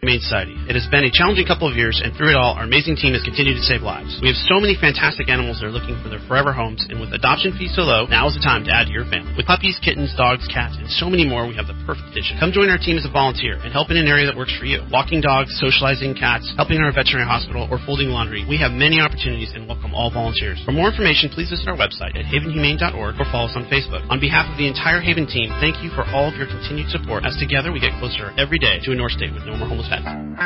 Humane Society. It has been a challenging couple of years, and through it all, our amazing team has continued to save lives. We have so many fantastic animals that are looking for their forever homes, and with adoption fees so low, now is the time to add to your family. With puppies, kittens, dogs, cats, and so many more, we have the perfect addition. Come join our team as a volunteer and help in an area that works for you. Walking dogs, socializing cats, helping in our veterinary hospital, or folding laundry. We have many opportunities and welcome all volunteers. For more information, please visit our website at havenhumane.org or follow us on Facebook. On behalf of the entire Haven team, thank you for all of your continued support, as together we get closer every day to a North State with no more homeless pets.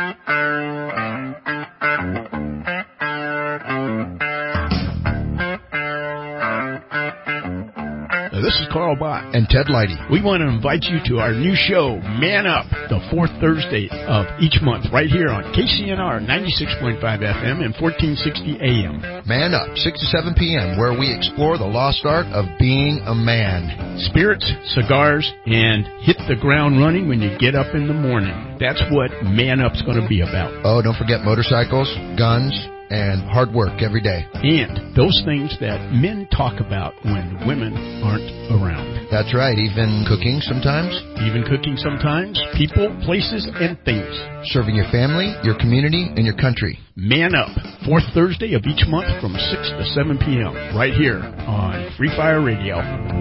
This is Carl Bott and Ted Leidy. We want to invite you to our new show, Man Up, the fourth Thursday of each month, right here on KCNR 96.5 FM and 1460 AM. Man Up, 6 to 7 p.m., where we explore the lost art of being a man. Spirits, cigars, and hit the ground running when you get up in the morning. That's what Man Up's going to be about. Oh, don't forget motorcycles, guns, and hard work every day. And those things that men talk about when women aren't around. That's right, even cooking sometimes. Even cooking sometimes. People, places, and things. Serving your family, your community, and your country. Man Up, fourth Thursday of each month from 6 to 7 p.m. right here on Free Fire Radio.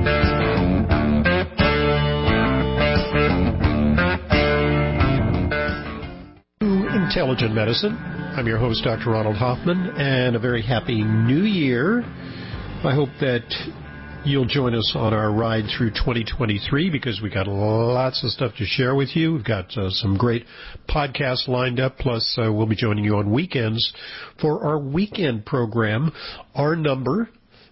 Intelligent Medicine. I'm your host, Dr. Ronald Hoffman, and a very happy new year. I hope that you'll join us on our ride through 2023 because we got lots of stuff to share with you. We've got some great podcasts lined up, plus we'll be joining you on weekends for our weekend program. Our number,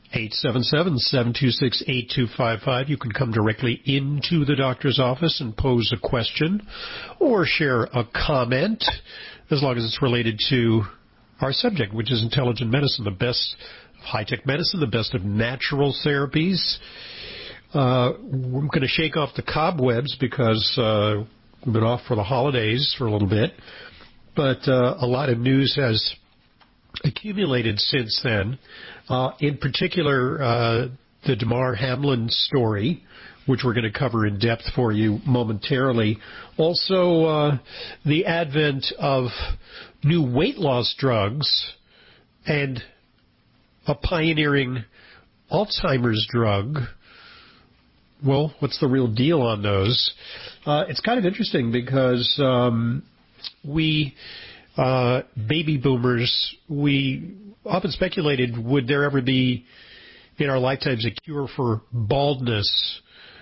877-726-8255. You can come directly into the doctor's office and pose a question or share a comment, as long as it's related to our subject, which is intelligent medicine, the best of high-tech medicine, the best of natural therapies. We're going to shake off the cobwebs because we've been off for the holidays for a little bit, but a lot of news has accumulated since then. In particular, the Damar Hamlin story, which we're going to cover in depth for you momentarily. Also, the advent of new weight loss drugs and a pioneering Alzheimer's drug. Well, what's the real deal on those? It's kind of interesting because we, baby boomers, we often speculated, would there ever be in our lifetimes a cure for baldness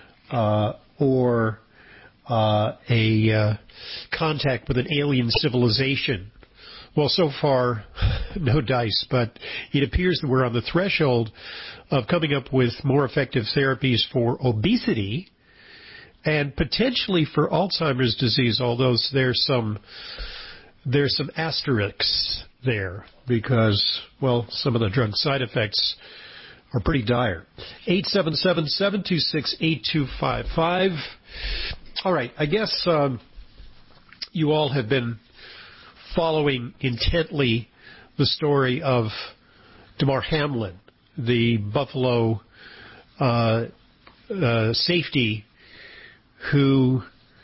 or a contact with an alien civilization? Well, so far, no dice, but it appears that we're on the threshold of coming up with more effective therapies for obesity and potentially for Alzheimer's disease, although there's some asterisks there because, well, some of the drug side effects are pretty dire. 877-726-8255. All right, I guess you all have been following intently the story of Damar Hamlin, the Buffalo safety who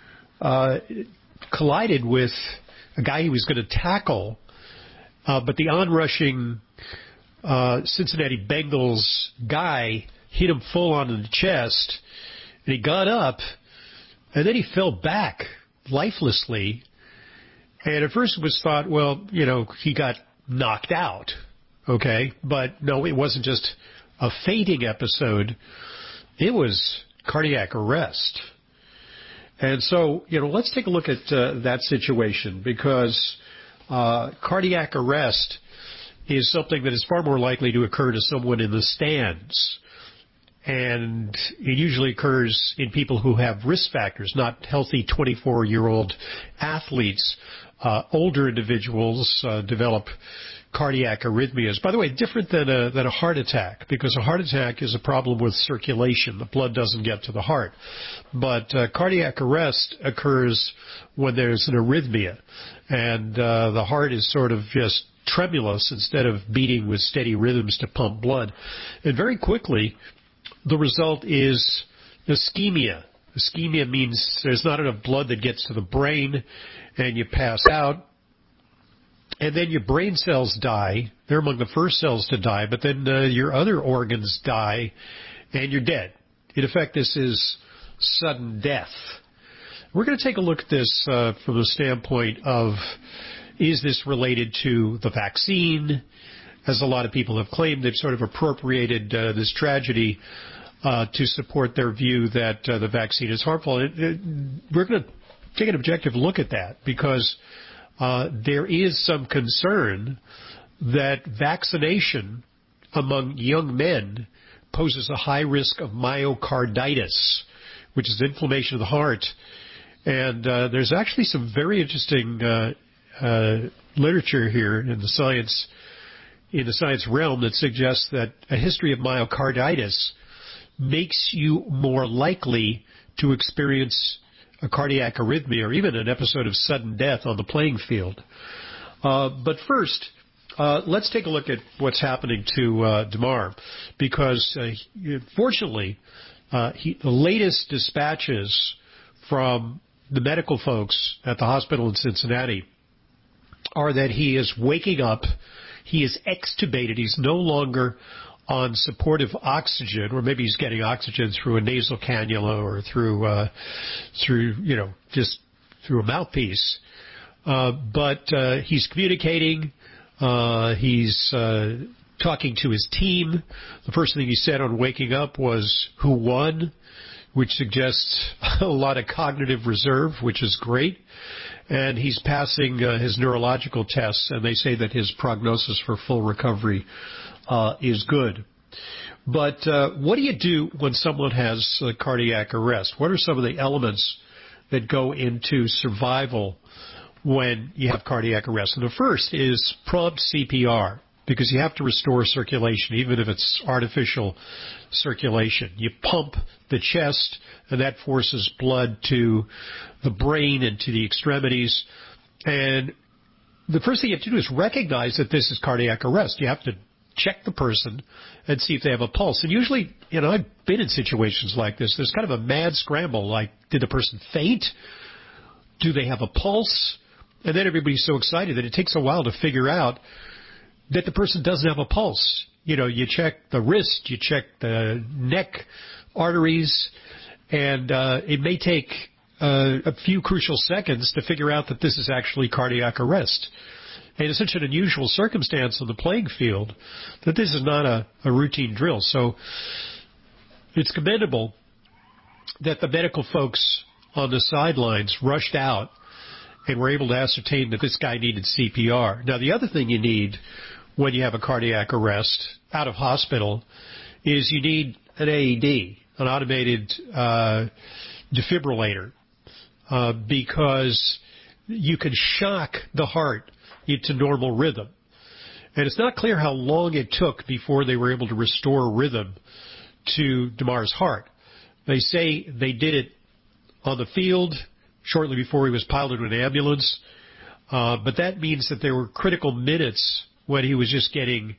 collided with a guy he was going to tackle, but the onrushing Cincinnati Bengals guy hit him full on in the chest, and he got up, and then he fell back lifelessly. And at first it was thought, well, you know, he got knocked out, okay? But no, it wasn't just a fainting episode. It was cardiac arrest. And so, you know, let's take a look at that situation because cardiac arrest is something that is far more likely to occur to someone in the stands. And it usually occurs in people who have risk factors, not healthy 24-year-old athletes. Older individuals develop cardiac arrhythmias. By the way, different than a heart attack, because a heart attack is a problem with circulation. The blood doesn't get to the heart. But cardiac arrest occurs when there's an arrhythmia, and the heart is sort of just tremulous instead of beating with steady rhythms to pump blood. And very quickly, the result is ischemia, Ischemia means there's not enough blood that gets to the brain, and you pass out. And then your brain cells die. They're among the first cells to die, but then your other organs die, and you're dead. In effect, this is sudden death. We're going to take a look at this from the standpoint of, is this related to the vaccine? As a lot of people have claimed, they've sort of appropriated this tragedy to support their view that the vaccine is harmful. We're going to take an objective look at that because there is some concern that vaccination among young men poses a high risk of myocarditis, which is inflammation of the heart. And there's actually some very interesting literature here in the science realm that suggests that a history of myocarditis makes you more likely to experience a cardiac arrhythmia or even an episode of sudden death on the playing field. But first, let's take a look at what's happening to Damar, because fortunately, the latest dispatches from the medical folks at the hospital in Cincinnati are that he is waking up, he is extubated, he's no longer on supportive oxygen, or maybe he's getting oxygen through a nasal cannula or through a mouthpiece. But he's communicating, he's talking to his team. The first thing he said on waking up was, "Who won?" which suggests a lot of cognitive reserve, which is great. And he's passing his neurological tests, and they say that his prognosis for full recovery is good. But what do you do when someone has cardiac arrest? What are some of the elements that go into survival when you have cardiac arrest? And the first is prompt CPR, because you have to restore circulation, even if it's artificial circulation. You pump the chest, and that forces blood to the brain and to the extremities. And the first thing you have to do is recognize that this is cardiac arrest. You have to check the person and see if they have a pulse. And usually, I've been in situations like this. There's kind of a mad scramble, like, did the person faint? Do they have a pulse? And then everybody's so excited that it takes a while to figure out that the person doesn't have a pulse. You check the wrist, you check the neck arteries, and it may take a few crucial seconds to figure out that this is actually cardiac arrest. And it's such an unusual circumstance on the playing field that this is not a routine drill. So it's commendable that the medical folks on the sidelines rushed out and were able to ascertain that this guy needed CPR. Now, the other thing you need when you have a cardiac arrest out of hospital is you need an AED, an automated defibrillator, because you can shock the heart into normal rhythm. And it's not clear how long it took before they were able to restore rhythm to Damar's heart. They say they did it on the field shortly before he was piloted in an ambulance, but that means that there were critical minutes when he was just getting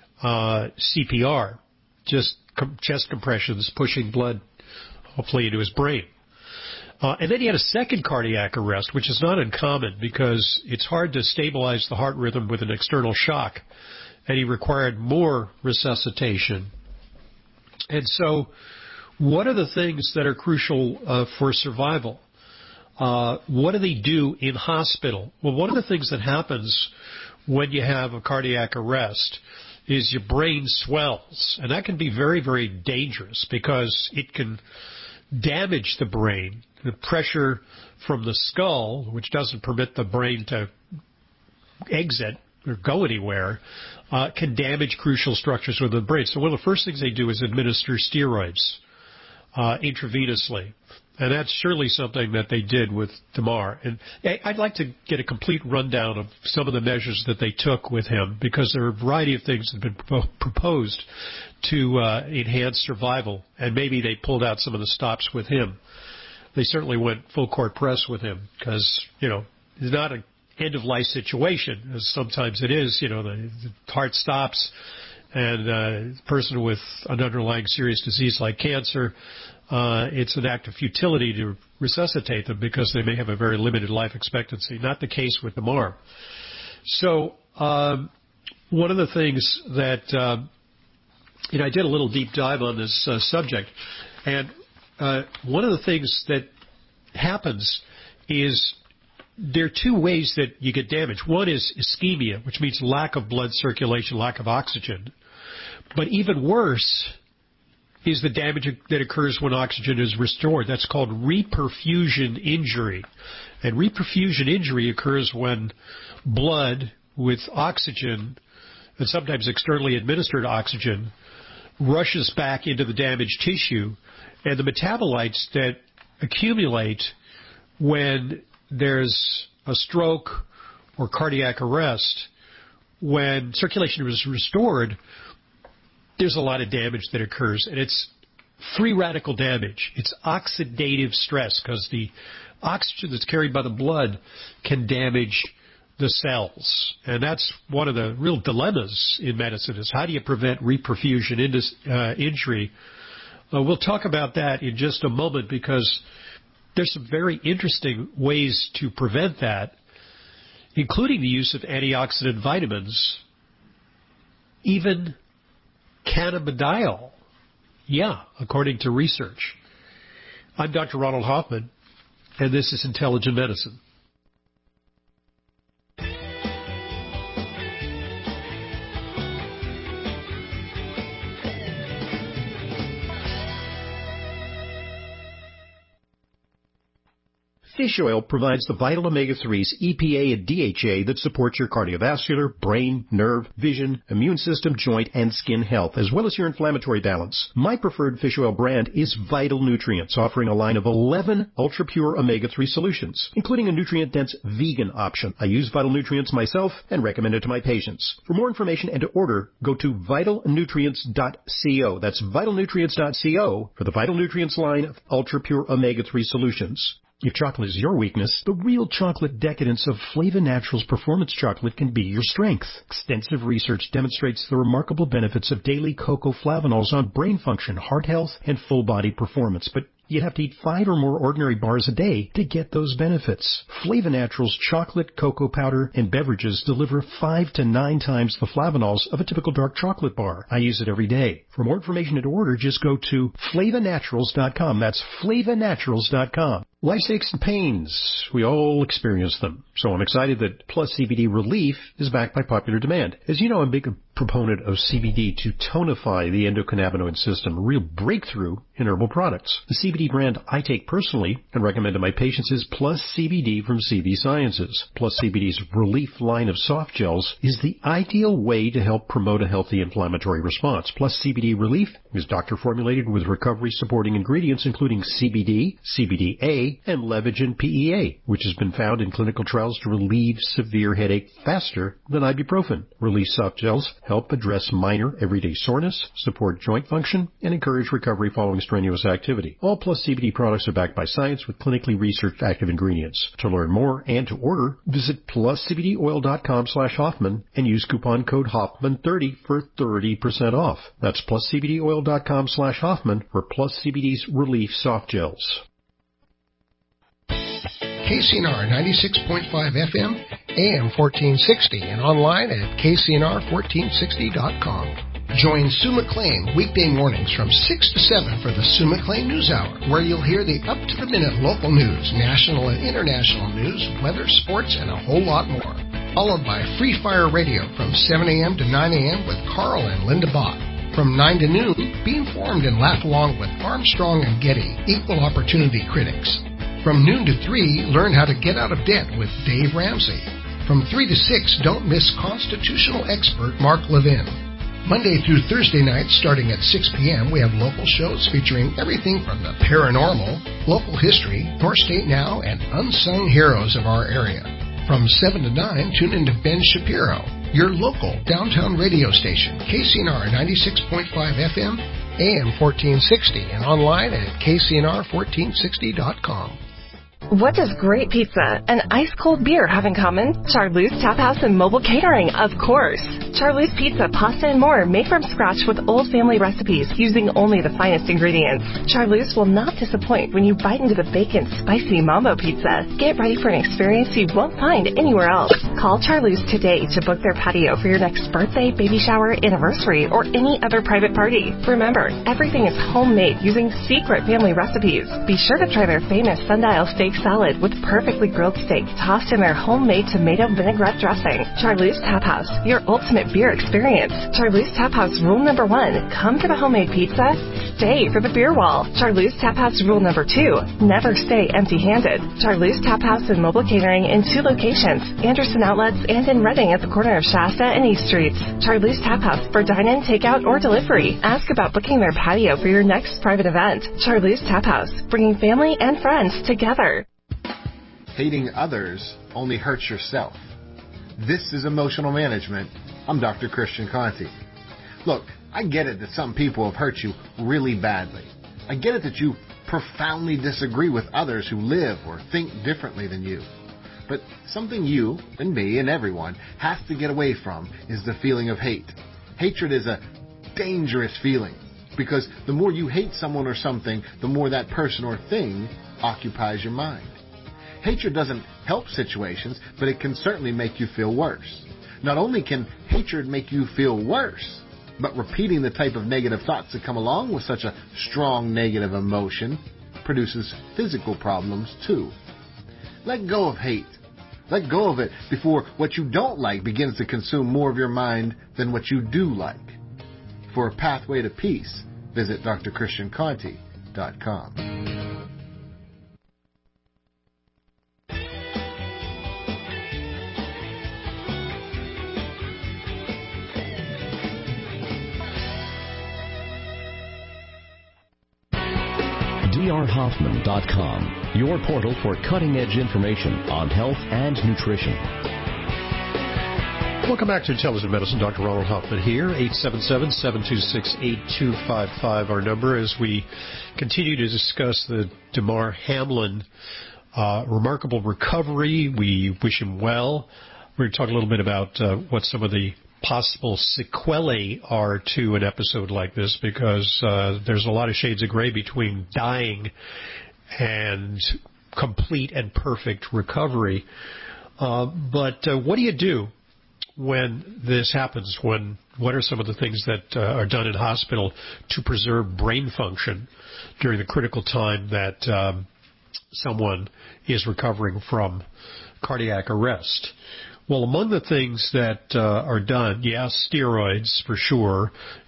CPR, just chest compressions, pushing blood, hopefully, into his brain. And then he had a second cardiac arrest, which is not uncommon because it's hard to stabilize the heart rhythm with an external shock, and he required more resuscitation. And so what are the things that are crucial for survival? What do they do in hospital? Well, one of the things that happens when you have a cardiac arrest is your brain swells, and that can be very, very dangerous because it can damage the brain. The pressure from the skull, which doesn't permit the brain to exit or go anywhere, can damage crucial structures within the brain. So one of the first things they do is administer steroids intravenously. And that's surely something that they did with Damar. And I'd like to get a complete rundown of some of the measures that they took with him, because there are a variety of things that have been proposed to enhance survival. And maybe they pulled out some of the stops with him. They certainly went full court press with him because, it's not an end-of-life situation, as sometimes it is. The heart stops and a person with an underlying serious disease like cancer, it's an act of futility to resuscitate them because they may have a very limited life expectancy. Not the case with the MARM. So one of the things that, I did a little deep dive on this subject, and one of the things that happens is there are two ways that you get damage. One is ischemia, which means lack of blood circulation, lack of oxygen. But even worse is the damage that occurs when oxygen is restored. That's called reperfusion injury. And reperfusion injury occurs when blood with oxygen, and sometimes externally administered oxygen, rushes back into the damaged tissue, and the metabolites that accumulate when there's a stroke or cardiac arrest, when circulation is restored, there's a lot of damage that occurs, and it's free radical damage. It's oxidative stress because the oxygen that's carried by the blood can damage the cells. And that's one of the real dilemmas in medicine, is how do you prevent reperfusion injury? We'll talk about that in just a moment, because there's some very interesting ways to prevent that, including the use of antioxidant vitamins, even cannabidiol. Yeah, according to research. I'm Dr. Ronald Hoffman, and this is Intelligent Medicine. Fish oil provides the vital omega-3s, EPA and DHA that supports your cardiovascular, brain, nerve, vision, immune system, joint, and skin health, as well as your inflammatory balance. My preferred fish oil brand is Vital Nutrients, offering a line of 11 ultra-pure omega-3 solutions, including a nutrient-dense vegan option. I use Vital Nutrients myself and recommend it to my patients. For more information and to order, go to vitalnutrients.co. That's vitalnutrients.co for the Vital Nutrients line of ultra-pure omega-3 solutions. If chocolate is your weakness, the real chocolate decadence of Flava Naturals Performance Chocolate can be your strength. Extensive research demonstrates the remarkable benefits of daily cocoa flavanols on brain function, heart health, and full body performance. But you'd have to eat 5 or more ordinary bars a day to get those benefits. Flava Naturals chocolate, cocoa powder, and beverages deliver 5 to 9 times the flavanols of a typical dark chocolate bar. I use it every day. For more information and to order, just go to FlavaNaturals.com. That's FlavaNaturals.com. Life's aches and pains. We all experience them. So I'm excited that Plus CBD Relief is backed by popular demand. As you know, I'm a big proponent of CBD to tonify the endocannabinoid system, a real breakthrough in herbal products. The CBD brand I take personally and recommend to my patients is Plus CBD from CB Sciences. Plus CBD's Relief line of soft gels is the ideal way to help promote a healthy inflammatory response. Plus CBD Relief is doctor-formulated with recovery-supporting ingredients including CBD, CBDA, and Levagen PEA, which has been found in clinical trials to relieve severe headache faster than ibuprofen. Relief soft gels help address minor everyday soreness, support joint function, and encourage recovery following strenuous activity. All Plus CBD products are backed by science with clinically researched active ingredients. To learn more and to order, visit pluscbdoil.com/Hoffman and use coupon code Hoffman30 for 30% off. That's pluscbdoil.com/Hoffman for Plus CBD's Relief soft gels. KCNR 96.5 FM, AM 1460, and online at KCNR1460.com. Join Sue McLean weekday mornings from 6 to 7 for the Sue McLean News Hour, where you'll hear the up-to-the-minute local news, national and international news, weather, sports, and a whole lot more. Followed by Free Fire Radio from 7 a.m. to 9 a.m. with Carl and Linda Bach. From 9 to noon, be informed and laugh along with Armstrong and Getty, equal opportunity critics. From noon to 3, learn how to get out of debt with Dave Ramsey. From 3 to 6, don't miss constitutional expert Mark Levin. Monday through Thursday nights, starting at 6 p.m., we have local shows featuring everything from the paranormal, local history, North State Now, and unsung heroes of our area. From 7 to 9, tune into Ben Shapiro, your local downtown radio station, KCNR 96.5 FM, AM 1460, and online at KCNR1460.com. What does great pizza and ice-cold beer have in common? Charlotte's Tap House and Mobile Catering, of course. Charlie's Pizza, pasta, and more made from scratch with old family recipes using only the finest ingredients. Charlie's will not disappoint when you bite into the bacon spicy mambo pizza. Get ready for an experience you won't find anywhere else. Call Charlie's today to book their patio for your next birthday, baby shower, anniversary, or any other private party. Remember, everything is homemade using secret family recipes. Be sure to try their famous sundial steak salad with perfectly grilled steak tossed in their homemade tomato vinaigrette dressing. Charlie's Tap House, your ultimate beer experience. Charlie's Tap House rule number 1, come for the homemade pizza, stay for the beer wall. Charlie's Tap House rule number 2, never stay empty-handed. Charlie's Tap House and Mobile Catering in 2 locations, Anderson Outlets and in Reading at the corner of Shasta and East Streets. Charlie's Tap House for dine-in, takeout, or delivery. Ask about booking their patio for your next private event. Charlie's Tap House, bringing family and friends together. Hating others only hurts yourself. This is Emotional Management. I'm Dr. Christian Conti. Look, I get it that some people have hurt you really badly. I get it that you profoundly disagree with others who live or think differently than you. But something you and me and everyone has to get away from is the feeling of hate. Hatred is a dangerous feeling because the more you hate someone or something, the more that person or thing occupies your mind. Hatred doesn't help situations, but it can certainly make you feel worse. Not only can hatred make you feel worse, but repeating the type of negative thoughts that come along with such a strong negative emotion produces physical problems too. Let go of hate. Let go of it before what you don't like begins to consume more of your mind than what you do like. For a pathway to peace, visit drchristianconti.com. drhoffman.com, your portal for cutting-edge information on health and nutrition. Welcome back to Intelligent Medicine. Dr. Ronald Hoffman here. 877-726-8255, our number, as we continue to discuss the Damar Hamlin remarkable recovery. We wish him well. We're going to talk a little bit about what some of the possible sequelae are to an episode like this, because there's a lot of shades of gray between dying and complete and perfect recovery. But what do you do when this happens? What are some of the things that are done in hospital to preserve brain function during the critical time that someone is recovering from cardiac arrest? Well, among the things that are done, steroids for sure.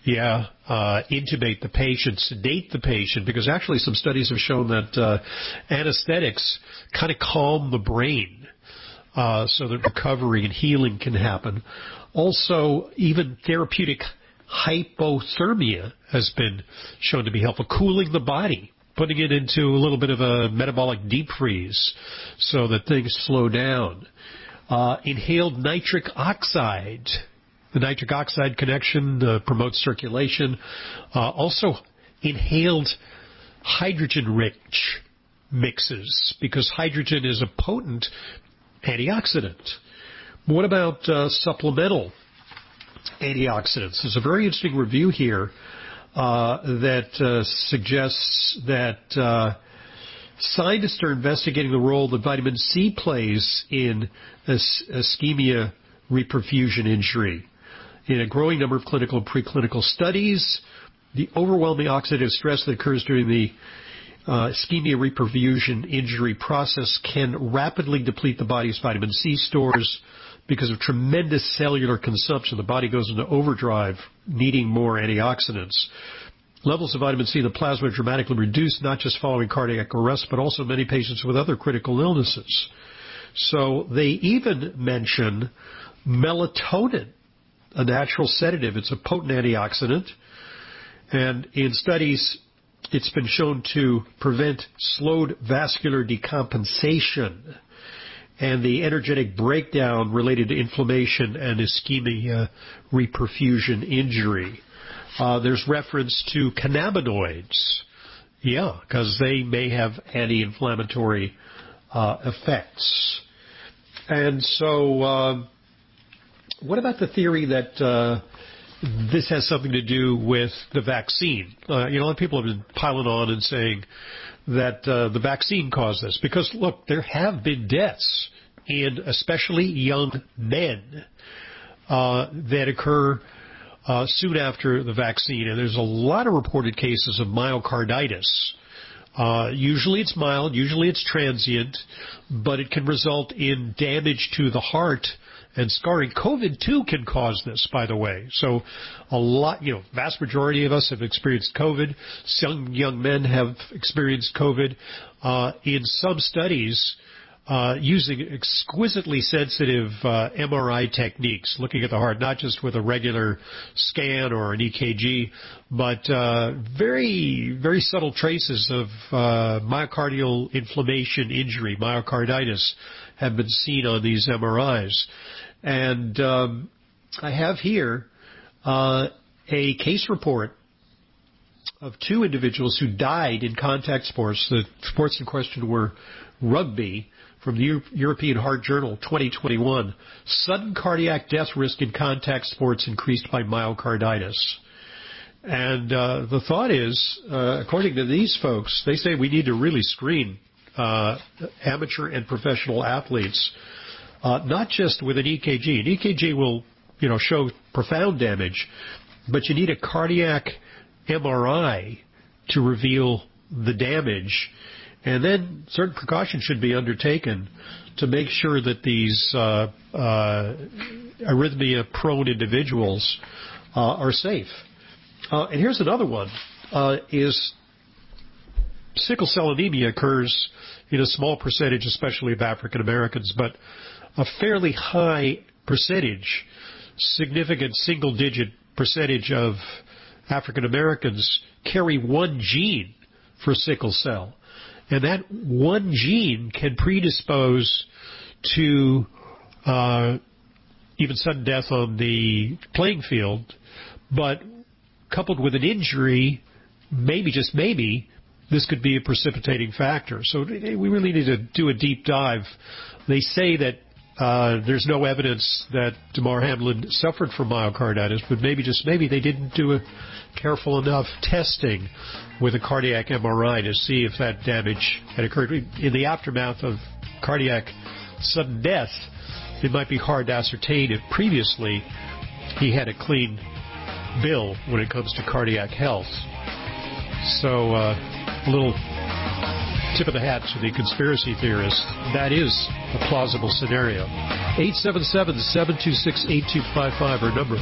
Intubate the patient, sedate the patient, because actually some studies have shown that anesthetics kind of calm the brain so that recovery and healing can happen. Also, even therapeutic hypothermia has been shown to be helpful, cooling the body, putting it into a little bit of a metabolic deep freeze so that things slow down. Inhaled nitric oxide. The nitric oxide connection promotes circulation. Also, inhaled hydrogen-rich mixes, because hydrogen is a potent antioxidant. What about supplemental antioxidants? There's a very interesting review here that suggests that scientists are investigating the role that vitamin C plays in ischemia reperfusion injury. In a growing number of clinical and preclinical studies, the overwhelming oxidative stress that occurs during the ischemia reperfusion injury process can rapidly deplete the body's vitamin C stores because of tremendous cellular consumption. The body goes into overdrive, needing more antioxidants. Levels of vitamin C in the plasma are dramatically reduced, not just following cardiac arrest, but also many patients with other critical illnesses. So they even mention melatonin, a natural sedative. It's a potent antioxidant. And in studies, it's been shown to prevent slowed vascular decompensation and the energetic breakdown related to inflammation and ischemia reperfusion injury. There's reference to cannabinoids, because they may have anti-inflammatory effects. And so What about the theory that this has something to do with the vaccine? A lot of people have been piling on and saying that the vaccine caused this. Because, look, there have been deaths in especially young men that occur soon after the vaccine. And there's a lot of reported cases of myocarditis. Usually it's mild, usually it's transient, but it can result in damage to the heart and scarring. COVID, too, can cause this, by the way. So vast majority of us have experienced COVID. Some young men have experienced COVID. In some studies, using exquisitely sensitive MRI techniques, looking at the heart, not just with a regular scan or an EKG, but very, very subtle traces of myocardial inflammation injury, myocarditis, have been seen on these MRIs. And I have here a case report of 2 individuals who died in contact sports. The sports in question were rugby, from the European Heart Journal, 2021. Sudden cardiac death risk in contact sports increased by myocarditis. And the thought is, according to these folks, they say we need to really screen amateur and professional athletes, not just with an EKG. An EKG will, show profound damage, but you need a cardiac MRI to reveal the damage. And then certain precautions should be undertaken to make sure that these arrhythmia-prone individuals are safe. And here's another one, is sickle cell anemia occurs in a small percentage, especially of African Americans, but a fairly high percentage, significant single-digit percentage of African Americans carry one gene for sickle cell. And that one gene can predispose to even sudden death on the playing field, but coupled with an injury, maybe, just maybe, this could be a precipitating factor. So we really need to do a deep dive. They say that there's no evidence that Damar Hamlin suffered from myocarditis, but maybe, just maybe, they didn't do a careful enough testing with a cardiac MRI to see if that damage had occurred. In the aftermath of cardiac sudden death, it might be hard to ascertain if previously he had a clean bill when it comes to cardiac health. So a little tip of the hat to the conspiracy theorists. That is a plausible scenario. 877-726-8255, our number.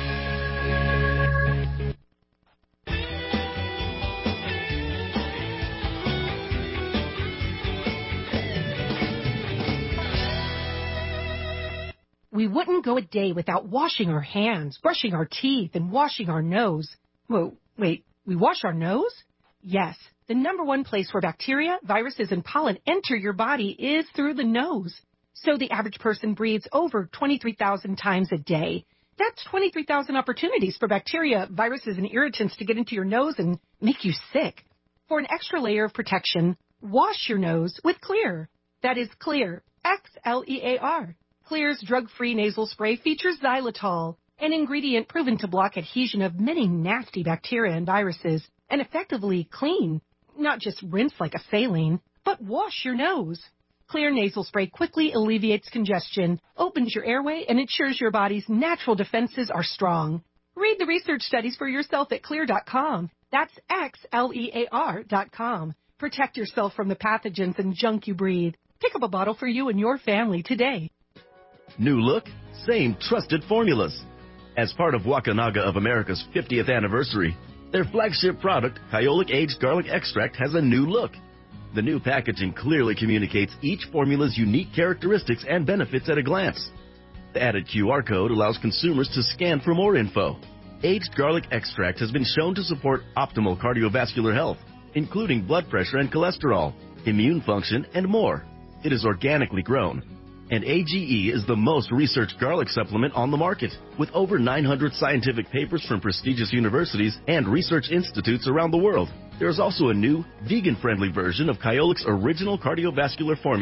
We wouldn't go a day without washing our hands, brushing our teeth, and washing our nose. Whoa, wait, we wash our nose? Yes, the number one place where bacteria, viruses, and pollen enter your body is through the nose. So the average person breathes over 23,000 times a day. That's 23,000 opportunities for bacteria, viruses, and irritants to get into your nose and make you sick. For an extra layer of protection, wash your nose with Xlear. That is Xlear, Xlear. Xlear's drug-free nasal spray features xylitol, an ingredient proven to block adhesion of many nasty bacteria and viruses, and effectively clean. Not just rinse like a saline, but wash your nose. Xlear nasal spray quickly alleviates congestion, opens your airway, and ensures your body's natural defenses are strong. Read the research studies for yourself at Xlear.com. That's Xlear.com. Protect yourself from the pathogens and junk you breathe. Pick up a bottle for you and your family today. New look, same trusted formulas. As part of Wakanaga of America's 50th anniversary, their flagship product, Kyolic Aged Garlic Extract, has a new look. The new packaging clearly communicates each formula's unique characteristics and benefits at a glance. The added QR code allows consumers to scan for more info. Aged Garlic Extract has been shown to support optimal cardiovascular health, including blood pressure and cholesterol, immune function, and more. It is organically grown. And AGE is the most researched garlic supplement on the market, with over 900 scientific papers from prestigious universities and research institutes around the world. There is also a new, vegan-friendly version of Kyolic's original cardiovascular formula.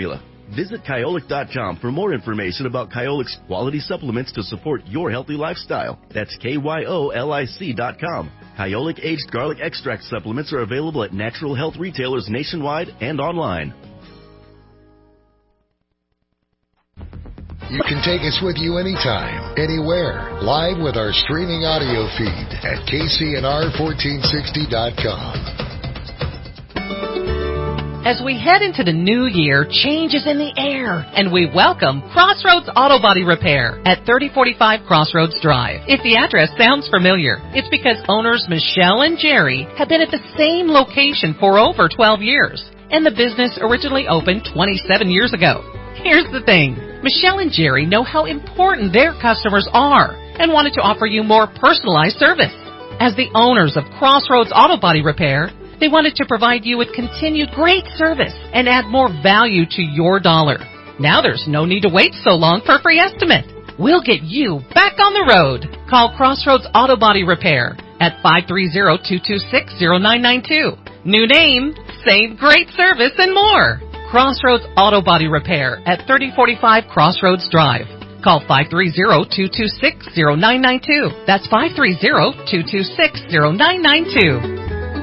Visit Kyolic.com for more information about Kyolic's quality supplements to support your healthy lifestyle. That's KYOLIC.com. Kyolic Aged Garlic Extract supplements are available at natural health retailers nationwide and online. You can take us with you anytime, anywhere, live with our streaming audio feed at KCNR1460.com. As we head into the new year, change is in the air, and we welcome Crossroads Auto Body Repair at 3045 Crossroads Drive. If the address sounds familiar, it's because owners Michelle and Jerry have been at the same location for over 12 years, and the business originally opened 27 years ago. Here's the thing. Michelle and Jerry know how important their customers are and wanted to offer you more personalized service. As the owners of Crossroads Auto Body Repair, they wanted to provide you with continued great service and add more value to your dollar. Now there's no need to wait so long for a free estimate. We'll get you back on the road. Call Crossroads Auto Body Repair at 530-226-0992. New name, same great service, and more. Crossroads Auto Body Repair at 3045 Crossroads Drive. Call 530-226-0992. That's 530-226-0992.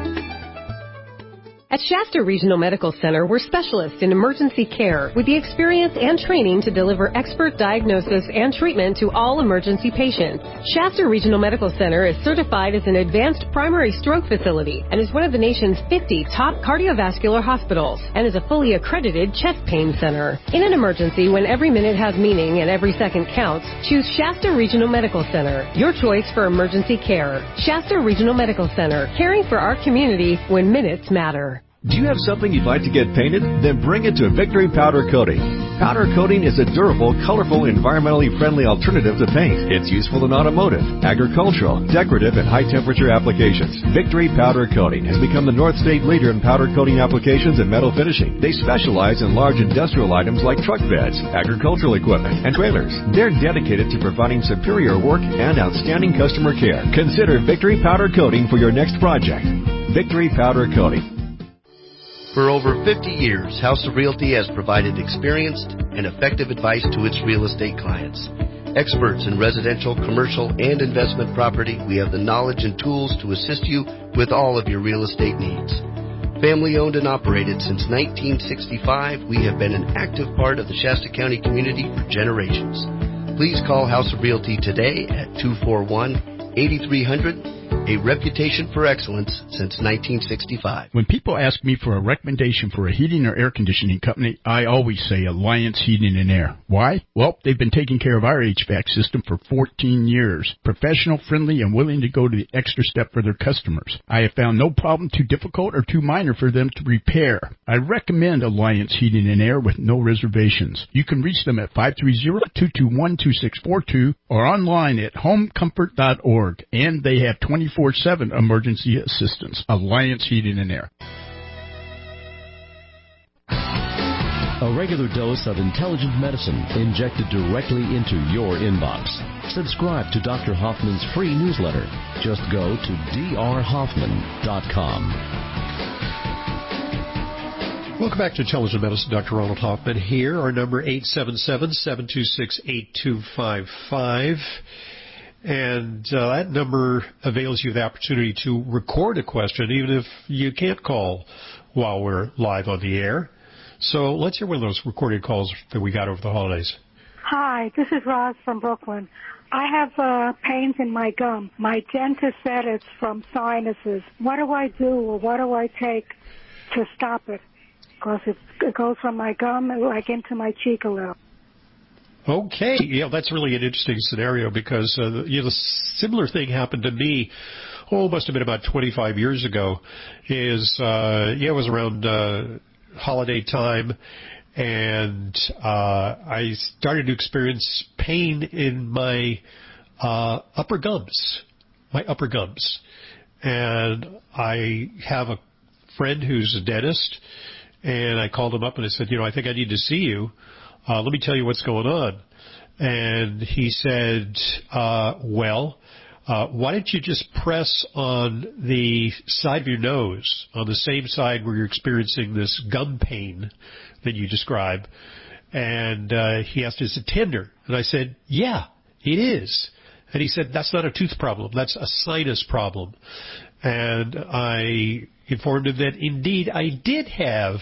At Shasta Regional Medical Center, we're specialists in emergency care with the experience and training to deliver expert diagnosis and treatment to all emergency patients. Shasta Regional Medical Center is certified as an advanced primary stroke facility and is one of the nation's 50 top cardiovascular hospitals and is a fully accredited chest pain center. In an emergency, when every minute has meaning and every second counts, choose Shasta Regional Medical Center, your choice for emergency care. Shasta Regional Medical Center, caring for our community when minutes matter. Do you have something you'd like to get painted? Then bring it to Victory Powder Coating. Powder coating is a durable, colorful, environmentally friendly alternative to paint. It's useful in automotive, agricultural, decorative, and high-temperature applications. Victory Powder Coating has become the North State leader in powder coating applications and metal finishing. They specialize in large industrial items like truck beds, agricultural equipment, and trailers. They're dedicated to providing superior work and outstanding customer care. Consider Victory Powder Coating for your next project. Victory Powder Coating. For over 50 years, House of Realty has provided experienced and effective advice to its real estate clients. Experts in residential, commercial, and investment property, we have the knowledge and tools to assist you with all of your real estate needs. Family owned and operated since 1965, we have been an active part of the Shasta County community for generations. Please call House of Realty today at 241-8300. A reputation for excellence since 1965. When people ask me for a recommendation for a heating or air conditioning company, I always say Alliance Heating and Air. Why? Well, they've been taking care of our HVAC system for 14 years. Professional, friendly, and willing to go to the extra step for their customers. I have found no problem too difficult or too minor for them to repair. I recommend Alliance Heating and Air with no reservations. You can reach them at 530-221-2642 or online at homecomfort.org. And they have 24/7 emergency assistance. Alliance Heating and Air. A regular dose of intelligent medicine injected directly into your inbox. Subscribe to Dr. Hoffman's free newsletter. Just go to drhoffman.com. Welcome back to Intelligent Medicine. Dr. Ronald Hoffman here. Our number 877-726-8255. And that number avails you the opportunity to record a question, even if you can't call while we're live on the air. So let's hear one of those recorded calls that we got over the holidays. Hi, this is Roz from Brooklyn. I have pains in my gum. My dentist said it's from sinuses. What do I do, or what do I take to stop it? Because it goes from my gum like into my cheek a little. Okay, yeah, that's really an interesting scenario because the similar thing happened to me. Must have been about 25 years ago. It was around holiday time, and I started to experience pain in my upper gums, and I have a friend who's a dentist, and I called him up and I said, I think I need to see you. Let me tell you what's going on. And he said, why don't you just press on the side of your nose, on the same side where you're experiencing this gum pain that you describe, And he asked, is it tender? And I said, yeah, it is. And he said, that's not a tooth problem. That's a sinus problem. And I informed him that, indeed, I did have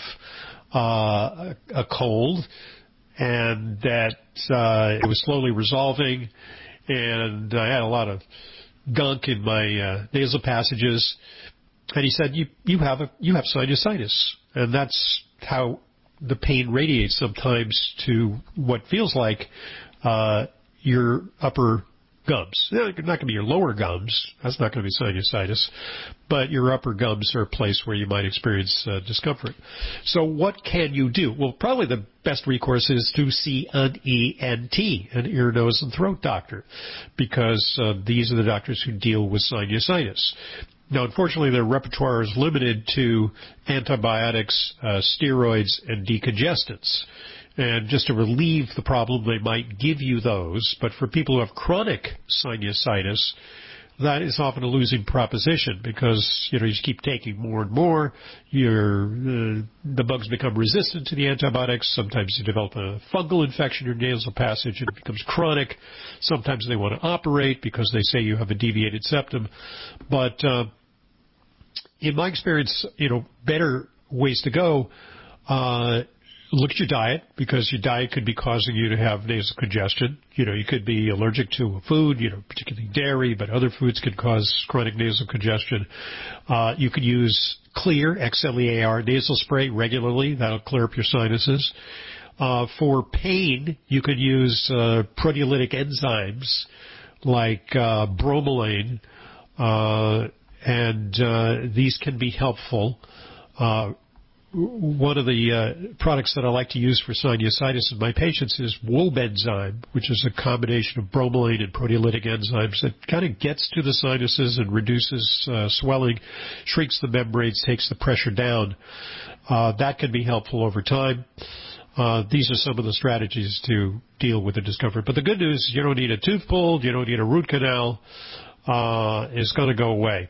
a cold and that it was slowly resolving. And I had a lot of gunk in my nasal passages. And he said, you have sinusitis. And that's how the pain radiates sometimes to what feels like your upper gums. They're not going to be your lower gums. That's not going to be sinusitis. But your upper gums are a place where you might experience discomfort. So what can you do? Well, probably the best recourse is to see an ENT, an ear, nose, and throat doctor, because these are the doctors who deal with sinusitis. Now, unfortunately, their repertoire is limited to antibiotics, steroids, and decongestants. And just to relieve the problem, they might give you those. But for people who have chronic sinusitis, that is often a losing proposition because, you just keep taking more and more. The bugs become resistant to the antibiotics. Sometimes you develop a fungal infection in your nasal passage and it becomes chronic. Sometimes they want to operate because they say you have a deviated septum. But in my experience, better ways to go, look at your diet, because your diet could be causing you to have nasal congestion. You could be allergic to a food, particularly dairy, but other foods could cause chronic nasal congestion. You could use Xlear, X-L-E-A-R, nasal spray regularly. That'll clear up your sinuses. For pain, you could use proteolytic enzymes like bromelain, and these can be helpful. One of the products that I like to use for sinusitis in my patients is Wobenzyme, which is a combination of bromelain and proteolytic enzymes that kind of gets to the sinuses and reduces swelling, shrinks the membranes, takes the pressure down. That can be helpful over time. These are some of the strategies to deal with the discomfort. But the good news is you don't need a tooth pulled, you don't need a root canal. It's going to go away.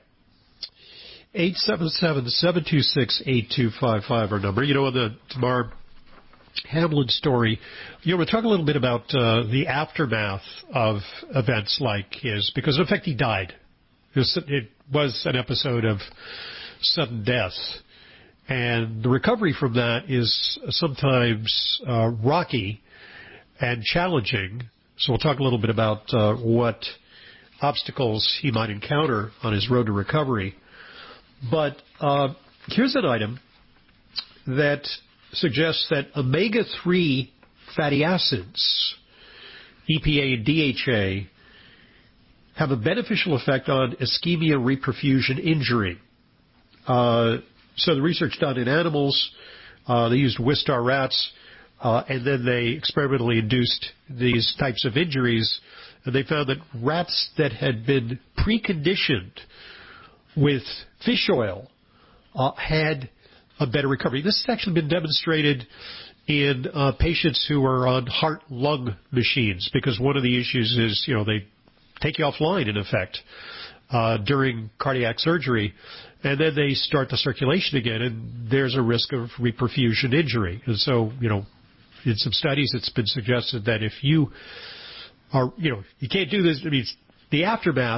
877-726-8255, our number. On the Tamar Hamlin story, we're talking a little bit about the aftermath of events like his, because in effect he died. It was an episode of sudden death. And the recovery from that is sometimes rocky and challenging. So we'll talk a little bit about what obstacles he might encounter on his road to recovery. But here's an item that suggests that omega-3 fatty acids, EPA and DHA, have a beneficial effect on ischemia reperfusion injury. So the research done in animals, they used Wistar rats, and then they experimentally induced these types of injuries, and they found that rats that had been preconditioned with fish oil had a better recovery. This has actually been demonstrated in patients who are on heart-lung machines, because one of the issues is, they take you offline, in effect, during cardiac surgery, and then they start the circulation again, and there's a risk of reperfusion injury. And so, in some studies it's been suggested that if you are, you can't do this, the aftermath,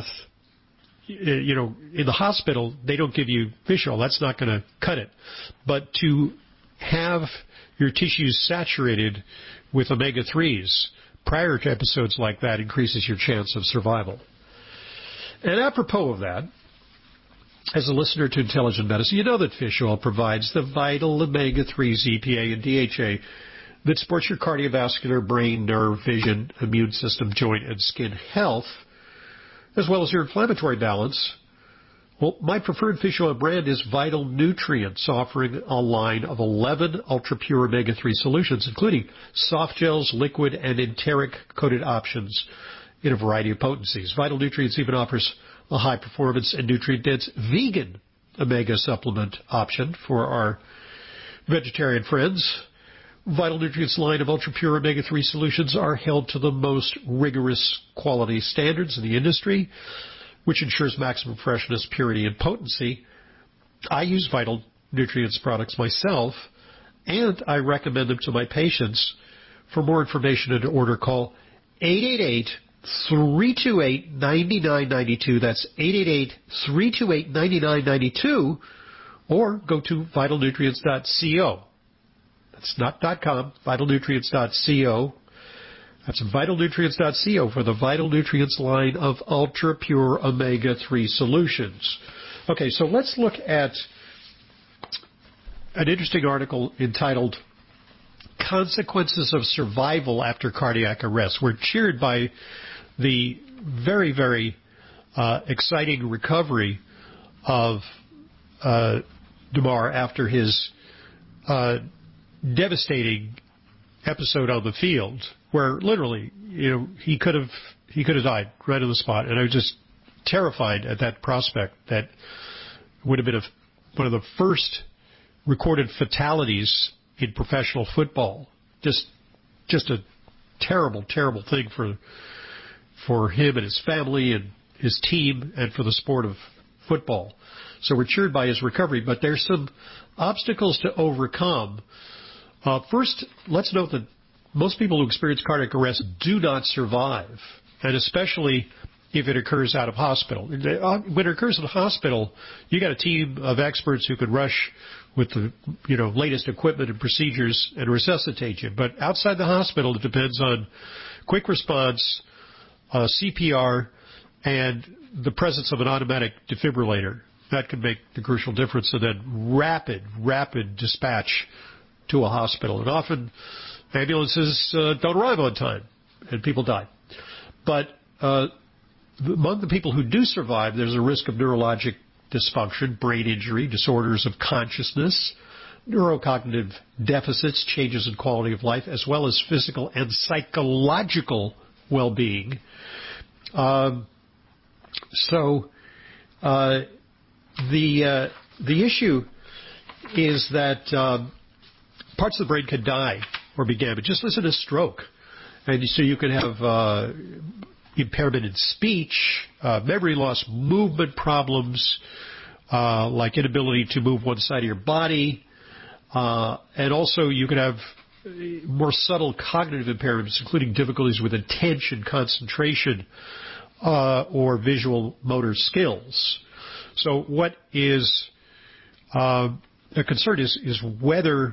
in the hospital, they don't give you fish oil. That's not going to cut it. But to have your tissues saturated with omega-3s prior to episodes like that increases your chance of survival. And apropos of that, as a listener to Intelligent Medicine, you know that fish oil provides the vital omega-3s, EPA and DHA, that supports your cardiovascular, brain, nerve, vision, immune system, joint, and skin health, as well as your inflammatory balance. Well, my preferred fish oil brand is Vital Nutrients, offering a line of 11 ultra-pure omega-3 solutions, including soft gels, liquid, and enteric-coated options in a variety of potencies. Vital Nutrients even offers a high-performance and nutrient-dense vegan omega supplement option for our vegetarian friends. Vital Nutrients line of ultra-pure omega-3 solutions are held to the most rigorous quality standards in the industry, which ensures maximum freshness, purity, and potency. I use Vital Nutrients products myself, and I recommend them to my patients For more information and to order, call 888-328-9992. That's 888-328-9992. Or go to vitalnutrients.co. That's not .com, vitalnutrients.co. That's vitalnutrients.co for the Vital Nutrients line of ultra-pure omega-3 solutions. Okay, so let's look at an interesting article entitled Consequences of Survival After Cardiac Arrest. We're cheered by the very, very exciting recovery of DeMar after his devastating episode on the field, where literally, he could have died right on the spot, and I was just terrified at that prospect. That would have been one of the first recorded fatalities in professional football. Just a terrible, terrible thing for him and his family and his team and for the sport of football. So we're cheered by his recovery, but there's some obstacles to overcome. First, let's note that most people who experience cardiac arrest do not survive, and especially if it occurs out of hospital. When it occurs in the hospital, you got a team of experts who could rush with the latest equipment and procedures and resuscitate you. But outside the hospital, it depends on quick response, CPR, and the presence of an automatic defibrillator. That can make the crucial difference, and then rapid dispatch to a hospital. And often ambulances don't arrive on time, and people die. But among the people who do survive, there's a risk of neurologic dysfunction, brain injury, disorders of consciousness, neurocognitive deficits, changes in quality of life, as well as physical and psychological well-being. The issue is that parts of the brain can die or be damaged. Just listen to stroke. And so you can have impairment in speech, memory loss, movement problems, like inability to move one side of your body. And also you can have more subtle cognitive impairments, including difficulties with attention, concentration, or visual motor skills. So what is a concern is whether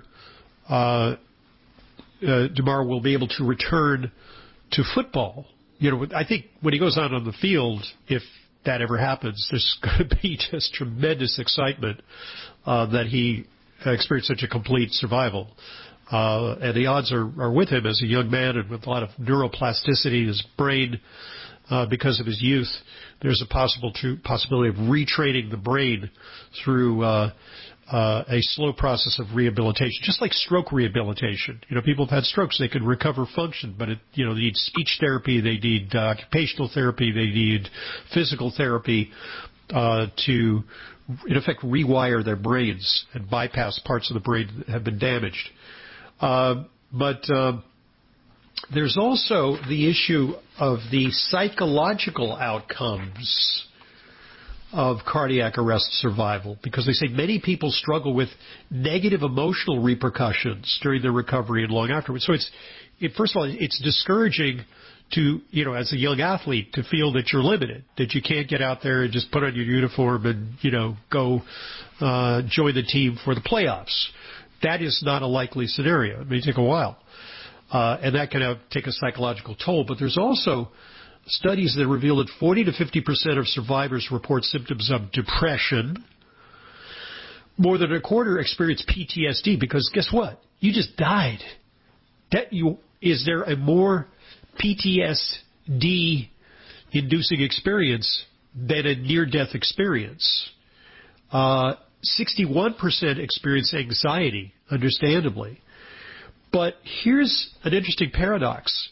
DeMar will be able to return to football. I think when he goes out on the field, if that ever happens, there's going to be just tremendous excitement that he experienced such a complete survival. And the odds are with him as a young man and with a lot of neuroplasticity in his brain because of his youth. There's a possibility of retraining the brain through a slow process of rehabilitation, just like stroke rehabilitation. People have had strokes; they can recover function, but they need speech therapy, they need occupational therapy, they need physical therapy to, in effect, rewire their brains and bypass parts of the brain that have been damaged. But there's also the issue of the psychological outcomes of cardiac arrest survival, because they say many people struggle with negative emotional repercussions during their recovery and long afterwards. So first of all, it's discouraging to, as a young athlete, to feel that you're limited, that you can't get out there and just put on your uniform and, go join the team for the playoffs. That is not a likely scenario. It may take a while. And that can take a psychological toll. But there's also studies that reveal that 40 to 50% of survivors report symptoms of depression. More than a quarter experience PTSD because guess what? You just died. Is there a more PTSD-inducing experience than a near-death experience? 61% experience anxiety, understandably. But here's an interesting paradox.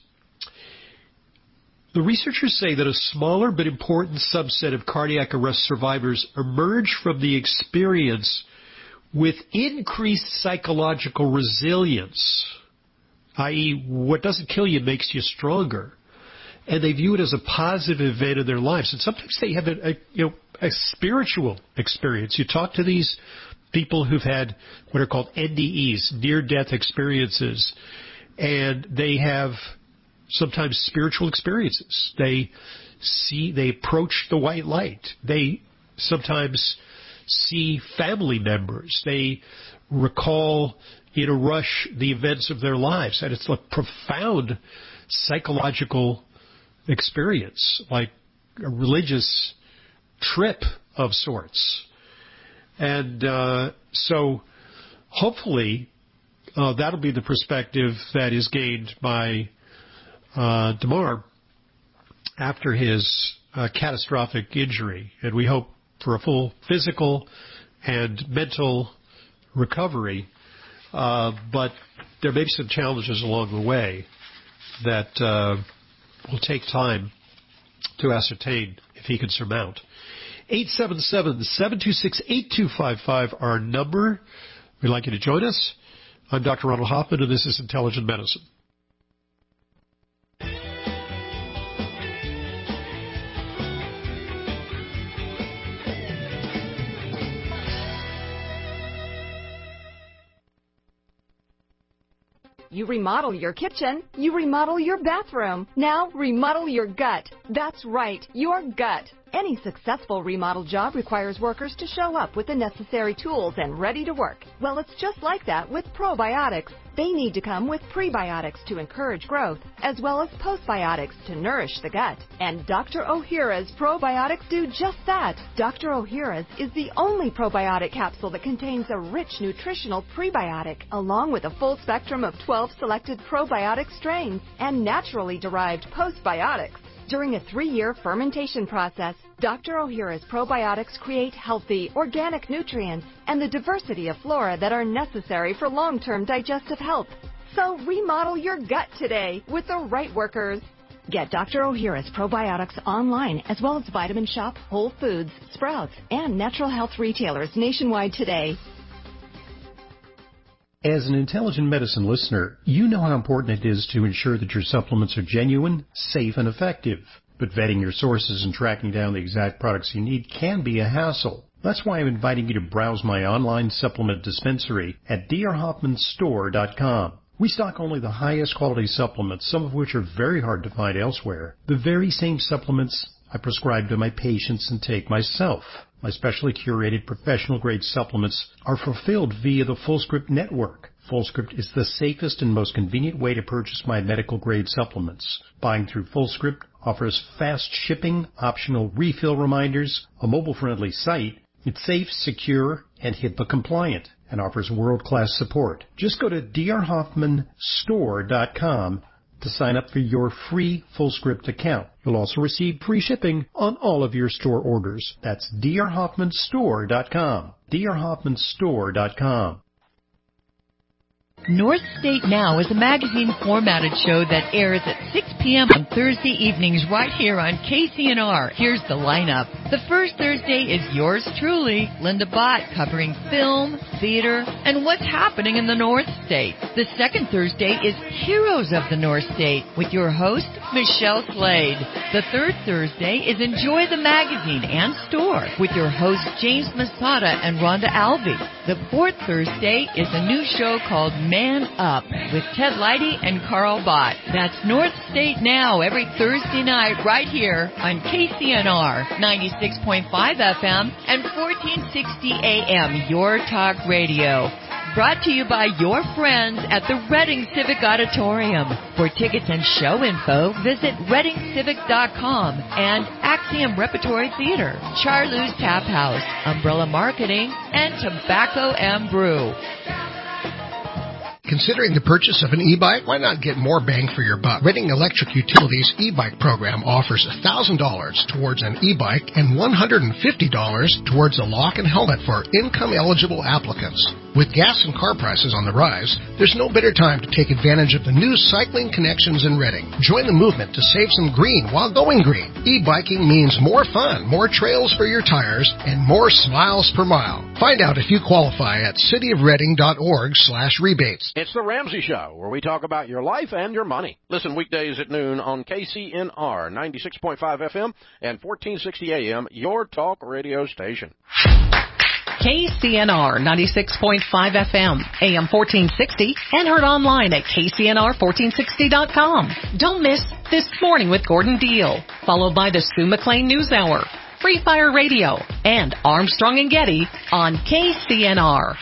The researchers say that a smaller but important subset of cardiac arrest survivors emerge from the experience with increased psychological resilience, i.e., what doesn't kill you makes you stronger. And they view it as a positive event in their lives. And sometimes they have a spiritual experience. You talk to these people who've had what are called NDEs, near-death experiences, and they have sometimes spiritual experiences. They approach the white light. They sometimes see family members. They recall in a rush the events of their lives, and it's a profound psychological experience, like a religious trip of sorts. And so hopefully that'll be the perspective that is gained by DeMar after his catastrophic injury. And we hope for a full physical and mental recovery. But there may be some challenges along the way that will take time to ascertain if he can surmount. 877-726-8255, our number. We'd like you to join us. I'm Dr. Ronald Hoffman, and this is Intelligent Medicine. You remodel your kitchen, you remodel your bathroom. Now remodel your gut. That's right, your gut. Any successful remodel job requires workers to show up with the necessary tools and ready to work. Well, it's just like that with probiotics. They need to come with prebiotics to encourage growth, as well as postbiotics to nourish the gut. And Dr. Ohhira's probiotics do just that. Dr. Ohhira's is the only probiotic capsule that contains a rich nutritional prebiotic, along with a full spectrum of 12 selected probiotic strains and naturally derived postbiotics. During a 3-year fermentation process, Dr. Ohhira's probiotics create healthy, organic nutrients and the diversity of flora that are necessary for long-term digestive health. So remodel your gut today with the right workers. Get Dr. Ohhira's probiotics online, as well as Vitamin Shop, Whole Foods, Sprouts, and natural health retailers nationwide today. As an Intelligent Medicine listener, you know how important it is to ensure that your supplements are genuine, safe, and effective. But vetting your sources and tracking down the exact products you need can be a hassle. That's why I'm inviting you to browse my online supplement dispensary at drhoffmanstore.com. We stock only the highest quality supplements, some of which are very hard to find elsewhere. The very same supplements I prescribe to my patients and take myself. My specially curated professional-grade supplements are fulfilled via the FullScript network. FullScript is the safest and most convenient way to purchase my medical-grade supplements. Buying through FullScript offers fast shipping, optional refill reminders, a mobile-friendly site. It's safe, secure, and HIPAA-compliant, and offers world-class support. Just go to drhoffmanstore.com to sign up for your free FullScript account. You'll also receive free shipping on all of your store orders. That's drhoffmanstore.com. drhoffmanstore.com. North State Now is a magazine-formatted show that airs at 6 p.m. on Thursday evenings right here on KCNR. Here's the lineup. The first Thursday is yours truly, Linda Bott, covering film, theater, and what's happening in the North State. The second Thursday is Heroes of the North State with your host, Michelle Slade. The third Thursday is Enjoy the Magazine and Store with your hosts, James Masada and Rhonda Alvey. The fourth Thursday is a new show called Man Up with Ted Leidy and Carl Bott. That's North State Now every Thursday night right here on KCNR 96.5 FM and 1460 AM, Your Talk Radio. Brought to you by your friends at the Reading Civic Auditorium. For tickets and show info, visit readingcivic.com and Axiom Repertory Theater, Charlou's Tap House, Umbrella Marketing, and Tobacco and Brew. Considering the purchase of an e-bike? Why not get more bang for your buck? Reading Electric Utilities e-bike program offers $1,000 towards an e-bike and $150 towards a lock and helmet for income-eligible applicants. With gas and car prices on the rise, there's no better time to take advantage of the new cycling connections in Reading. Join the movement to save some green while going green. E-biking means more fun, more trails for your tires, and more smiles per mile. Find out if you qualify at cityofreading.org/rebates. It's the Ramsey Show, where we talk about your life and your money. Listen weekdays at noon on KCNR 96.5 FM and 1460 AM, your talk radio station. KCNR 96.5 FM, AM 1460, and heard online at kcnr1460.com. Don't miss This Morning with Gordon Deal, followed by the Sue McLean News Hour, Free Fire Radio, and Armstrong and Getty on KCNR.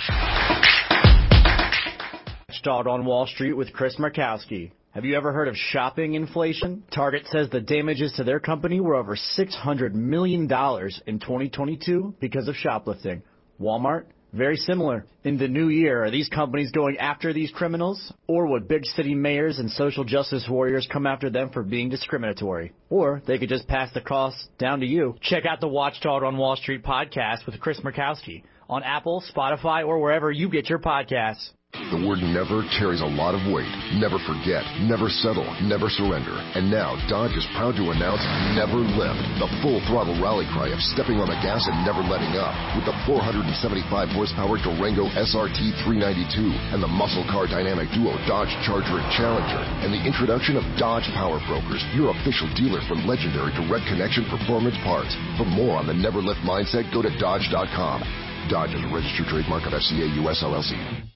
Watchdog on Wall Street with Chris Markowski. Have you ever heard of shopping inflation? Target says the damages to their company were over $600 million in 2022 because of shoplifting. Walmart? Very similar. In the new year, are these companies going after these criminals? Or would big city mayors and social justice warriors come after them for being discriminatory? Or they could just pass the costs down to you. Check out the Watchdog on Wall Street podcast with Chris Markowski on Apple, Spotify, or wherever you get your podcasts. The word never carries a lot of weight. Never forget, never settle, never surrender. And now Dodge is proud to announce Never Lift, the full throttle rally cry of stepping on the gas and never letting up. With the 475 horsepower Durango SRT 392 and the muscle car dynamic duo Dodge Charger and Challenger, and the introduction of Dodge Power Brokers, your official dealer for legendary direct connection performance parts. For more on the Never Lift mindset, go to Dodge.com. Dodge is a registered trademark of FCA US LLC.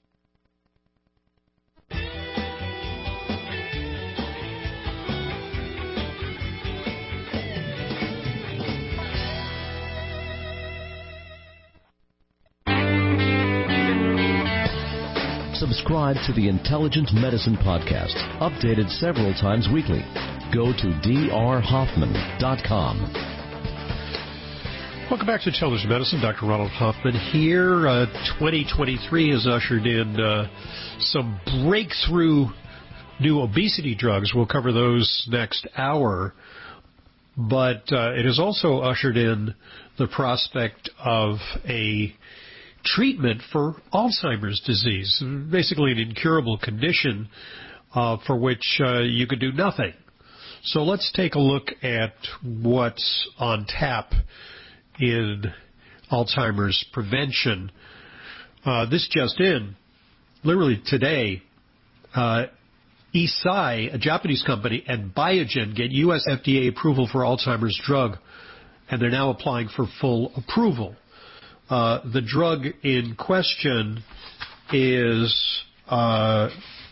Subscribe to the Intelligent Medicine Podcast, updated several times weekly. Go to drhoffman.com. Welcome back to Intelligent Medicine. Dr. Ronald Hoffman here. 2023 has ushered in some breakthrough new obesity drugs. We'll cover those next hour. But it has also ushered in the prospect of a treatment for Alzheimer's disease, basically an incurable condition for which you could do nothing. So let's take a look at what's on tap in Alzheimer's prevention. This just in, literally today, Eisai, a Japanese company, and Biogen get U.S. FDA approval for Alzheimer's drug, and they're now applying for full approval. The drug in question is called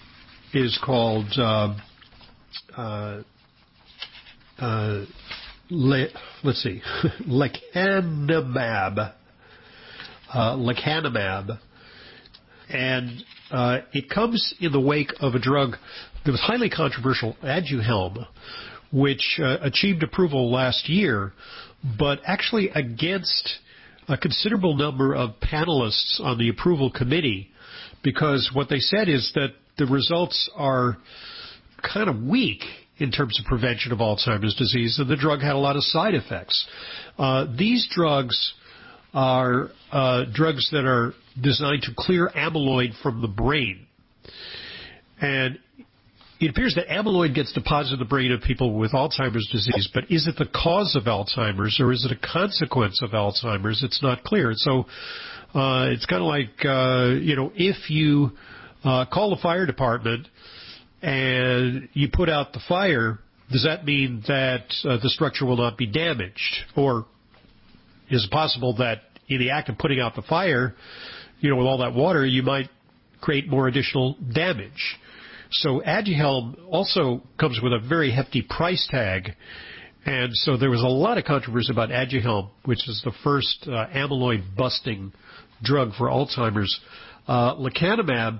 lecanemab. Lecanemab, and it comes in the wake of a drug that was highly controversial, Aduhelm, which achieved approval last year, but actually against a considerable number of panelists on the approval committee, because what they said is that the results are kind of weak in terms of prevention of Alzheimer's disease, and the drug had a lot of side effects. These drugs are drugs that are designed to clear amyloid from the brain. And it appears that amyloid gets deposited in the brain of people with Alzheimer's disease, but is it the cause of Alzheimer's or is it a consequence of Alzheimer's? It's not clear. So it's kind of like, if you call the fire department and you put out the fire, does that mean that the structure will not be damaged? Or is it possible that in the act of putting out the fire, with all that water, you might create more additional damage? So Aduhelm also comes with a very hefty price tag, and so there was a lot of controversy about Aduhelm, which is the first amyloid-busting drug for Alzheimer's. Lecanemab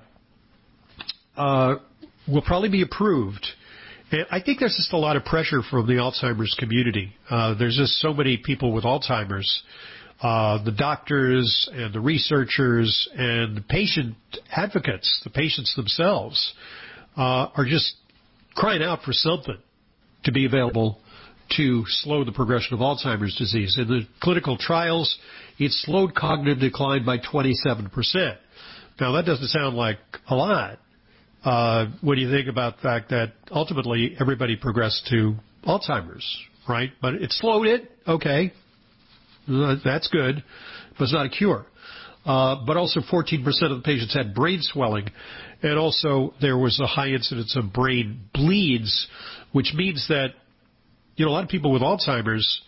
will probably be approved. And I think there's just a lot of pressure from the Alzheimer's community. There's just so many people with Alzheimer's. The doctors and the researchers and the patient advocates, the patients themselves, are just crying out for something to be available to slow the progression of Alzheimer's disease. In the clinical trials, it slowed cognitive decline by 27%. Now, that doesn't sound like a lot when you think about the fact that ultimately everybody progressed to Alzheimer's, right? But it slowed it. Okay. That's good, but it's not a cure. But also 14% of the patients had brain swelling, and also there was a high incidence of brain bleeds, which means that, a lot of people with Alzheimer's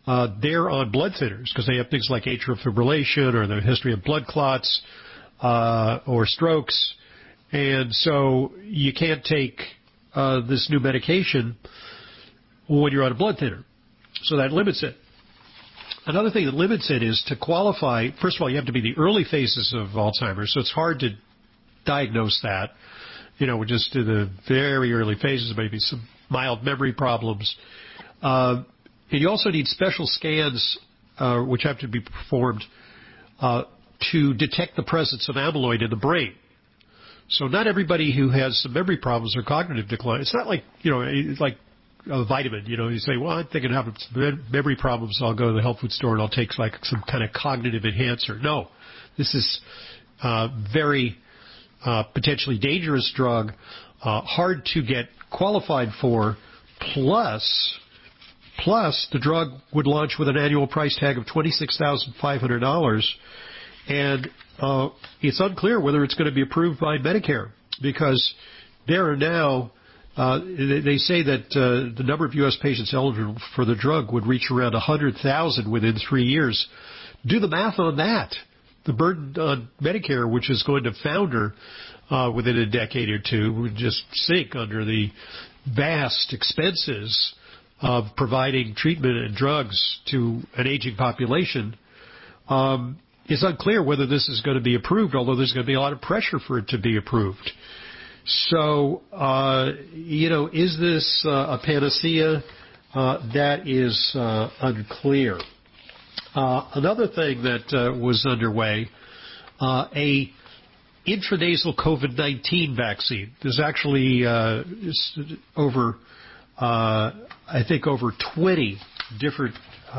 they're on blood thinners because they have things like atrial fibrillation or the history of blood clots or strokes. And so you can't take this new medication when you're on a blood thinner. So that limits it. Another thing that limits it is to qualify. First of all, you have to be in the early phases of Alzheimer's, so it's hard to diagnose that. We're just in the very early phases, maybe some mild memory problems. And you also need special scans, which have to be performed to detect the presence of amyloid in the brain. So not everybody who has some memory problems or cognitive decline. It's not like, it's like a vitamin. You say, well, I'm thinking of having some memory problems. I'll go to the health food store and I'll take like some kind of cognitive enhancer. No, this is very potentially dangerous drug, hard to get qualified for. Plus, the drug would launch with an annual price tag of $26,500, and it's unclear whether it's going to be approved by Medicare because there are now. They say that the number of U.S. patients eligible for the drug would reach around 100,000 within 3 years. Do the math on that. The burden on Medicare, which is going to founder within a decade or two, would just sink under the vast expenses of providing treatment and drugs to an aging population. It's unclear whether this is going to be approved, although there's going to be a lot of pressure for it to be approved. So, is this a panacea? That is unclear. Another thing that was underway, a intranasal COVID-19 vaccine. There's actually over 20 different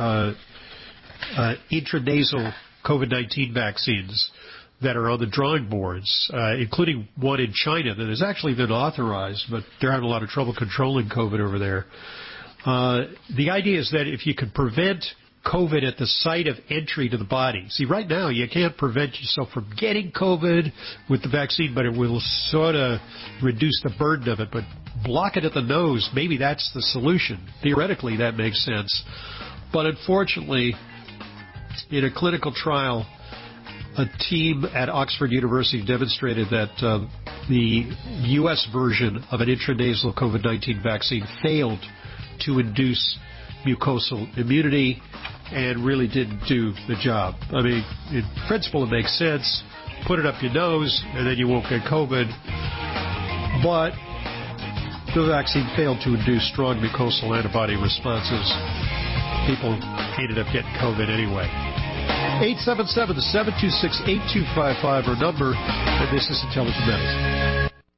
intranasal COVID-19 vaccines that are on the drawing boards, including one in China that has actually been authorized, but they're having a lot of trouble controlling COVID over there. The idea is that if you can prevent COVID at the site of entry to the body. See, right now you can't prevent yourself from getting COVID with the vaccine, but it will sort of reduce the burden of it. But block it at the nose, maybe that's the solution. Theoretically, that makes sense. But unfortunately, in a clinical trial, a team at Oxford University demonstrated that the U.S. version of an intranasal COVID-19 vaccine failed to induce mucosal immunity and really didn't do the job. I mean, in principle, it makes sense. Put it up your nose, and then you won't get COVID. But the vaccine failed to induce strong mucosal antibody responses. People ended up getting COVID anyway. 877-726-8255, our number, and this is Intelligent Medicine.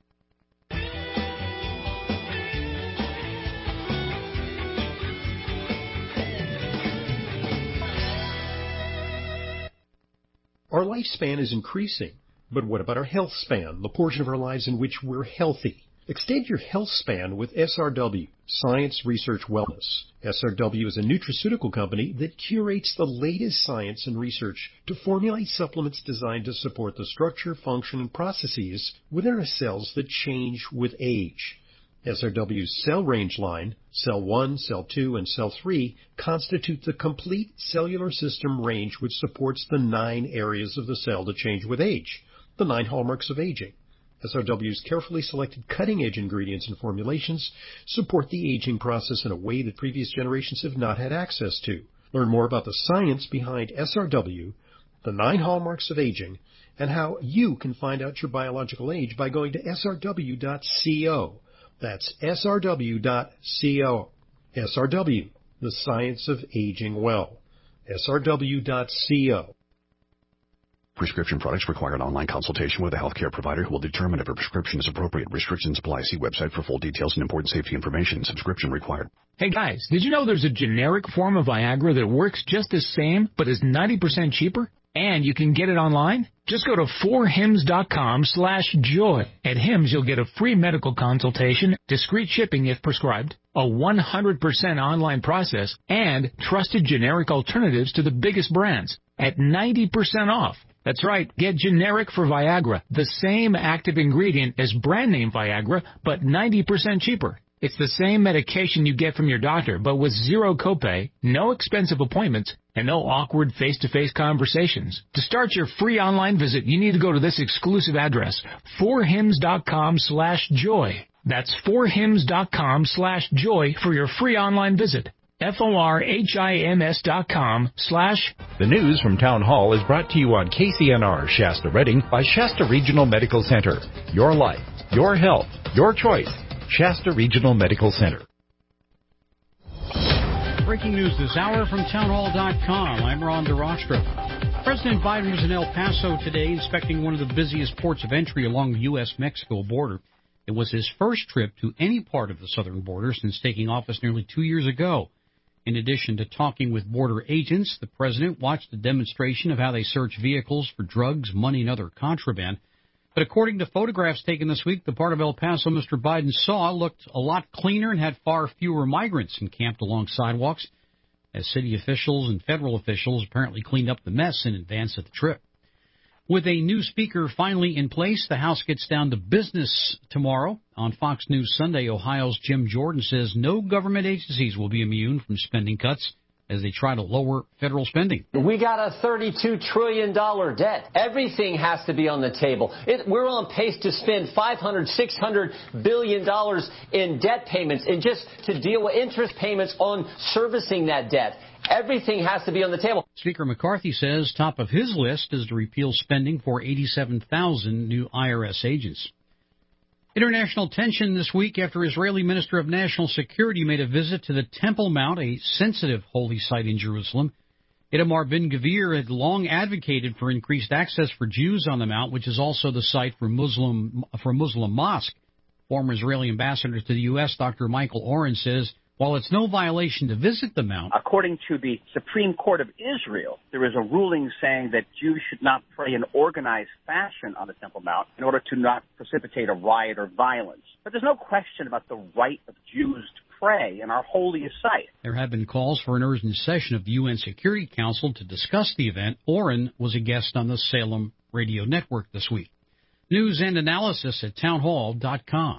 Our lifespan is increasing, but what about our health span, the portion of our lives in which we're healthy? Extend your health span with SRW, Science Research Wellness. SRW is a nutraceutical company that curates the latest science and research to formulate supplements designed to support the structure, function, and processes within our cells that change with age. SRW's Cell Range line, Cell 1, Cell 2, and Cell 3, constitute the complete cellular system range which supports the 9 areas of the cell that change with age, the 9 hallmarks of aging. SRW's carefully selected cutting-edge ingredients and formulations support the aging process in a way that previous generations have not had access to. Learn more about the science behind SRW, the 9 hallmarks of aging, and how you can find out your biological age by going to srw.co. That's srw.co. SRW, the science of aging well. srw.co. Prescription products require an online consultation with a healthcare provider who will determine if a prescription is appropriate. Restrictions apply. See website for full details and important safety information. Subscription required. Hey guys, did you know there's a generic form of Viagra that works just the same but is 90% cheaper? And you can get it online? Just go to 4hims.com/joy. At Hims, you'll get a free medical consultation, discreet shipping if prescribed, a 100% online process, and trusted generic alternatives to the biggest brands at 90% off. That's right, get generic for Viagra, the same active ingredient as brand name Viagra, but 90% cheaper. It's the same medication you get from your doctor, but with zero copay, no expensive appointments, and no awkward face-to-face conversations. To start your free online visit, you need to go to this exclusive address, forhims.com/joy. That's forhims.com/joy for your free online visit. forhims.com/. The news from Town Hall is brought to you on KCNR Shasta Redding by Shasta Regional Medical Center. Your life, your health, your choice. Shasta Regional Medical Center. Breaking news this hour from townhall.com. I'm Ron DeRostra. President Biden was in El Paso today inspecting one of the busiest ports of entry along the U.S.-Mexico border. It was his first trip to any part of the southern border since taking office nearly 2 years ago. In addition to talking with border agents, the president watched a demonstration of how they search vehicles for drugs, money, and other contraband. But according to photographs taken this week, the part of El Paso Mr. Biden saw looked a lot cleaner and had far fewer migrants encamped along sidewalks, as city officials and federal officials apparently cleaned up the mess in advance of the trip. With a new speaker finally in place, the House gets down to business tomorrow. On Fox News Sunday, Ohio's Jim Jordan says no government agencies will be immune from spending cuts as they try to lower federal spending. We got a $32 trillion debt. Everything has to be on the table. We're on pace to spend $600 billion in debt payments and just to deal with interest payments on servicing that debt. Everything has to be on the table. Speaker McCarthy says top of his list is to repeal spending for 87,000 new IRS agents. International tension this week after Israeli Minister of National Security made a visit to the Temple Mount, a sensitive holy site in Jerusalem. Itamar Ben-Gvir had long advocated for increased access for Jews on the Mount, which is also the site for Muslim mosque. Former Israeli ambassador to the U.S., Dr. Michael Oren, says while it's no violation to visit the Mount, according to the Supreme Court of Israel, there is a ruling saying that Jews should not pray in organized fashion on the Temple Mount in order to not precipitate a riot or violence. But there's no question about the right of Jews to pray in our holiest site. There have been calls for an urgent session of the UN Security Council to discuss the event. Oren was a guest on the Salem Radio Network this week. News and analysis at townhall.com.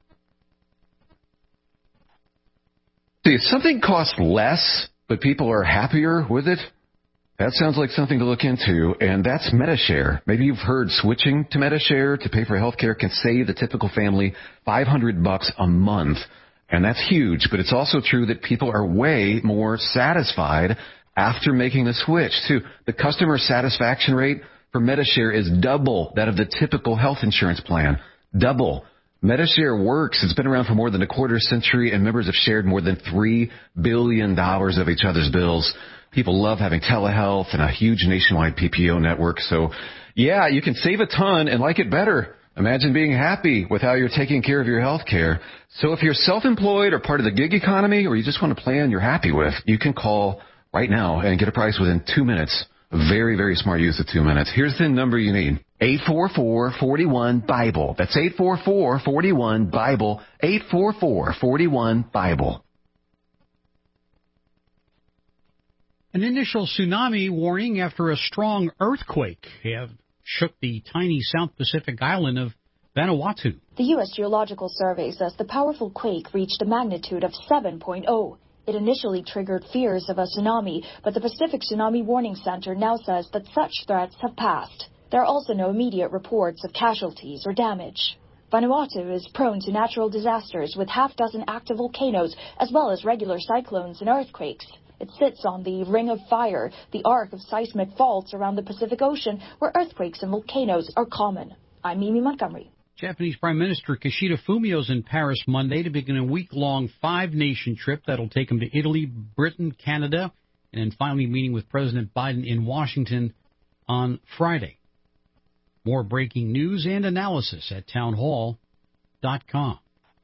See, if something costs less, but people are happier with it, that sounds like something to look into, and that's Medi-Share. Maybe you've heard switching to Medi-Share to pay for health care can save the typical family $500 a month, and that's huge. But it's also true that people are way more satisfied after making the switch, too. The customer satisfaction rate for Medi-Share is double that of the typical health insurance plan. Double. Medi-Share works. It's been around for more than a quarter century, and members have shared more than $3 billion of each other's bills. People love having telehealth and a huge nationwide PPO network. So, yeah, you can save a ton and like it better. Imagine being happy with how you're taking care of your health care. So if you're self-employed or part of the gig economy or you just want a plan you're happy with, you can call right now and get a price within 2 minutes. Very, very smart use of 2 minutes. Here's the number you need. 844-41-BIBLE. That's 844-41-BIBLE. 844-41-BIBLE. An initial tsunami warning after a strong earthquake shook the tiny South Pacific island of Vanuatu. The U.S. Geological Survey says the powerful quake reached a magnitude of 7.0. It initially triggered fears of a tsunami, but the Pacific Tsunami Warning Center now says that such threats have passed. There are also no immediate reports of casualties or damage. Vanuatu is prone to natural disasters with half-dozen active volcanoes as well as regular cyclones and earthquakes. It sits on the Ring of Fire, the arc of seismic faults around the Pacific Ocean where earthquakes and volcanoes are common. I'm Mimi Montgomery. Japanese Prime Minister Kishida Fumio is in Paris Monday to begin a week-long five-nation trip that'll take him to Italy, Britain, Canada, and then finally meeting with President Biden in Washington on Friday. More breaking news and analysis at townhall.com.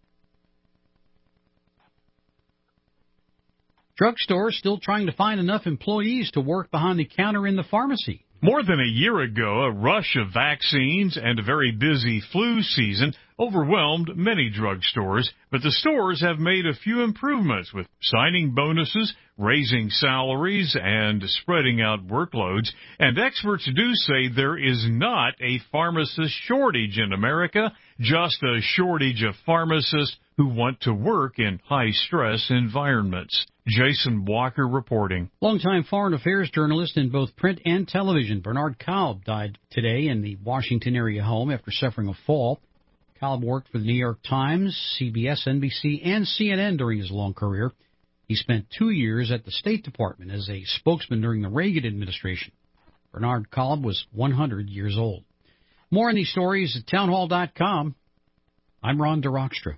Drugstores still trying to find enough employees to work behind the counter in the pharmacy. More than a year ago, a rush of vaccines and a very busy flu season overwhelmed many drugstores, but the stores have made a few improvements with signing bonuses, raising salaries, and spreading out workloads. And experts do say there is not a pharmacist shortage in America, just a shortage of pharmacists who want to work in high-stress environments. Jason Walker reporting. Longtime foreign affairs journalist in both print and television, Bernard Kalb, died today in the Washington area home after suffering a fall. Kalb worked for the New York Times, CBS, NBC, and CNN during his long career. He spent 2 years at the State Department as a spokesman during the Reagan administration. Bernard Kalb was 100 years old. More on these stories at townhall.com. I'm Ron DeRockstra.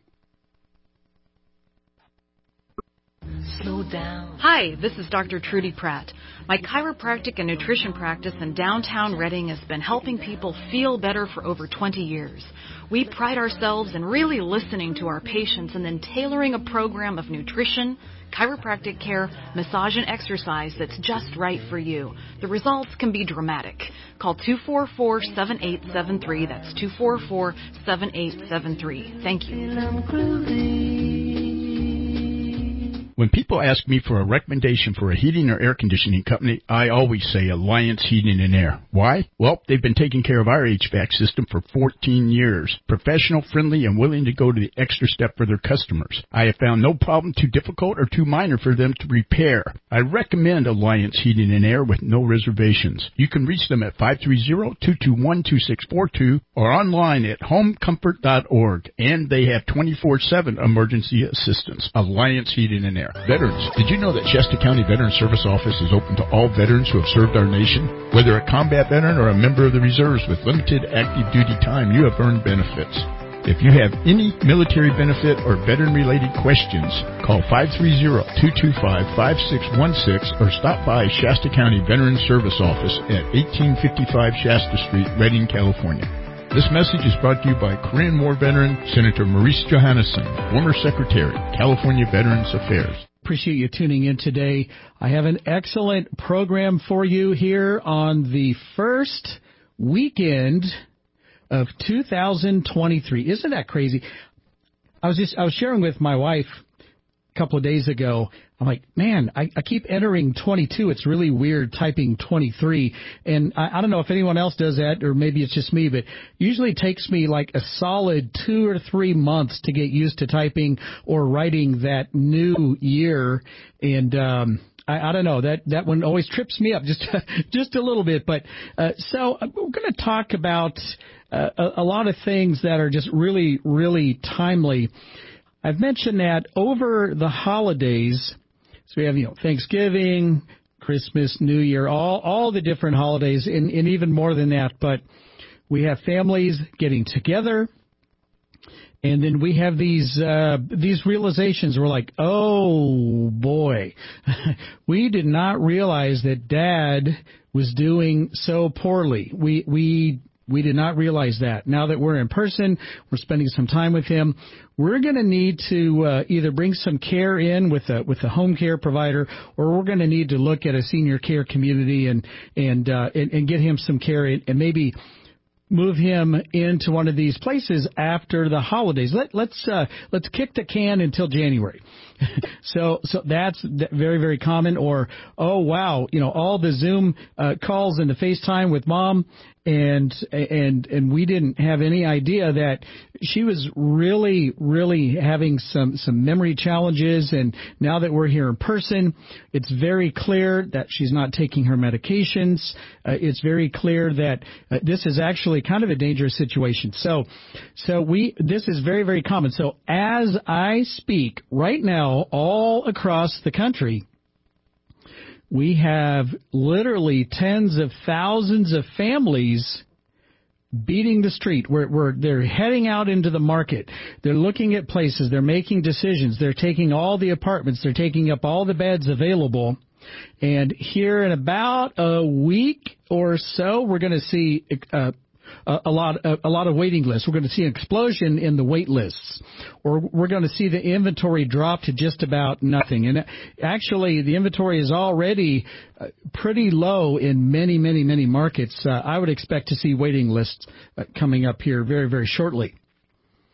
Slow down. Hi, this is Dr. Trudy Pratt. My chiropractic and nutrition practice in downtown Reading has been helping people feel better for over 20 years. We pride ourselves in really listening to our patients and then tailoring a program of nutrition, chiropractic care, massage, and exercise that's just right for you. The results can be dramatic. Call 244-7873. That's 244-7873. Thank you. When people ask me for a recommendation for a heating or air conditioning company, I always say Alliance Heating and Air. Why? Well, they've been taking care of our HVAC system for 14 years. Professional, friendly, and willing to go to the extra step for their customers. I have found no problem too difficult or too minor for them to repair. I recommend Alliance Heating and Air with no reservations. You can reach them at 530-221-2642 or online at homecomfort.org. And they have 24/7 emergency assistance. Alliance Heating and Air. Veterans, did you know that Shasta County Veteran Service Office is open to all veterans who have served our nation? Whether a combat veteran or a member of the reserves with limited active duty time, you have earned benefits. If you have any military benefit or veteran-related questions, call 530-225-5616 or stop by Shasta County Veteran Service Office at 1855 Shasta Street, Redding, California. This message is brought to you by Korean War veteran Senator Maurice Johannesson, former Secretary, California Veterans Affairs. Appreciate you tuning in today. I have an excellent program for you here on the first weekend of 2023. Isn't that crazy? I was sharing with my wife a couple of days ago. I'm like, man, I keep entering 22. It's really weird typing 23. And I don't know if anyone else does that, or maybe it's just me, but usually it takes me like a solid 2 or 3 months to get used to typing or writing that new year. And I don't know, that one always trips me up just a little bit. But so we're going to talk about a lot of things that are just really, really timely. I've mentioned that over the holidays, so we have, Thanksgiving, Christmas, New Year, all the different holidays, and even more than that. But we have families getting together, and then we have these realizations. We're like, oh boy, we did not realize that Dad was doing so poorly. We did not realize that. Now that we're in person, we're spending some time with him, we're going to need to either bring some care in with a home care provider, or we're going to need to look at a senior care community and get him some care and maybe move him into one of these places after the holidays. Let's kick the can until January. So that's very, very common. Or, oh wow, all the Zoom calls and the FaceTime with Mom, and we didn't have any idea that she was really, really having some memory challenges. And now that we're here in person, it's very clear that she's not taking her medications. It's very clear that this is actually kind of a dangerous situation. So this is very, very common. So as I speak right now, all across the country, we have literally tens of thousands of families beating the street. Where they're heading out into the market. They're looking at places. They're making decisions. They're taking all the apartments. They're taking up all the beds available. And here in about a week or so, we're going to see a lot of waiting lists. We're going to see an explosion in the wait lists, or we're going to see the inventory drop to just about nothing. And actually, the inventory is already pretty low in many, many, many markets. I would expect to see waiting lists coming up here very, very shortly.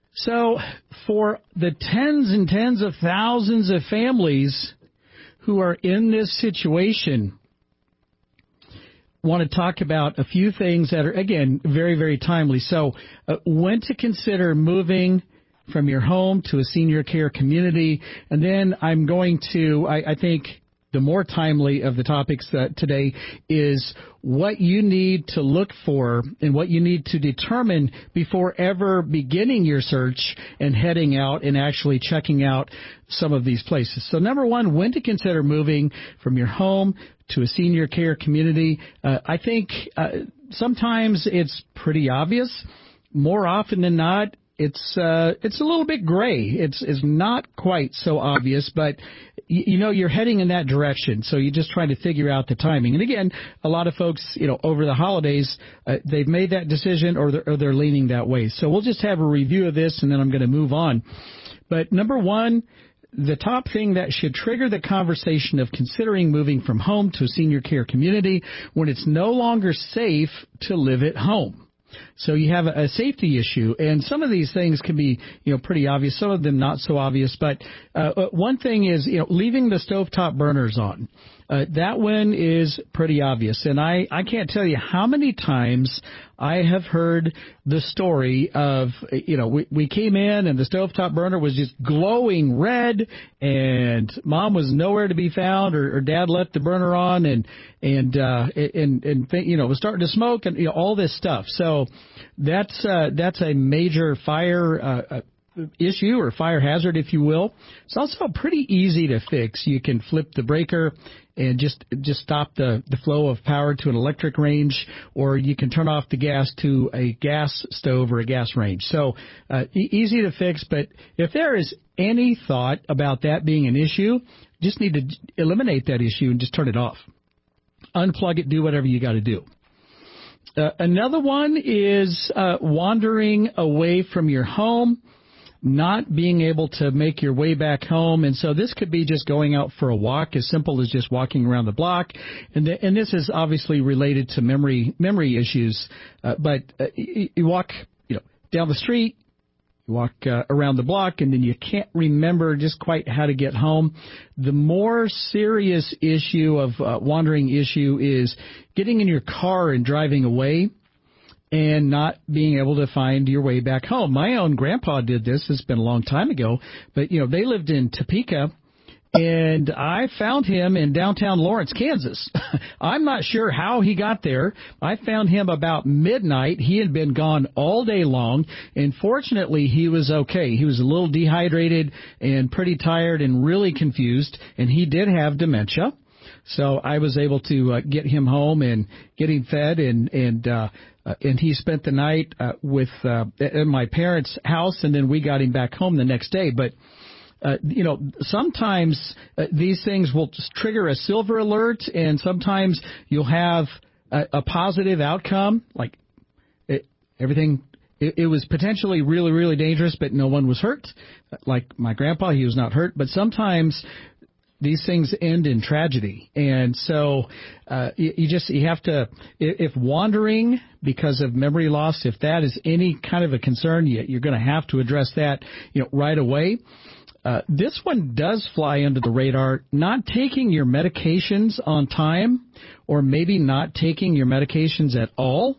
So for the tens and tens of thousands of families who are in this situation, want to talk about a few things that are, again, very, very timely. So when to consider moving from your home to a senior care community. And then I'm going to, I think the more timely of the topics today is what you need to look for and what you need to determine before ever beginning your search and heading out and actually checking out some of these places. So number one, when to consider moving from your home to a senior care community. I think sometimes it's pretty obvious. More often than not, it's a little bit gray. It's not quite so obvious, but you're heading in that direction. So you're just trying to figure out the timing. And again, a lot of folks, over the holidays, they've made that decision or they're leaning that way. So we'll just have a review of this and then I'm going to move on. But number one, the top thing that should trigger the conversation of considering moving from home to a senior care community when it's no longer safe to live at home. So you have a safety issue, and some of these things can be, pretty obvious. Some of them not so obvious. But one thing is, leaving the stovetop burners on. That one is pretty obvious. And I can't tell you how many times I have heard the story of, we came in and the stovetop burner was just glowing red and mom was nowhere to be found or dad left the burner on and was starting to smoke and all this stuff. So that's a major fire issue or fire hazard, if you will. It's also pretty easy to fix. You can flip the breaker and just stop the flow of power to an electric range, or you can turn off the gas to a gas stove or a gas range. So easy to fix, but if there is any thought about that being an issue, just need to eliminate that issue and just turn it off. Unplug it, do whatever you got to do. Another one is wandering away from your home, not being able to make your way back home. And so this could be just going out for a walk, as simple as just walking around the block. And this is obviously related to memory issues. But you walk, down the street, you walk around the block, and then you can't remember just quite how to get home. The more serious issue of wandering issue is getting in your car and driving away and not being able to find your way back home. My own grandpa did this. It's been a long time ago, but, they lived in Topeka, and I found him in downtown Lawrence, Kansas. I'm not sure how he got there. I found him about midnight. He had been gone all day long, and fortunately, he was okay. He was a little dehydrated and pretty tired and really confused, and he did have dementia. So I was able to get him home and get him fed, and he spent the night at my parents' house, and then we got him back home the next day. But sometimes these things will just trigger a silver alert, and sometimes you'll have a positive outcome, like everything. It was potentially really, really dangerous, but no one was hurt. Like my grandpa, he was not hurt. But sometimes these things end in tragedy. And so you have to, if wandering because of memory loss, if that is any kind of a concern, you're going to have to address that right away. This one does fly under the radar, not taking your medications on time, or maybe not taking your medications at all.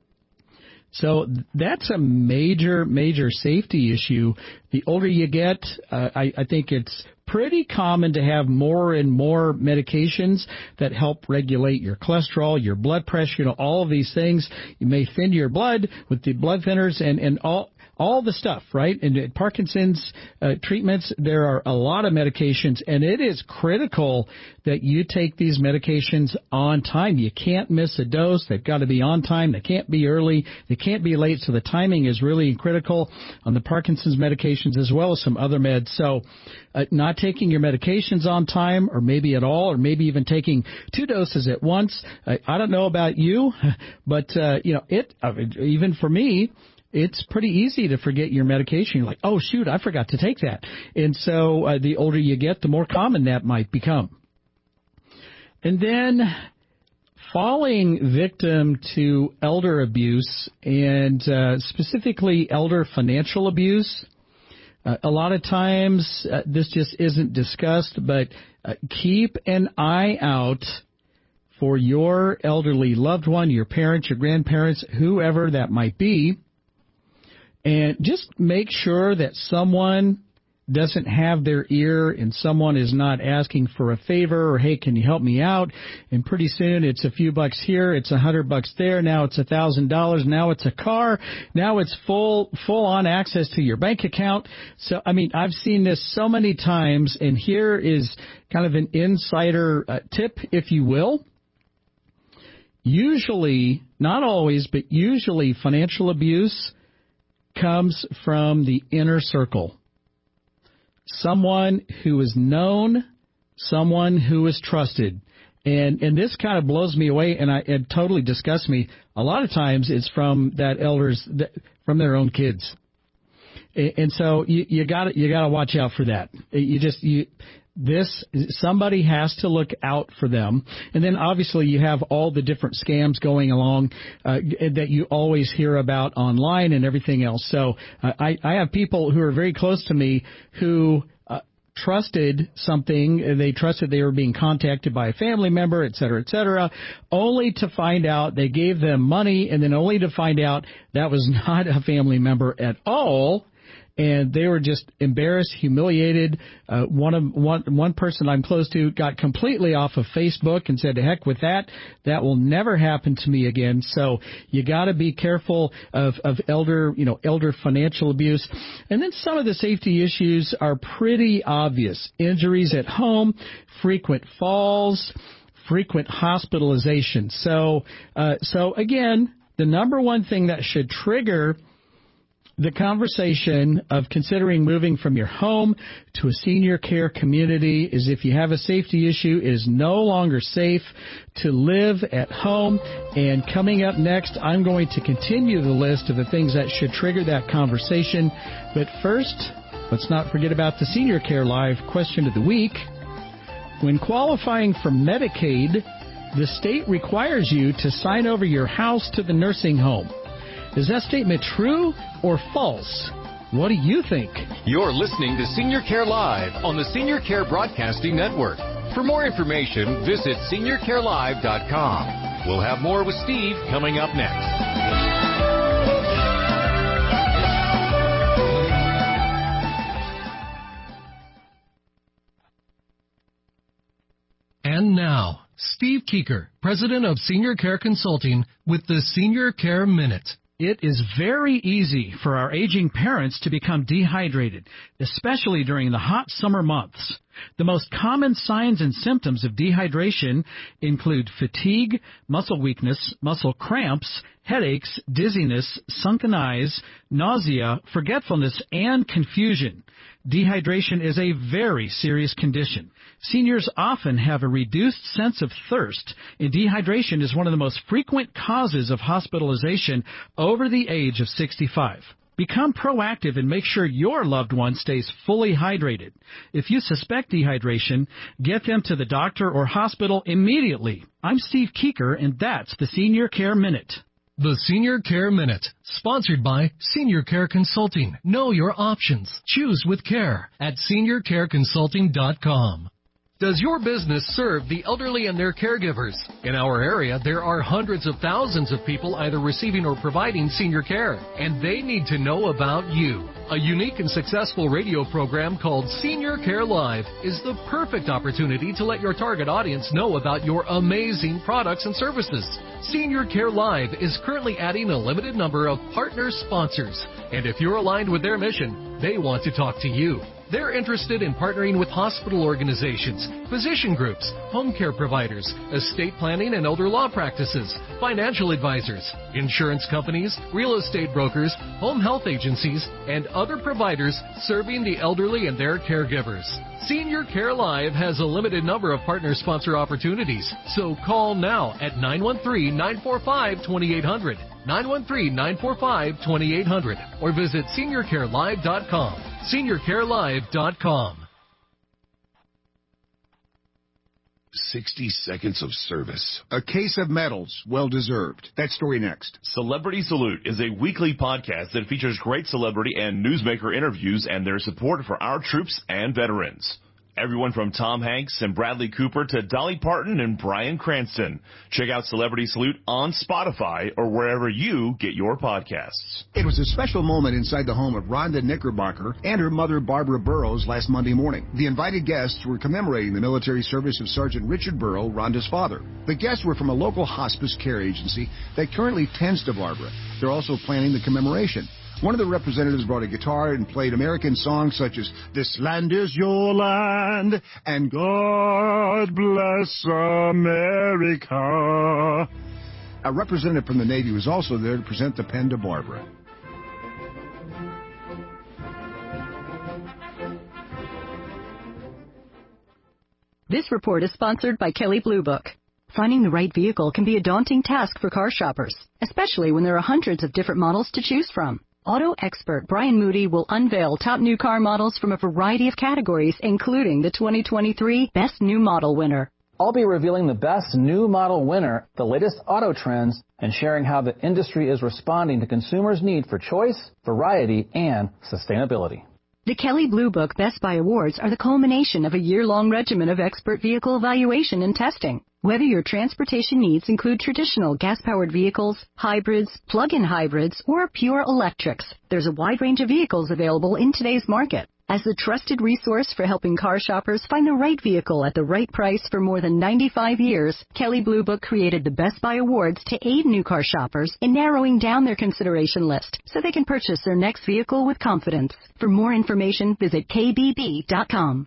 So that's a major, major safety issue. The older you get, I think it's pretty common to have more and more medications that help regulate your cholesterol, your blood pressure, all of these things. You may thin your blood with the blood thinners and all the stuff, right? And Parkinson's treatments, there are a lot of medications, and it is critical that you take these medications on time. You can't miss a dose. They've got to be on time. They can't be early. They can't be late. So the timing is really critical on the Parkinson's medications as well as some other meds. So not taking your medications on time, or maybe at all, or maybe even taking 2 doses at once. I don't know about you, but even for me, it's pretty easy to forget your medication. You're like, oh, shoot, I forgot to take that. And so the older you get, the more common that might become. And then falling victim to elder abuse, and specifically elder financial abuse. A lot of times this just isn't discussed, but keep an eye out for your elderly loved one, your parents, your grandparents, whoever that might be, and just make sure that someone doesn't have their ear and someone is not asking for a favor or, hey, can you help me out? And pretty soon it's a few bucks here, it's $100 there, now it's $1,000, now it's a car, now it's full on access to your bank account. So, I mean, I've seen this so many times, and here is kind of an insider tip, if you will. Usually, not always, but usually financial abuse comes from the inner circle. Someone who is known, someone who is trusted. And this kind of blows me away, and it totally disgusts me. A lot of times it's from from their own kids. And so you gotta watch out for that. Somebody has to look out for them. And then obviously you have all the different scams going along that you always hear about online and everything else. So I have people who are very close to me who trusted something. They trusted they were being contacted by a family member, et cetera, only to find out they gave them money, and then only to find out that was not a family member at all. And they were just embarrassed, humiliated. One person I'm close to got completely off of Facebook and said, "To heck with that. That will never happen to me again." So you got to be careful of elder financial abuse. And then some of the safety issues are pretty obvious: injuries at home, frequent falls, frequent hospitalization. So again, the number one thing that should trigger the conversation of considering moving from your home to a senior care community is if you have a safety issue. It is no longer safe to live at home. And coming up next, I'm going to continue the list of the things that should trigger that conversation. But first, let's not forget about the Senior Care Live question of the week. When qualifying for Medicaid, the state requires you to sign over your house to the nursing home. Is that statement true or false? What do you think? You're listening to Senior Care Live on the Senior Care Broadcasting Network. For more information, visit seniorcarelive.com. We'll have more with Steve coming up next. And now, Steve Keeker, President of Senior Care Consulting, with the Senior Care Minute. It is very easy for our aging parents to become dehydrated, especially during the hot summer months. The most common signs and symptoms of dehydration include fatigue, muscle weakness, muscle cramps, headaches, dizziness, sunken eyes, nausea, forgetfulness, and confusion. Dehydration is a very serious condition. Seniors often have a reduced sense of thirst, and dehydration is one of the most frequent causes of hospitalization over the age of 65. Become proactive and make sure your loved one stays fully hydrated. If you suspect dehydration, get them to the doctor or hospital immediately. I'm Steve Keeker, and that's the Senior Care Minute. The Senior Care Minute, sponsored by Senior Care Consulting. Know your options. Choose with care at seniorcareconsulting.com. Does your business serve the elderly and their caregivers? In our area, there are hundreds of thousands of people either receiving or providing senior care, and they need to know about you. A unique and successful radio program called Senior Care Live is the perfect opportunity to let your target audience know about your amazing products and services. Senior Care Live is currently adding a limited number of partner sponsors, and if you're aligned with their mission, they want to talk to you. They're interested in partnering with hospital organizations, physician groups, home care providers, estate planning and elder law practices, financial advisors, insurance companies, real estate brokers, home health agencies, and other providers serving the elderly and their caregivers. Senior Care Live has a limited number of partner sponsor opportunities, so call now at 913-945-2800, 913-945-2800, or visit seniorcarelive.com. seniorcarelive.com. 60 seconds of service. A case of medals, well-deserved. That story next. Celebrity Salute is a weekly podcast that features great celebrity and newsmaker interviews and their support for our troops and veterans. Everyone from Tom Hanks and Bradley Cooper to Dolly Parton and Bryan Cranston. Check out Celebrity Salute on Spotify or wherever you get your podcasts. It was a special moment inside the home of Rhonda Knickerbocker and her mother Barbara Burrows last Monday morning. The invited guests were commemorating the military service of Sergeant Richard Burrow, Rhonda's father. The guests were from a local hospice care agency that currently tends to Barbara. They're also planning the commemoration. One of the representatives brought a guitar and played American songs such as "This Land Is Your Land" and "God Bless America." A representative from the Navy was also there to present the pen to Barbara. This report is sponsored by Kelley Blue Book. Finding the right vehicle can be a daunting task for car shoppers, especially when there are hundreds of different models to choose from. Auto expert Brian Moody will unveil top new car models from a variety of categories, including the 2023 Best New Model winner. I'll be revealing the best new model winner, the latest auto trends, and sharing how the industry is responding to consumers' need for choice, variety, and sustainability. The Kelley Blue Book Best Buy Awards are the culmination of a year-long regimen of expert vehicle evaluation and testing. Whether your transportation needs include traditional gas-powered vehicles, hybrids, plug-in hybrids, or pure electrics, there's a wide range of vehicles available in today's market. As the trusted resource for helping car shoppers find the right vehicle at the right price for more than 95 years, Kelley Blue Book created the Best Buy Awards to aid new car shoppers in narrowing down their consideration list so they can purchase their next vehicle with confidence. For more information, visit kbb.com.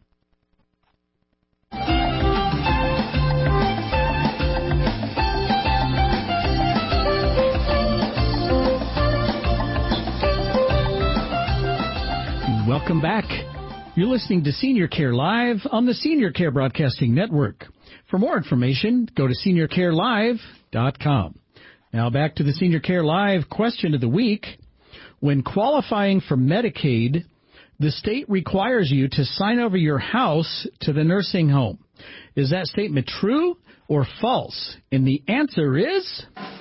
Welcome back. You're listening to Senior Care Live on the Senior Care Broadcasting Network. For more information, go to seniorcarelive.com. Now back to the Senior Care Live question of the week. When qualifying for Medicaid, the state requires you to sign over your house to the nursing home. Is that statement true or false? And the answer is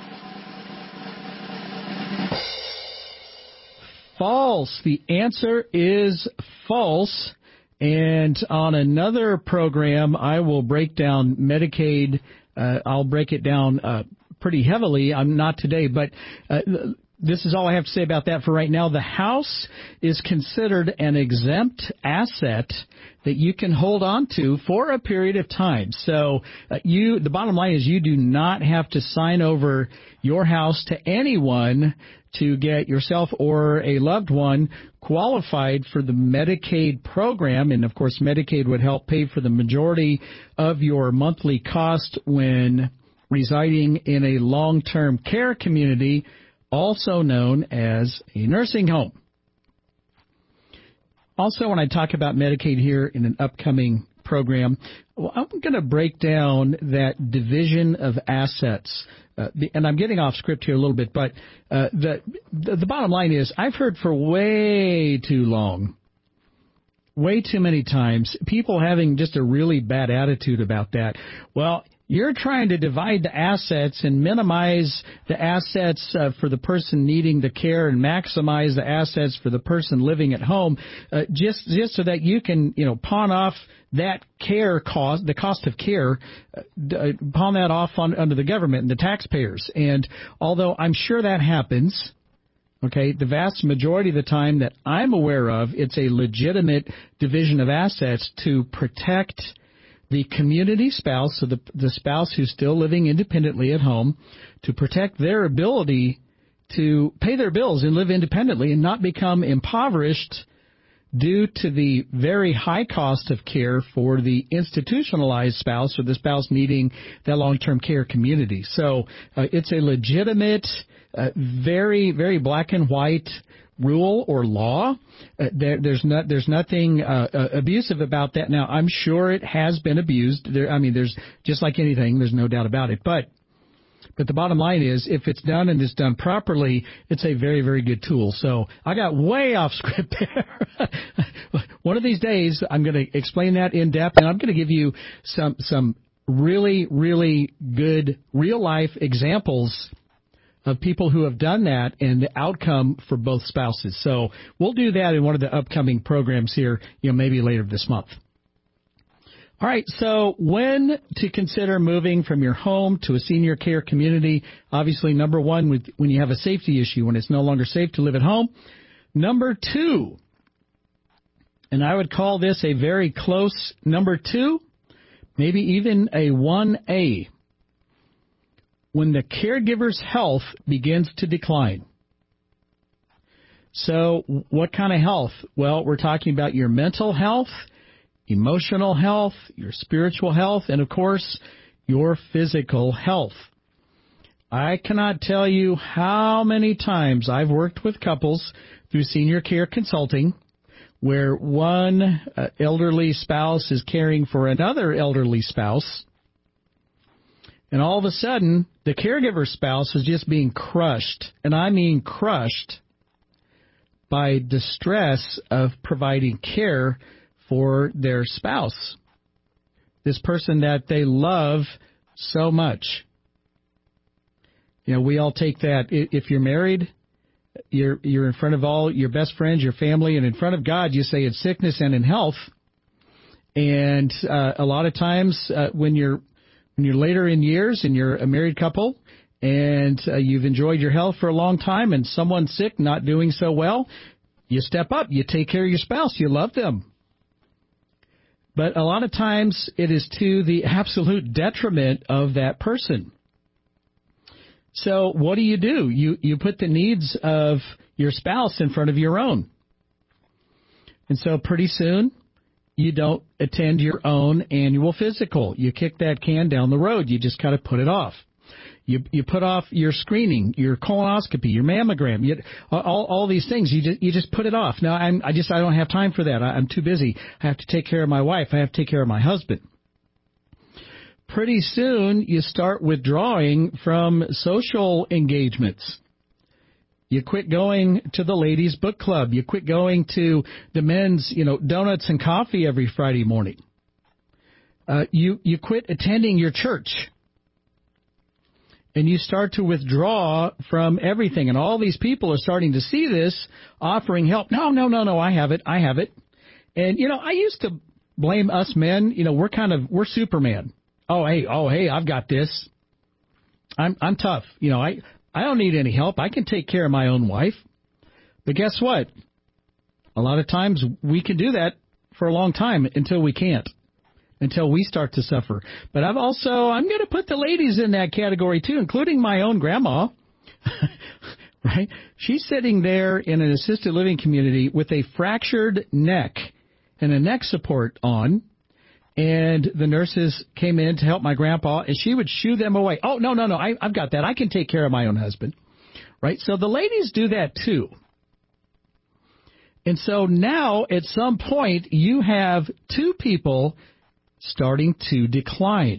false. The answer is false. And on another program, I will break down Medicaid. I'll break it down pretty heavily. I'm not today, but this is all I have to say about that for right now. The house is considered an exempt asset that you can hold on to for a period of time. So the bottom line is you do not have to sign over your house to anyone to get yourself or a loved one qualified for the Medicaid program. And, of course, Medicaid would help pay for the majority of your monthly cost when residing in a long-term care community, also known as a nursing home. Also, when I talk about Medicaid here in an upcoming program, I'm going to break down that division of assets. And I'm getting off script here a little bit, but the bottom line is I've heard for way too long, way too many times, people having just a really bad attitude about that. Well, you're trying to divide the assets and minimize the assets for the person needing the care and maximize the assets for the person living at home, just so that you can, pawn off that care cost, the cost of care, pawn that off under the government and the taxpayers. And although I'm sure that happens, okay, the vast majority of the time that I'm aware of, it's a legitimate division of assets to protect the community spouse, so the spouse who's still living independently at home, to protect their ability to pay their bills and live independently and not become impoverished due to the very high cost of care for the institutionalized spouse or the spouse needing that long-term care community. So it's a legitimate, very, very black and white rule or law. There's nothing abusive about that. Now, I'm sure it has been abused. There's just like anything, there's no doubt about it. But the bottom line is, if it's done and it's done properly, it's a very, very good tool. So I got way off script there. One of these days, I'm going to explain that in depth, and I'm going to give you some really, really good real-life examples of people who have done that and the outcome for both spouses. So we'll do that in one of the upcoming programs here, maybe later this month. All right, so when to consider moving from your home to a senior care community? Obviously, number one, when you have a safety issue, when it's no longer safe to live at home. Number two, and I would call this a very close number two, maybe even a 1A, when the caregiver's health begins to decline. So what kind of health? Well, we're talking about your mental health, emotional health, your spiritual health, and, of course, your physical health. I cannot tell you how many times I've worked with couples through senior care consulting where one elderly spouse is caring for another elderly spouse, and all of a sudden, the caregiver spouse is just being crushed, and I mean crushed, by the stress of providing care for their spouse, this person that they love so much. We all take that. If you're married, you're in front of all your best friends, your family, and in front of God, you say in sickness and in health. And a lot of times when you're later in years and you're a married couple and you've enjoyed your health for a long time and someone's sick, not doing so well, you step up, you take care of your spouse, you love them. But a lot of times it is to the absolute detriment of that person. So what do? You put the needs of your spouse in front of your own. And so pretty soon you don't attend your own annual physical. You kick that can down the road. You just kind of put it off. You put off your screening, your colonoscopy, your mammogram, all these things. You just put it off. Now I don't have time for that. I'm too busy. I have to take care of my wife. I have to take care of my husband. Pretty soon you start withdrawing from social engagements. You quit going to the ladies' book club. You quit going to the men's, donuts and coffee every Friday morning. You quit attending your church. And you start to withdraw from everything. And all these people are starting to see this, offering help. No, I have it. And, I used to blame us men. We're Superman. Oh, hey, I've got this. I'm tough. I don't need any help. I can take care of my own wife. But guess what? A lot of times we can do that for a long time until we can't. Until we start to suffer. But I'm going to put the ladies in that category too, including my own grandma, right? She's sitting there in an assisted living community with a fractured neck and a neck support on, and the nurses came in to help my grandpa, and she would shoo them away. Oh, no, I've got that. I can take care of my own husband, right? So the ladies do that too. And so now at some point you have two people starting to decline.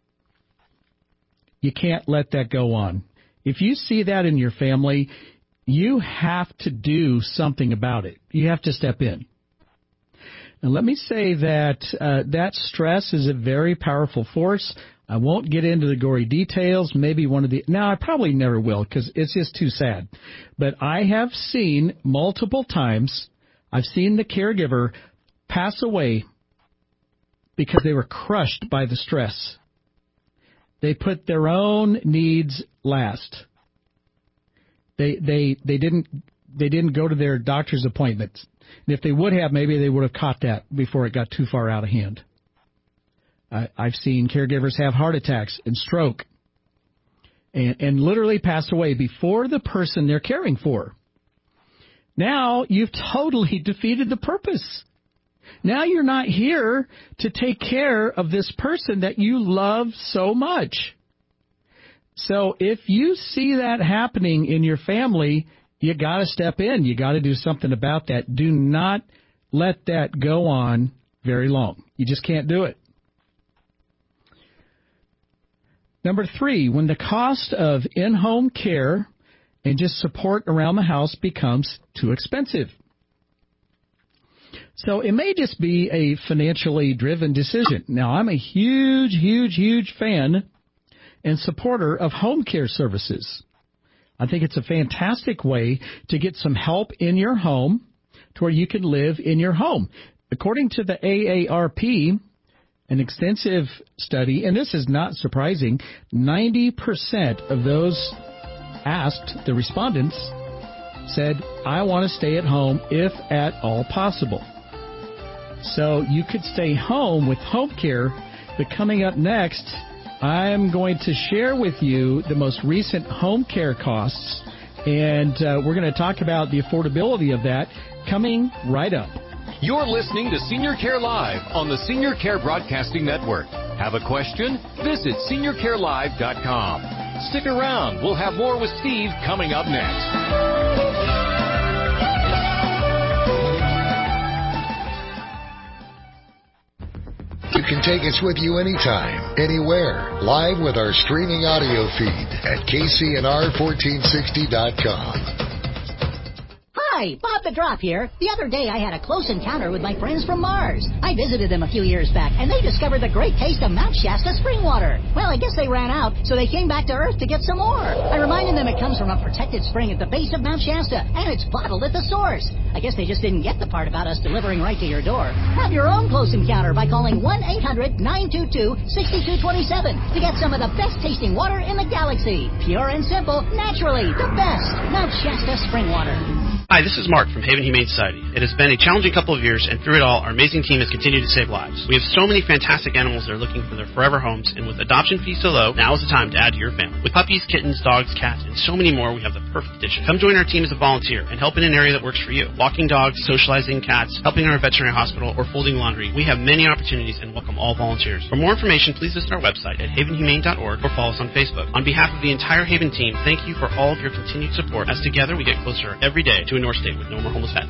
You can't let that go on. If you see that in your family, you have to do something about it. You have to step in. And let me say that that stress is a very powerful force. I won't get into the gory details. Maybe I probably never will because it's just too sad. But I have seen multiple times, I've seen the caregiver pass away because they were crushed by the stress. They put their own needs last. They didn't go to their doctor's appointments. And if they would have, maybe they would have caught that before it got too far out of hand. I've seen caregivers have heart attacks and stroke and literally pass away before the person they're caring for. Now you've totally defeated the purpose. Now you're not here to take care of this person that you love so much. So if you see that happening in your family, you got to step in. You got to do something about that. Do not let that go on very long. You just can't do it. Number 3, when the cost of in-home care and just support around the house becomes too expensive. So it may just be a financially driven decision. Now, I'm a huge fan and supporter of home care services. I think it's a fantastic way to get some help in your home to where you can live in your home. According to the AARP, an extensive study, and this is not surprising, 90% of those asked, the respondents, said, I want to stay at home if at all possible. So you could stay home with home care, but coming up next, I'm going to share with you the most recent home care costs, and we're going to talk about the affordability of that coming right up. You're listening to Senior Care Live on the Senior Care Broadcasting Network. Have a question? Visit SeniorCareLive.com. Stick around. We'll have more with Steve coming up next. You can take us with you anytime, anywhere, live with our streaming audio feed at KCNR1460.com. Hi, Bob the Drop here. The other day I had a close encounter with my friends from Mars. I visited them a few years back, and they discovered the great taste of Mount Shasta spring water. Well, I guess they ran out, so they came back to Earth to get some more. I reminded them it comes from a protected spring at the base of Mount Shasta, and it's bottled at the source. I guess they just didn't get the part about us delivering right to your door. Have your own close encounter by calling 1-800-922-6227 to get some of the best-tasting water in the galaxy. Pure and simple, naturally, the best. Mount Shasta spring water. Hi, this is Mark from Haven Humane Society. It has been a challenging couple of years, and through it all, our amazing team has continued to save lives. We have so many fantastic animals that are looking for their forever homes, and with adoption fees so low, now is the time to add to your family. With puppies, kittens, dogs, cats, and so many more, we have the perfect addition. Come join our team as a volunteer and help in an area that works for you. Walking dogs, socializing cats, helping our veterinary hospital, or folding laundry. We have many opportunities and welcome all volunteers. For more information, please visit our website at havenhumane.org or follow us on Facebook. On behalf of the entire Haven team, thank you for all of your continued support, as together we get closer every day to a North State with no more homeless pets.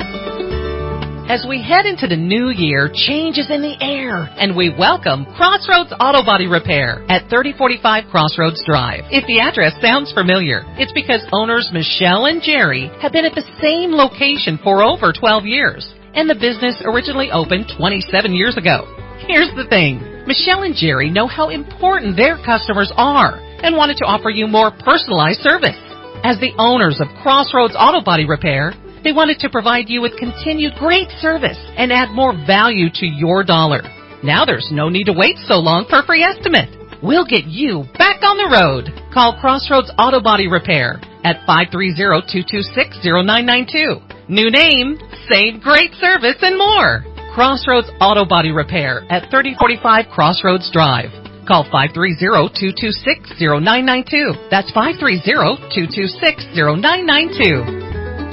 As we head into the new year, change is in the air, and we welcome Crossroads Auto Body Repair at 3045 Crossroads Drive. If the address sounds familiar, it's because owners Michelle and Jerry have been at the same location for over 12 years, and the business originally opened 27 years ago. Here's the thing. Michelle and Jerry know how important their customers are and wanted to offer you more personalized service. As the owners of Crossroads Auto Body Repair, they wanted to provide you with continued great service and add more value to your dollar. Now there's no need to wait so long for a free estimate. We'll get you back on the road. Call Crossroads Auto Body Repair at 530-226-0992. New name, same great service, and more. Crossroads Auto Body Repair at 3045 Crossroads Drive. Call 530-226-0992. That's 530-226-0992.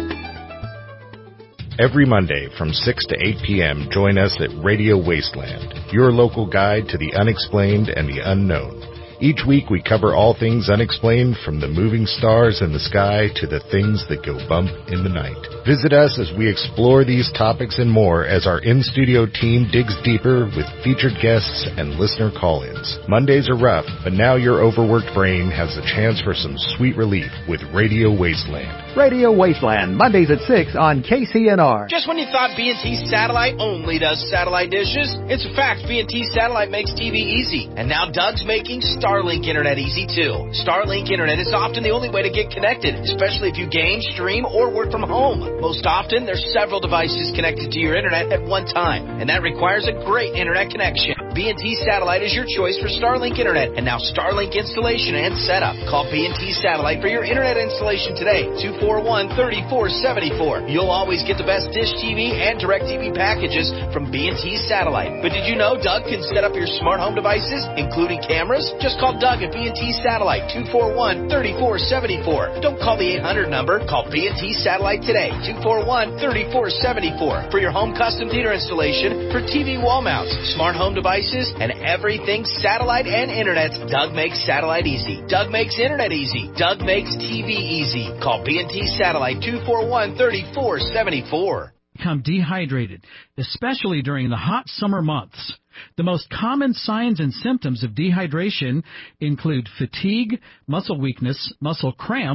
Every Monday from 6 to 8 p.m., join us at Radio Wasteland, your local guide to the unexplained and the unknown. Each week we cover all things unexplained, from the moving stars in the sky to the things that go bump in the night. Visit us as we explore these topics and more as our in-studio team digs deeper with featured guests and listener call-ins. Mondays are rough, but now your overworked brain has a chance for some sweet relief with Radio Wasteland. Radio Wasteland, Mondays at 6 on KCNR. Just when you thought B&T Satellite only does satellite dishes, it's a fact. B&T Satellite makes TV easy. And now Doug's making Starlink Internet easy too. Starlink Internet is often the only way to get connected, especially if you game, stream, or work from home. Most often, there's several devices connected to your internet at one time, and that requires a great internet connection. B&T Satellite is your choice for Starlink Internet, and now Starlink installation and setup. Call B&T Satellite for your internet installation today, 241-3474. You'll always get the best Dish TV and DirecTV packages from B&T Satellite. But did you know Doug can set up your smart home devices, including cameras? Just call Doug at B&T Satellite, 241-3474. Don't call the 800 number. Call B&T Satellite today, 241-3474. For your home custom theater installation, for TV wall mounts, smart home devices, and everything satellite and internet, Doug makes satellite easy. Doug makes internet easy. Doug makes TV easy. Call B&T Satellite, 241-3474. Become dehydrated, especially during the hot summer months. The most common signs and symptoms of dehydration include fatigue, muscle weakness, muscle cramps,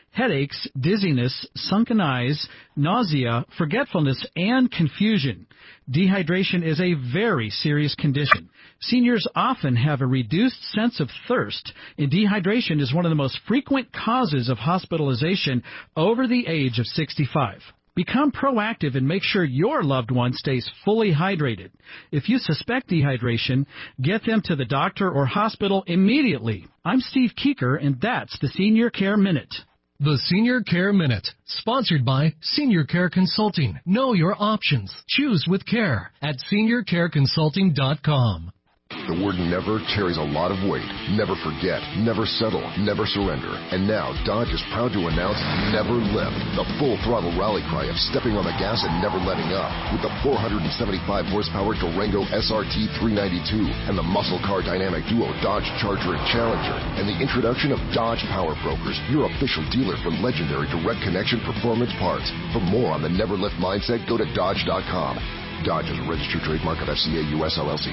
headaches, dizziness, sunken eyes, nausea, forgetfulness, and confusion. Dehydration is a very serious condition. Seniors often have a reduced sense of thirst, and dehydration is one of the most frequent causes of hospitalization over the age of 65. Become proactive and make sure your loved one stays fully hydrated. If you suspect dehydration, get them to the doctor or hospital immediately. I'm Steve Keeker, and that's the Senior Care Minute. The Senior Care Minute, sponsored by Senior Care Consulting. Know your options. Choose with care at seniorcareconsulting.com. The word never carries a lot of weight. Never forget, never settle, never surrender. And now, Dodge is proud to announce Never Lift, the full-throttle rally cry of stepping on the gas and never letting up. With the 475-horsepower Durango SRT 392 and the muscle car dynamic duo Dodge Charger and Challenger, and the introduction of Dodge Power Brokers, your official dealer for legendary direct connection performance parts. For more on the Never Lift mindset, go to Dodge.com. Dodge is a registered trademark of FCA US LLC.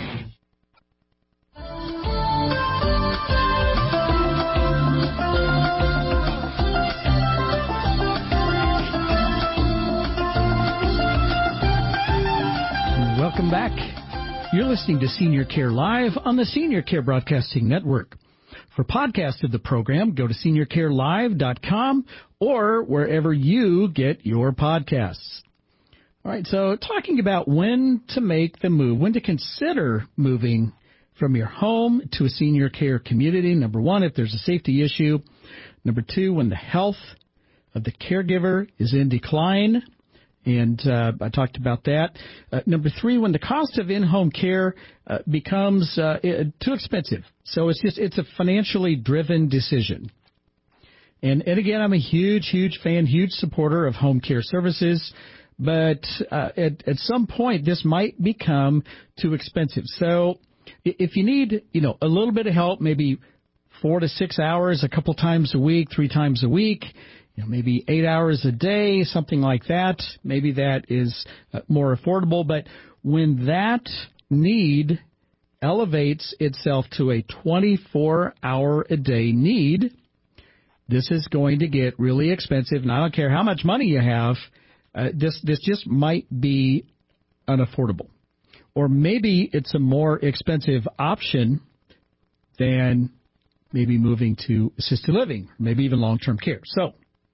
Welcome back. You're listening to Senior Care Live on the Senior Care Broadcasting Network. For podcasts of the program, go to seniorcarelive.com or wherever you get your podcasts. All right, so talking about when to make the move, when to consider moving from your home to a senior care community. Number one, if there's a safety issue. Number two, when the health of the caregiver is in decline. And I talked about that. Number three, when the cost of in-home care becomes too expensive. So it's a financially driven decision. And again, I'm a huge fan, huge supporter of home care services. But at some point, this might become too expensive. So if you need, a little bit of help, maybe 4 to 6 hours, a couple times a week, 3 times a week, maybe 8 hours a day, something like that. Maybe that is more affordable. But when that need elevates itself to a 24-hour-a-day need, this is going to get really expensive. And I don't care how much money you have, this just might be unaffordable. Or maybe it's a more expensive option than maybe moving to assisted living, maybe even long-term care. So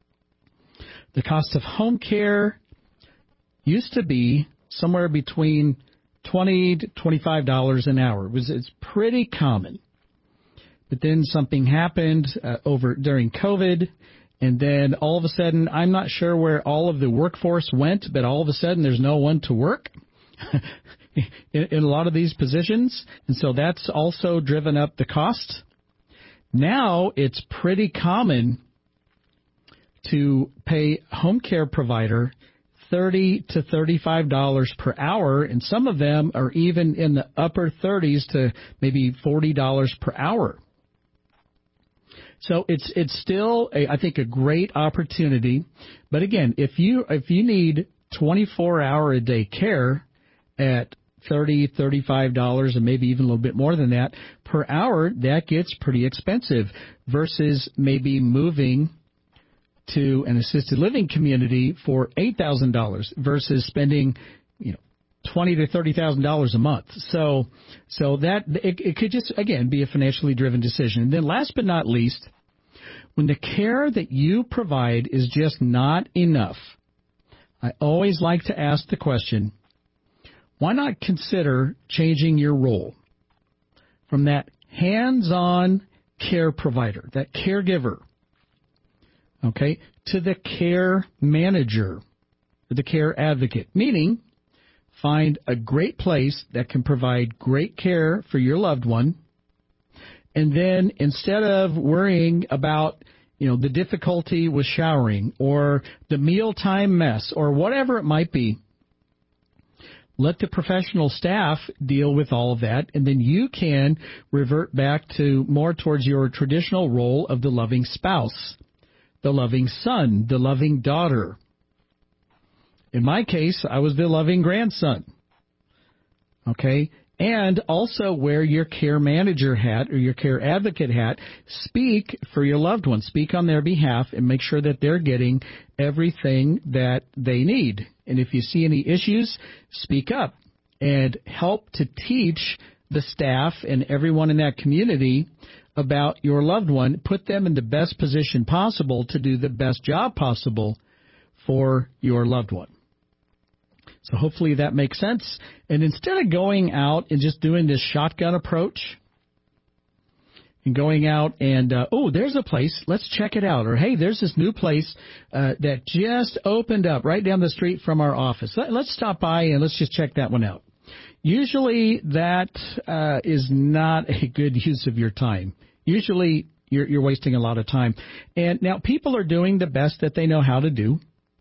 the cost of home care used to be somewhere between $20 to $25 an hour. It's pretty common. But then something happened during COVID, and then all of a sudden, I'm not sure where all of the workforce went, but all of a sudden there's no one to work in a lot of these positions. And so that's also driven up the cost. Now it's pretty common to pay home care provider $30 to $35 per hour, and some of them are even in the upper 30s to maybe $40 per hour. So it's still, I think, a great opportunity. But again, if you need 24-hour-a-day care at $30, $35, and maybe even a little bit more than that per hour, that gets pretty expensive versus maybe moving to an assisted living community for $8,000 versus spending, $20,000 to $30,000 a month. So that it could just, again, be a financially driven decision. And then last but not least, when the care that you provide is just not enough, I always like to ask the question, why not consider changing your role from that hands-on care provider, that caregiver, okay, to the care manager, or the care advocate, meaning find a great place that can provide great care for your loved one, and then instead of worrying about, the difficulty with showering or the mealtime mess or whatever it might be, let the professional staff deal with all of that, and then you can revert back to more towards your traditional role of the loving spouse, the loving son, the loving daughter. In my case, I was the loving grandson. Okay? And also wear your care manager hat or your care advocate hat. Speak for your loved one. Speak on their behalf and make sure that they're getting everything that they need. And if you see any issues, speak up and help to teach the staff and everyone in that community about your loved one. Put them in the best position possible to do the best job possible for your loved one. So hopefully that makes sense. And instead of going out and just doing this shotgun approach and going out and, there's a place, let's check it out. Or, hey, there's this new place that just opened up right down the street from our office. Let's stop by and let's just check that one out. Usually that is not a good use of your time. Usually you're wasting a lot of time. And now people are doing the best that they know how to do.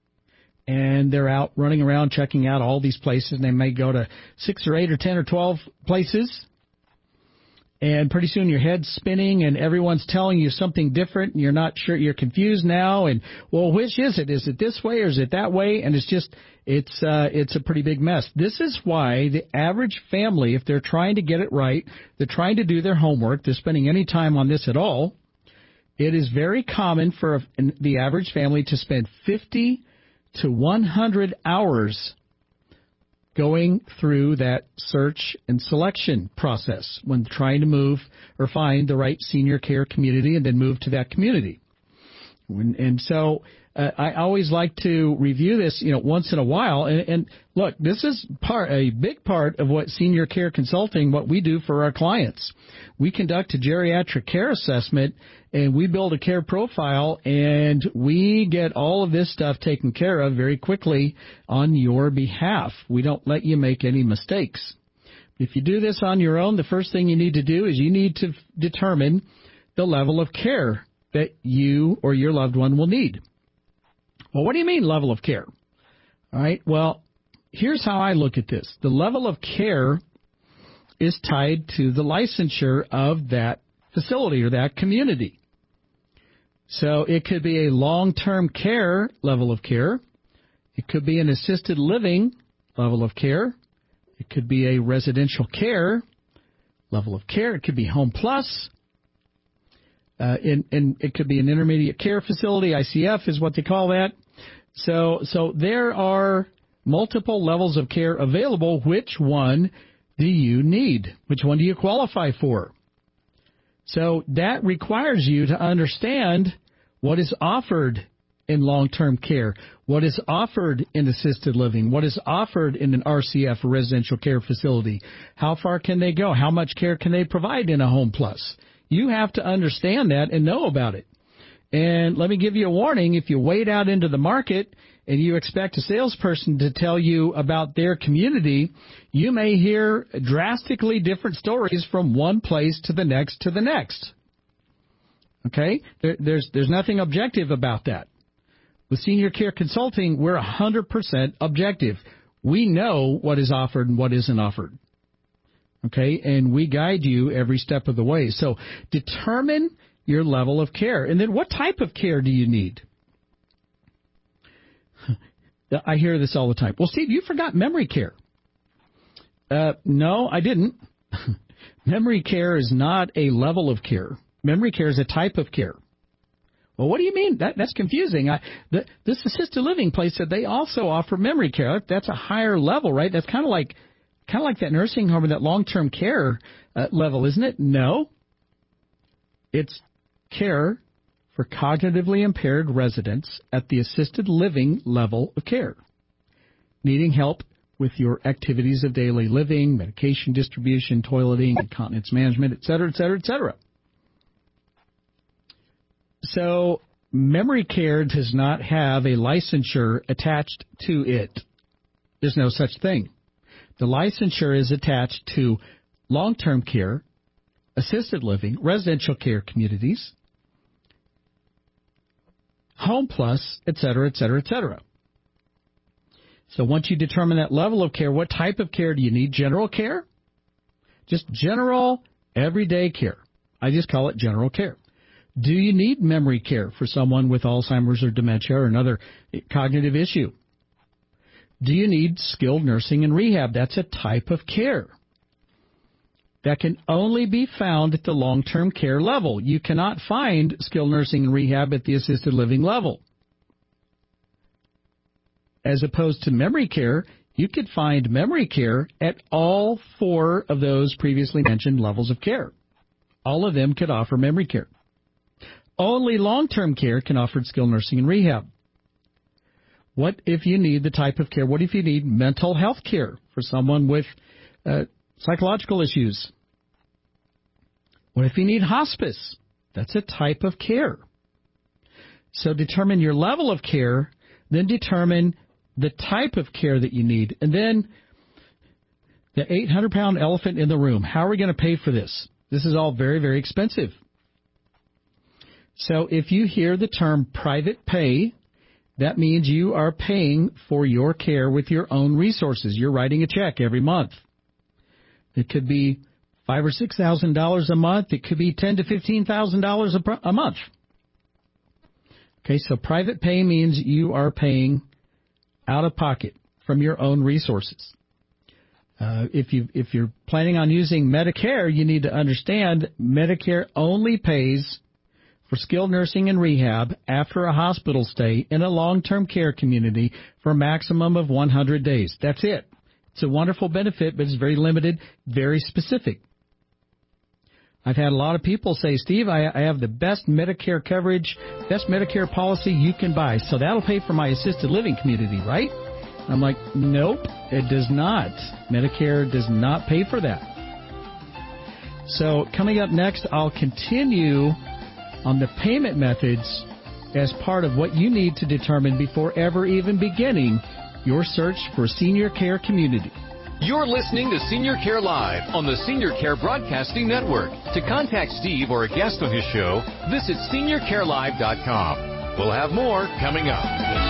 And they're out running around checking out all these places. And they may go to 6 or 8 or 10 or 12 places. And pretty soon your head's spinning and everyone's telling you something different. And you're not sure. You're confused now. And, well, which is it? Is it this way or is it that way? And it's a pretty big mess. This is why the average family, if they're trying to get it right, they're trying to do their homework, they're spending any time on this at all, it is very common for the average family to spend 50 to 100 hours going through that search and selection process when trying to move or find the right senior care community and then move to that community. And so I always like to review this, once in a while. And look, this is a big part of what senior care consulting, what we do for our clients. We conduct a geriatric care assessment and we build a care profile and we get all of this stuff taken care of very quickly on your behalf. We don't let you make any mistakes. If you do this on your own, the first thing you need to do is you need to determine the level of care that you or your loved one will need. Well, what do you mean level of care? All right, well, here's how I look at this. The level of care is tied to the licensure of that facility or that community. So it could be a long-term care level of care. It could be an assisted living level of care. It could be a residential care level of care. It could be Home Plus. And it could be an intermediate care facility. ICF is what they call that. So there are multiple levels of care available. Which one do you need? Which one do you qualify for? So that requires you to understand what is offered in long-term care, what is offered in assisted living, what is offered in an RCF, a residential care facility. How far can they go? How much care can they provide in a Home Plus? You have to understand that and know about it. And let me give you a warning. If you wade out into the market and you expect a salesperson to tell you about their community, you may hear drastically different stories from one place to the next to the next. Okay? There's nothing objective about that. With Senior Care Consulting, we're 100% objective. We know what is offered and what isn't offered. Okay? And we guide you every step of the way. So determine your level of care. And then what type of care do you need? I hear this all the time. Well, Steve, you forgot memory care. No, I didn't. Memory care is not a level of care. Memory care is a type of care. Well, what do you mean? That's confusing. This assisted living place said they also offer memory care. That's a higher level, right? That's kind of like that nursing home or that long-term care level, isn't it? No. It's care for cognitively impaired residents at the assisted living level of care, needing help with your activities of daily living, medication distribution, toileting, incontinence management, et cetera, et cetera, et cetera. So memory care does not have a licensure attached to it. There's no such thing. The licensure is attached to long-term care, assisted living, residential care communities, Home Plus, et cetera, et cetera, et cetera. So once you determine that level of care, what type of care do you need? General care? Just general, everyday care. I just call it general care. Do you need memory care for someone with Alzheimer's or dementia or another cognitive issue? Do you need skilled nursing and rehab? That's a type of care. that can only be found at the long-term care level. You cannot find skilled nursing and rehab at the assisted living level. As opposed to memory care, you could find memory care at all 4 of those previously mentioned levels of care. All of them could offer memory care. Only long-term care can offer skilled nursing and rehab. What if you need the type of care? What if you need mental health care for someone with psychological issues? What if you need hospice? That's a type of care. So determine your level of care, then determine the type of care that you need. And then the 800-pound elephant in the room. How are we going to pay for this? This is all very, very expensive. So if you hear the term private pay, that means you are paying for your care with your own resources. You're writing a check every month. It could be $5,000 or $6,000 a month. It could be $10,000 to $15,000 a month. Okay, so private pay means you are paying out of pocket from your own resources. If you're planning on using Medicare, you need to understand Medicare only pays for skilled nursing and rehab after a hospital stay in a long-term care community for a maximum of 100 days. That's it. It's a wonderful benefit, but it's very limited, very specific. I've had a lot of people say, Steve, I have the best Medicare coverage, best Medicare policy you can buy, so that'll pay for my assisted living community, right? I'm like, nope, it does not. Medicare does not pay for that. So coming up next, I'll continue on the payment methods as part of what you need to determine before ever even beginning your search for a senior care community. You're listening to Senior Care Live on the Senior Care Broadcasting Network. To contact Steve or a guest on his show, visit SeniorCareLive.com. We'll have more coming up.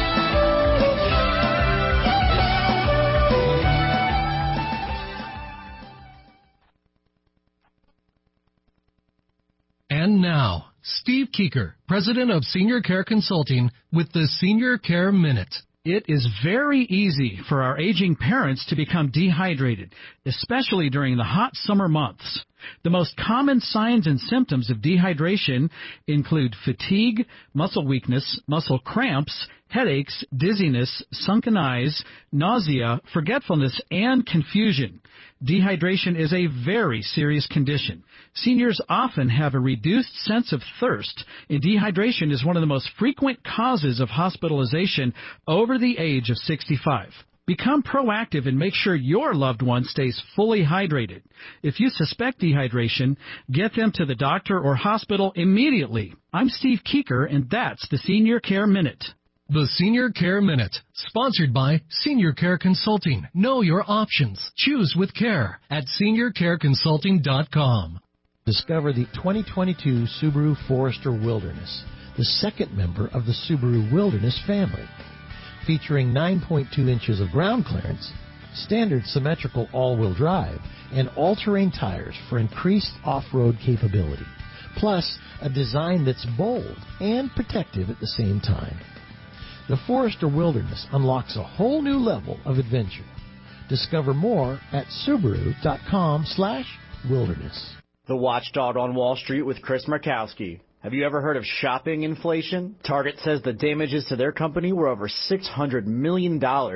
And now, Steve Keeker, President of Senior Care Consulting, with the Senior Care Minute. It is very easy for our aging parents to become dehydrated, especially during the hot summer months. The most common signs and symptoms of dehydration include fatigue, muscle weakness, muscle cramps, headaches, dizziness, sunken eyes, nausea, forgetfulness, and confusion. Dehydration is a very serious condition. Seniors often have a reduced sense of thirst, and dehydration is one of the most frequent causes of hospitalization over the age of 65. Become proactive and make sure your loved one stays fully hydrated. If you suspect dehydration, get them to the doctor or hospital immediately. I'm Steve Keeker, and that's the Senior Care Minute. The Senior Care Minute, sponsored by Senior Care Consulting. Know your options. Choose with care at SeniorCareConsulting.com. Discover the 2022 Subaru Forester Wilderness, the second member of the Subaru Wilderness family. Featuring 9.2 inches of ground clearance, standard symmetrical all-wheel drive, and all-terrain tires for increased off-road capability. Plus, a design that's bold and protective at the same time. The Forester Wilderness unlocks a whole new level of adventure. Discover more at Subaru.com/wilderness. The Watchdog on Wall Street with Chris Markowski. Have you ever heard of shopping inflation? Target says the damages to their company were over $600 million in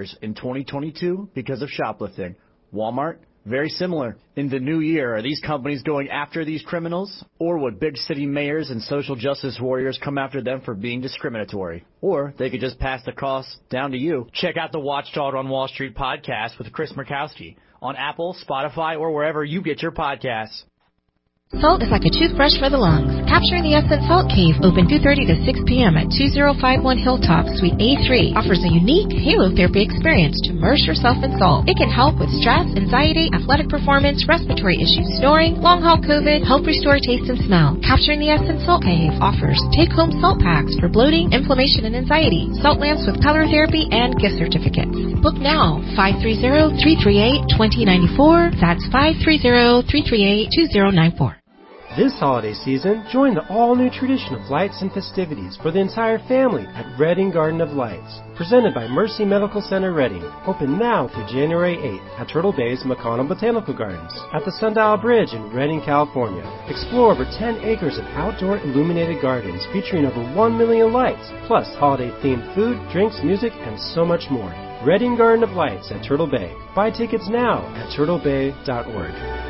2022 because of shoplifting. Walmart? Very similar. In the new year, are these companies going after these criminals? Or would big city mayors and social justice warriors come after them for being discriminatory? Or they could just pass the costs down to you. Check out the Watchdog on Wall Street podcast with Chris Markowski on Apple, Spotify, or wherever you get your podcasts. Salt is like a toothbrush for the lungs. Capturing the Essence Salt Cave, open 2:30 to 6 p.m. at 2051 Hilltop, Suite A3, offers a unique halo therapy experience to immerse yourself in salt. It can help with stress, anxiety, athletic performance, respiratory issues, snoring, long-haul COVID, help restore taste and smell. Capturing the Essence Salt Cave offers take-home salt packs for bloating, inflammation, and anxiety, salt lamps with color therapy, and gift certificates. Book now, 530-338-2094. That's 530-338-2094. This holiday season, join the all-new tradition of lights and festivities for the entire family at Reading Garden of Lights. Presented by Mercy Medical Center Reading. Open now through January 8th at Turtle Bay's McConnell Botanical Gardens. At the Sundial Bridge in Reading, California. Explore over 10 acres of outdoor illuminated gardens featuring over 1 million lights, plus holiday-themed food, drinks, music, and so much more. Reading Garden of Lights at Turtle Bay. Buy tickets now at turtlebay.org.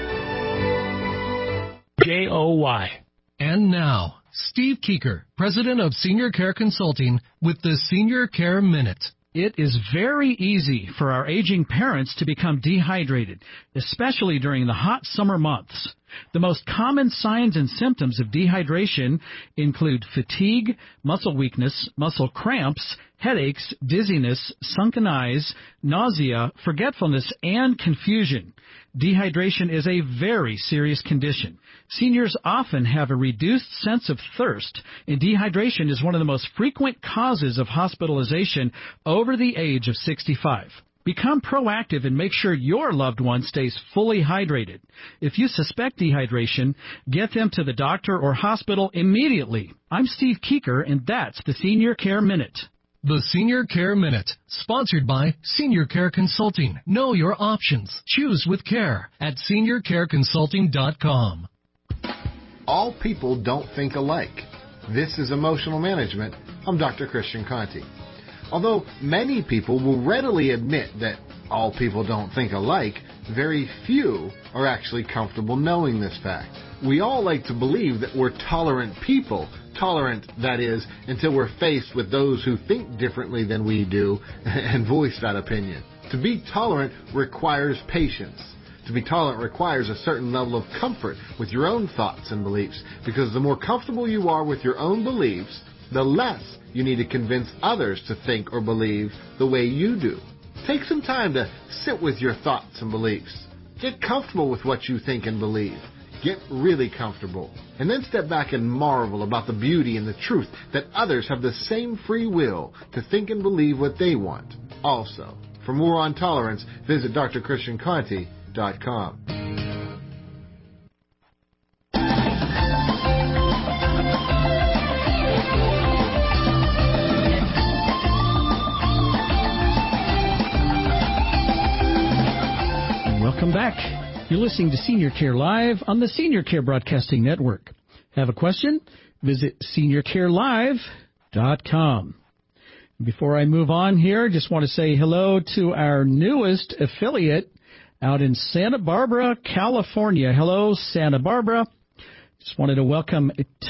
JOY. And now, Steve Keeker, President of Senior Care Consulting, with the Senior Care Minute. It is very easy for our aging parents to become dehydrated, especially during the hot summer months. The most common signs and symptoms of dehydration include fatigue, muscle weakness, muscle cramps, headaches, dizziness, sunken eyes, nausea, forgetfulness, and confusion. Dehydration is a very serious condition. Seniors often have a reduced sense of thirst, and dehydration is one of the most frequent causes of hospitalization over the age of 65. Become proactive and make sure your loved one stays fully hydrated. If you suspect dehydration, get them to the doctor or hospital immediately. I'm Steve Keeker, and that's the Senior Care Minute. The Senior Care Minute, sponsored by Senior Care Consulting. Know your options. Choose with care at seniorcareconsulting.com. All people don't think alike. This is Emotional Management. I'm Dr. Christian Conte. Although many people will readily admit that all people don't think alike, very few are actually comfortable knowing this fact. We all like to believe that we're tolerant people. Tolerant, that is, until we're faced with those who think differently than we do and voice that opinion. To be tolerant requires patience. To be tolerant requires a certain level of comfort with your own thoughts and beliefs, because the more comfortable you are with your own beliefs, the less you need to convince others to think or believe the way you do. Take some time to sit with your thoughts and beliefs. Get comfortable with what you think and believe. Get really comfortable. And then step back and marvel about the beauty and the truth that others have the same free will to think and believe what they want. Also, for more on tolerance, visit drchristianconte.com. Welcome back. You're listening to Senior Care Live on the Senior Care Broadcasting Network. Have a question? Visit seniorcarelive.com. Before I move on here, I just want to say hello to our newest affiliate out in Santa Barbara, California. Hello, Santa Barbara. Just wanted to welcome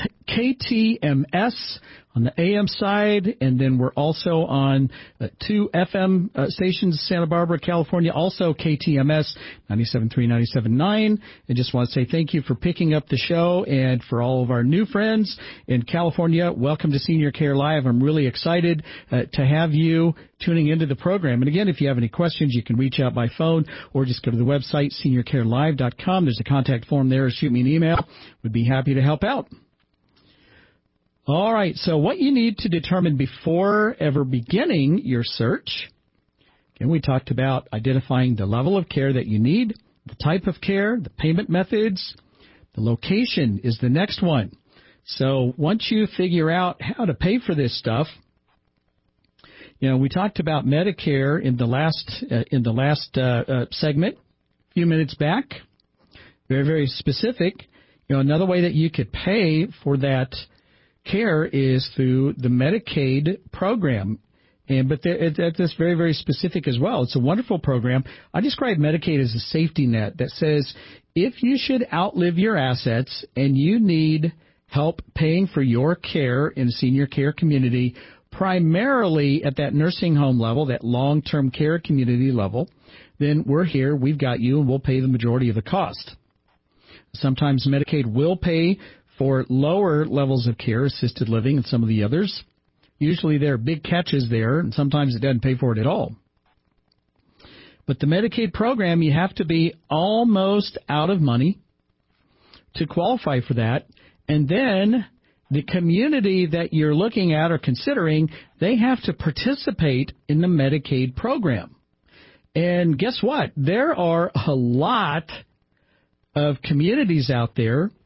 KTMS on the AM side, and then we're also on 2 FM stations, Santa Barbara, California, also KTMS 97.3, 97.9. I just want to say thank you for picking up the show, and for all of our new friends in California, welcome to Senior Care Live. I'm really excited to have you tuning into the program. And again, if you have any questions, you can reach out by phone or just go to the website, seniorcarelive.com. There's a contact form there. Shoot me an email. Would be happy to help out. All right, so what you need to determine before ever beginning your search, again, we talked about identifying the level of care that you need, the type of care, the payment methods, the location is the next one. So once you figure out how to pay for this stuff, you know, we talked about Medicare in the last segment a few minutes back, very, very specific. You know, another way that you could pay for that care is through the Medicaid program, but that's very, very specific as well. It's a wonderful program. I describe Medicaid as a safety net that says if you should outlive your assets and you need help paying for your care in a senior care community, primarily at that nursing home level, that long-term care community level, then we're here, we've got you, and we'll pay the majority of the cost. Sometimes Medicaid will pay for lower levels of care, assisted living, and some of the others. Usually there are big catches there, and sometimes it doesn't pay for it at all. But the Medicaid program, you have to be almost out of money to qualify for that. And then the community that you're looking at or considering, they have to participate in the Medicaid program. And guess what? There are a lot of communities out there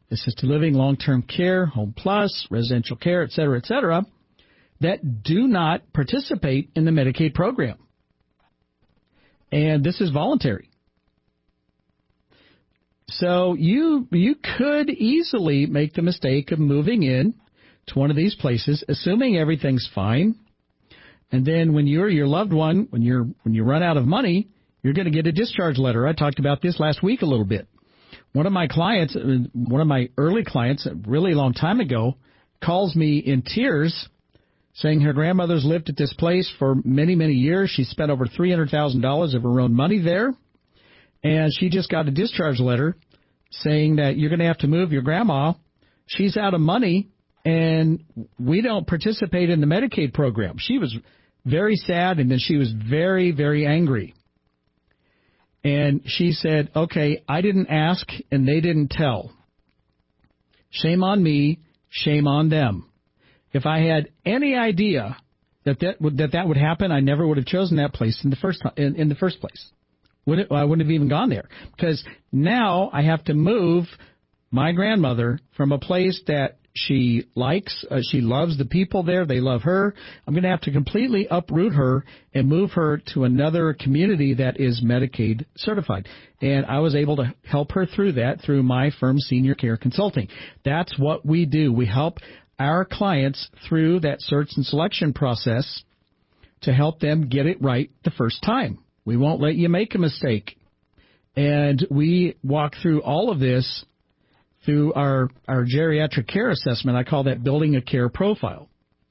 assisted living, long-term care, home plus, residential care, et cetera, that do not participate in the Medicaid program. And this is voluntary. So you could easily make the mistake of moving in to one of these places, assuming everything's fine. And then when you or your loved one, when you run out of money, you're going to get a discharge letter. I talked about this last week a little bit. One of my early clients, a really long time ago, calls me in tears saying her grandmother's lived at this place for many, many years. She spent over $300,000 of her own money there. And she just got a discharge letter saying that you're going to have to move your grandma. She's out of money, and we don't participate in the Medicaid program. She was very sad, and then she was very, very angry. And she said, okay, I didn't ask, and they didn't tell. Shame on me, shame on them. If I had any idea that would happen, I never would have chosen that place in the first place. I wouldn't have even gone there, because now I have to move my grandmother from a place that she likes. She loves the people there. They love her. I'm going to have to completely uproot her and move her to another community that is Medicaid certified. And I was able to help her through that through my firm, Senior Care Consulting. That's what we do. We help our clients through that search and selection process to help them get it right the first time. We won't let you make a mistake. And we walk through all of this through our geriatric care assessment. I call that building a care profile.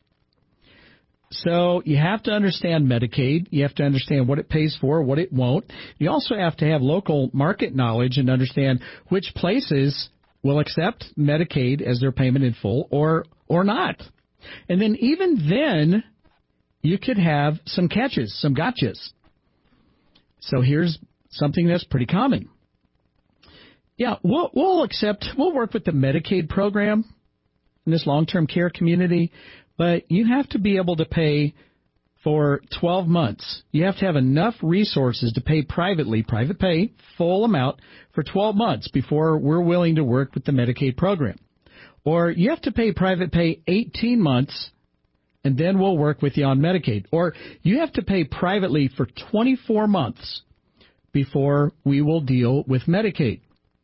So you have to understand Medicaid. You have to understand what it pays for, what it won't. You also have to have local market knowledge and understand which places will accept Medicaid as their payment in full or not. And then even then, you could have some catches, some gotchas. So here's something that's pretty common. Yeah, we'll work with the Medicaid program in this long-term care community, but you have to be able to pay for 12 months. You have to have enough resources to pay privately, private pay, full amount for 12 months before we're willing to work with the Medicaid program. Or you have to pay private pay 18 months, and then we'll work with you on Medicaid. Or you have to pay privately for 24 months before we will deal with Medicaid.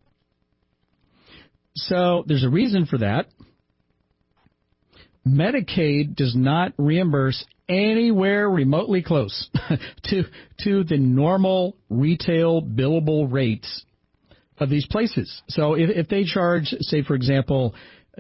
So there's a reason for that. Medicaid does not reimburse anywhere remotely close to the normal retail billable rates of these places. So if they charge, say, for example,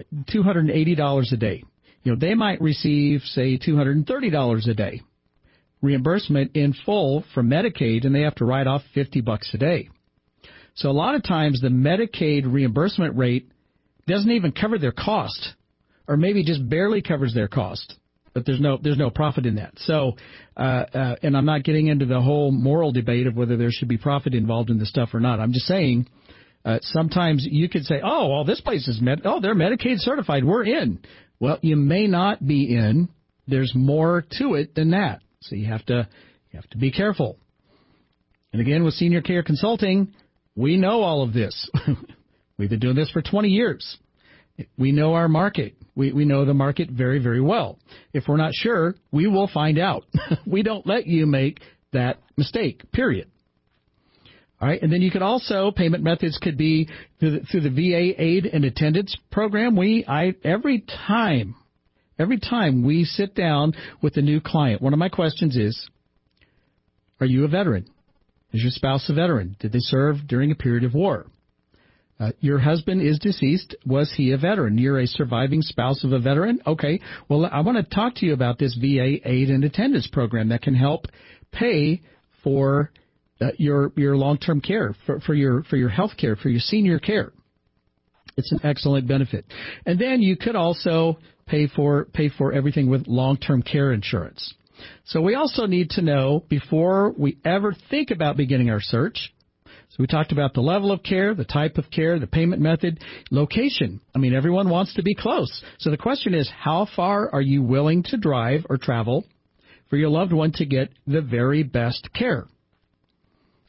$280 a day, they might receive, say, $230 a day reimbursement in full from Medicaid, and they have to write off $50 a day. So a lot of times the Medicaid reimbursement rate doesn't even cover their cost, or maybe just barely covers their cost, but there's no profit in that. So, and I'm not getting into the whole moral debate of whether there should be profit involved in this stuff or not. I'm just saying, sometimes you could say, oh, well, this place is they're Medicaid certified, we're in. Well, you may not be in. There's more to it than that. So you have to be careful. And again, with Senior Care Consulting, we know all of this. We've been doing this for 20 years. We know our market. We know the market very, very well. If we're not sure, we will find out. We don't let you make that mistake, period. All right, and then you could also, payment methods could be through the VA aid and attendance program. Every time we sit down with a new client, one of my questions is, are you a veteran? Is your spouse a veteran? Did they serve during a period of war? Your husband is deceased. Was he a veteran? You're a surviving spouse of a veteran? Okay. Well, I want to talk to you about this VA aid and attendance program that can help pay for your long-term care, for your health care, for your senior care. It's an excellent benefit. And then you could also pay for everything with long-term care insurance. So we also need to know, before we ever think about beginning our search, so we talked about the level of care, the type of care, the payment method, location. I mean, everyone wants to be close. So the question is, how far are you willing to drive or travel for your loved one to get the very best care?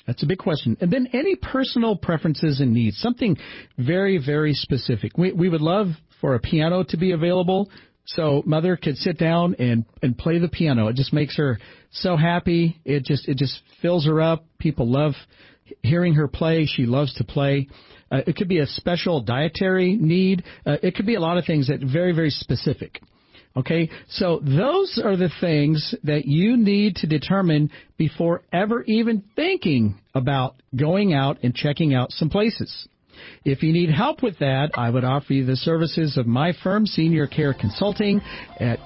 That's a big question. And then any personal preferences and needs, something very, very specific. We would love for a piano to be available so Mother could sit down and play the piano. It just makes her so happy. It just fills her up. People love hearing her play. She loves to play. It could be a special dietary need. It could be a lot of things that are very, very specific. Okay, so those are the things that you need to determine before ever even thinking about going out and checking out some places. If you need help with that, I would offer you the services of my firm, Senior Care Consulting, at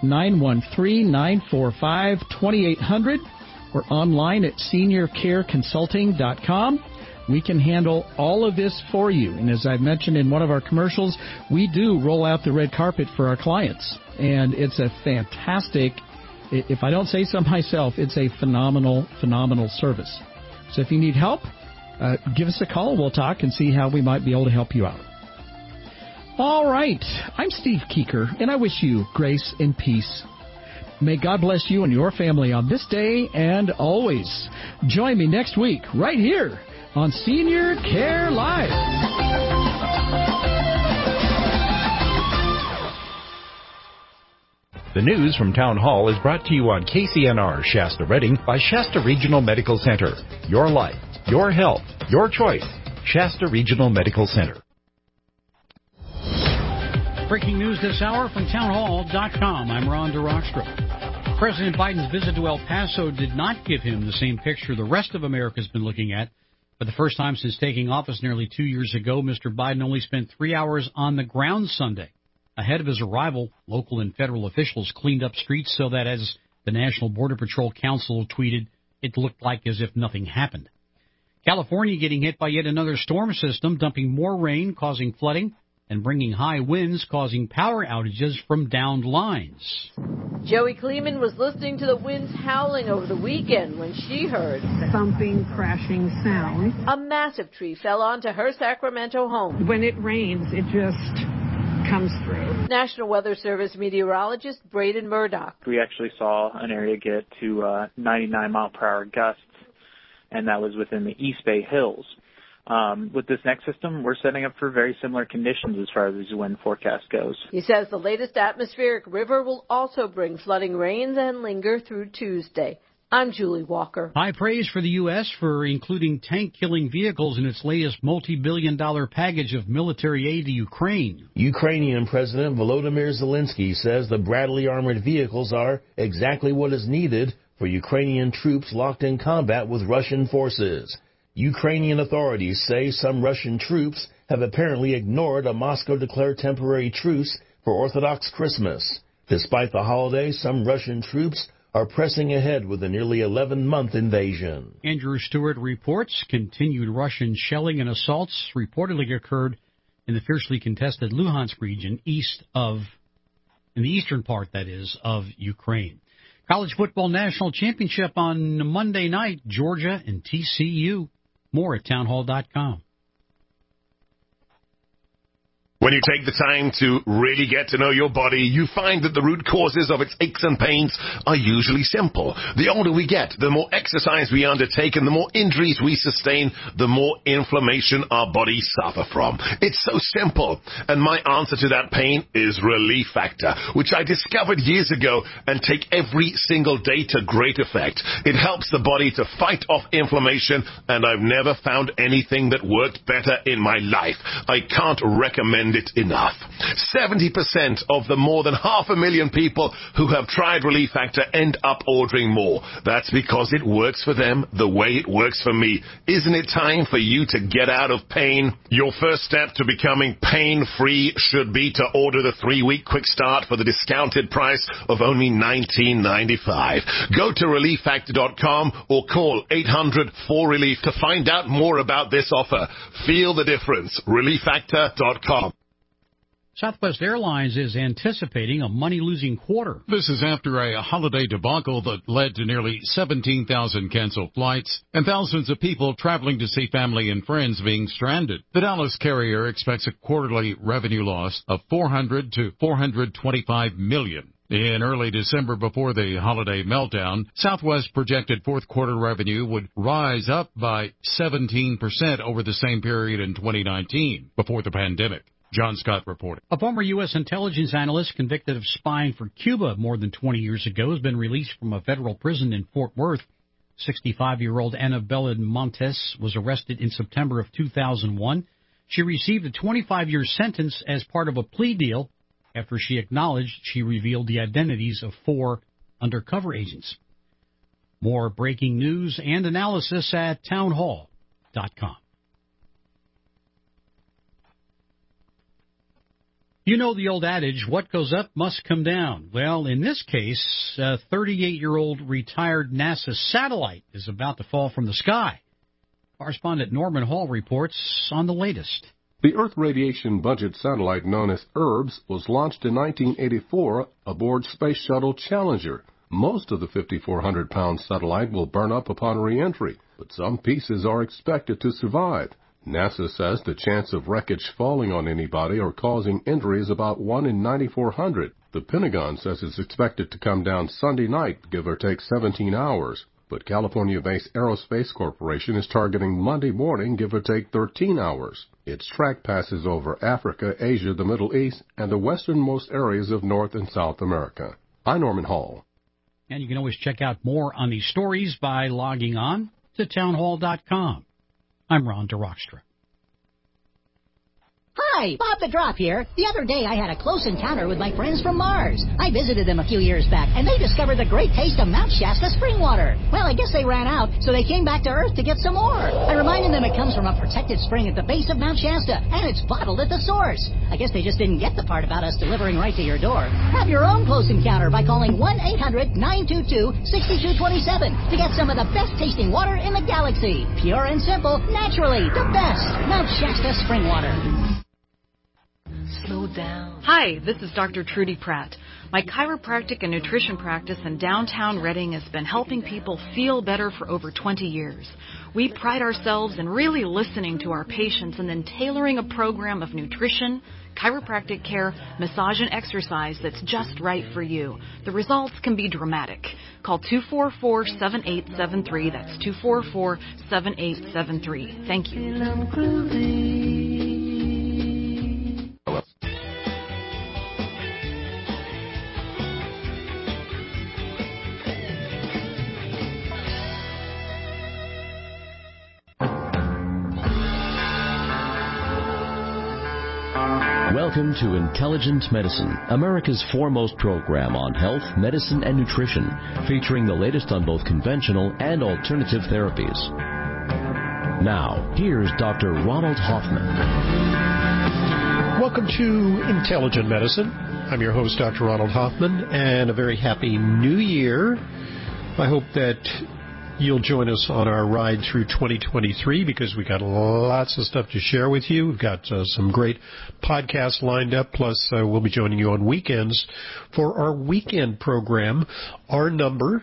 913-945-2800 or online at seniorcareconsulting.com. We can handle all of this for you. And as I've mentioned in one of our commercials, we do roll out the red carpet for our clients. And it's a fantastic, if I don't say so myself, it's a phenomenal, phenomenal service. So if you need help, give us a call. We'll talk and see how we might be able to help you out. All right. I'm Steve Keeker, and I wish you grace and peace. May God bless you and your family on this day and always. Join me next week right here on Senior Care Live. The news from Town Hall is brought to you on KCNR Shasta Redding by Shasta Regional Medical Center. Your life, your health, your choice. Shasta Regional Medical Center. Breaking news this hour from townhall.com. I'm Ron DeRockstra. President Biden's visit to El Paso did not give him the same picture the rest of America's been looking at. For the first time since taking office nearly 2 years ago, Mr. Biden only spent 3 hours on the ground Sunday. Ahead of his arrival, local and federal officials cleaned up streets so that, as the National Border Patrol Council tweeted, it looked like as if nothing happened. California getting hit by yet another storm system, dumping more rain, causing flooding, and bringing high winds, causing power outages from downed lines. Joey Kleeman was listening to the winds howling over the weekend when she heard thumping, crashing sound. A massive tree fell onto her Sacramento home. When it rains, it just comes through. National Weather Service meteorologist Braden Murdoch. We actually saw an area get to 99-mile-per-hour gusts, and that was within the East Bay Hills. With this next system, we're setting up for very similar conditions as far as the wind forecast goes. He says the latest atmospheric river will also bring flooding rains and linger through Tuesday. I'm Julie Walker. High praise for the U.S. for including tank-killing vehicles in its latest multi-billion-dollar package of military aid to Ukraine. Ukrainian President Volodymyr Zelensky says the Bradley armored vehicles are exactly what is needed for Ukrainian troops locked in combat with Russian forces. Ukrainian authorities say some Russian troops have apparently ignored a Moscow-declared temporary truce for Orthodox Christmas. Despite the holiday, some Russian troops are pressing ahead with a nearly 11-month invasion. Andrew Stewart reports continued Russian shelling and assaults reportedly occurred in the fiercely contested Luhansk region in the eastern part, that is, of Ukraine. College football national championship on Monday night, Georgia and TCU. More at townhall.com. When you take the time to really get to know your body, you find that the root causes of its aches and pains are usually simple. The older we get, the more exercise we undertake, and the more injuries we sustain, the more inflammation our bodies suffer from. It's so simple. And my answer to that pain is Relief Factor, which I discovered years ago and take every single day to great effect. It helps the body to fight off inflammation, and I've never found anything that worked better in my life. I can't recommend it enough. 70% of the more than 500,000 people who have tried Relief Factor end up ordering more. That's because it works for them the way it works for me. Isn't it time for you to get out of pain? Your first step to becoming pain-free should be to order the 3-week quick start for the discounted price of only $19.95. Go to ReliefFactor.com or call 800-4RELIEF to find out more about this offer. Feel the difference. ReliefFactor.com. Southwest Airlines is anticipating a money-losing quarter. This is after a holiday debacle that led to nearly 17,000 canceled flights and thousands of people traveling to see family and friends being stranded. The Dallas carrier expects a quarterly revenue loss of $400 to $425 million. In early December, before the holiday meltdown, Southwest projected fourth quarter revenue would rise up by 17% over the same period in 2019, before the pandemic. John Scott reported. A former U.S. intelligence analyst convicted of spying for Cuba more than 20 years ago has been released from a federal prison in Fort Worth. 65-year-old Annabella Montes was arrested in September of 2001. She received a 25-year sentence as part of a plea deal after she acknowledged she revealed the identities of 4 undercover agents. More breaking news and analysis at townhall.com. You know the old adage, what goes up must come down. Well, in this case, a 38-year-old retired NASA satellite is about to fall from the sky. Correspondent Norman Hall reports on the latest. The Earth Radiation Budget satellite known as ERBS was launched in 1984 aboard Space Shuttle Challenger. Most of the 5,400-pound satellite will burn up upon re-entry, but some pieces are expected to survive. NASA says the chance of wreckage falling on anybody or causing injury is about 1 in 9,400. The Pentagon says it's expected to come down Sunday night, give or take 17 hours. But California-based Aerospace Corporation is targeting Monday morning, give or take 13 hours. Its track passes over Africa, Asia, the Middle East, and the westernmost areas of North and South America. I'm Norman Hall. And you can always check out more on these stories by logging on to townhall.com. I'm Ron DeRockstra. Hi, Bob the Drop here. The other day I had a close encounter with my friends from Mars. I visited them a few years back, and they discovered the great taste of Mount Shasta spring water. Well, I guess they ran out, so they came back to Earth to get some more. I reminded them it comes from a protected spring at the base of Mount Shasta, and it's bottled at the source. I guess they just didn't get the part about us delivering right to your door. Have your own close encounter by calling 1-800-922-6227 to get some of the best tasting water in the galaxy. Pure and simple, naturally, the best. Mount Shasta spring water. Slow down. Hi, this is Dr. Trudy Pratt. My chiropractic and nutrition practice in downtown Reading has been helping people feel better for over 20 years. We pride ourselves in really listening to our patients and then tailoring a program of nutrition, chiropractic care, massage, and exercise that's just right for you. The results can be dramatic. Call 244-7873. That's 244-7873. Thank you. Welcome to Intelligent Medicine, America's foremost program on health, medicine, and nutrition, featuring the latest on both conventional and alternative therapies. Now, here's Dr. Ronald Hoffman. Welcome to Intelligent Medicine. I'm your host, Dr. Ronald Hoffman, and a very happy new year. I hope that you'll join us on our ride through 2023 because we got lots of stuff to share with you. We've got some great podcasts lined up, plus we'll be joining you on weekends for our weekend program. Our number,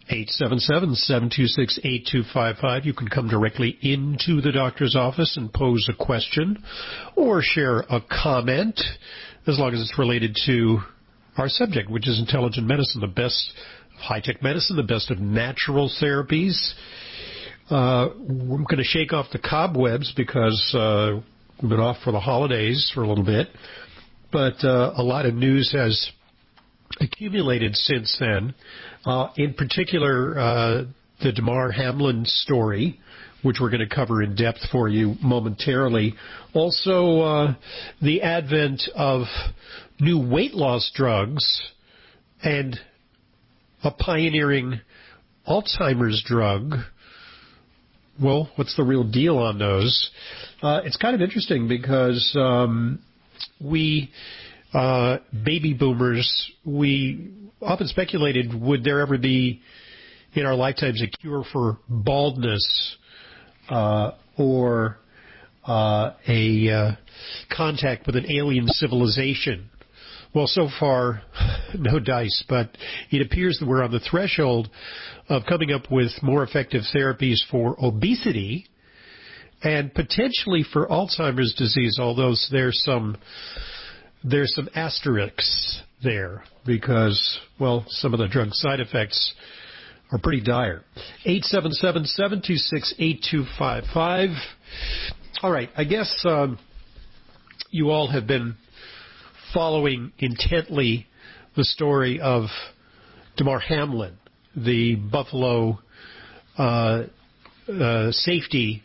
877-726-8255. You can come directly into the doctor's office and pose a question or share a comment as long as it's related to our subject, which is intelligent medicine, the best high-tech medicine, the best of natural therapies. We're going to shake off the cobwebs because we've been off for the holidays for a little bit, but a lot of news has accumulated since then. In particular, the Damar Hamlin story, which we're going to cover in depth for you momentarily. Also, the advent of new weight loss drugs and a pioneering Alzheimer's drug. Well, what's the real deal on those? It's kind of interesting because we, baby boomers, we often speculated, would there ever be in our lifetimes a cure for baldness or a contact with an alien civilization? Well, so far, no dice, but it appears that we're on the threshold of coming up with more effective therapies for obesity and potentially for Alzheimer's disease, although there's some asterisks there because, well, some of the drug side effects are pretty dire. 877-726-8255. All right, I guess you all have been following intently the story of Damar Hamlin, the Buffalo safety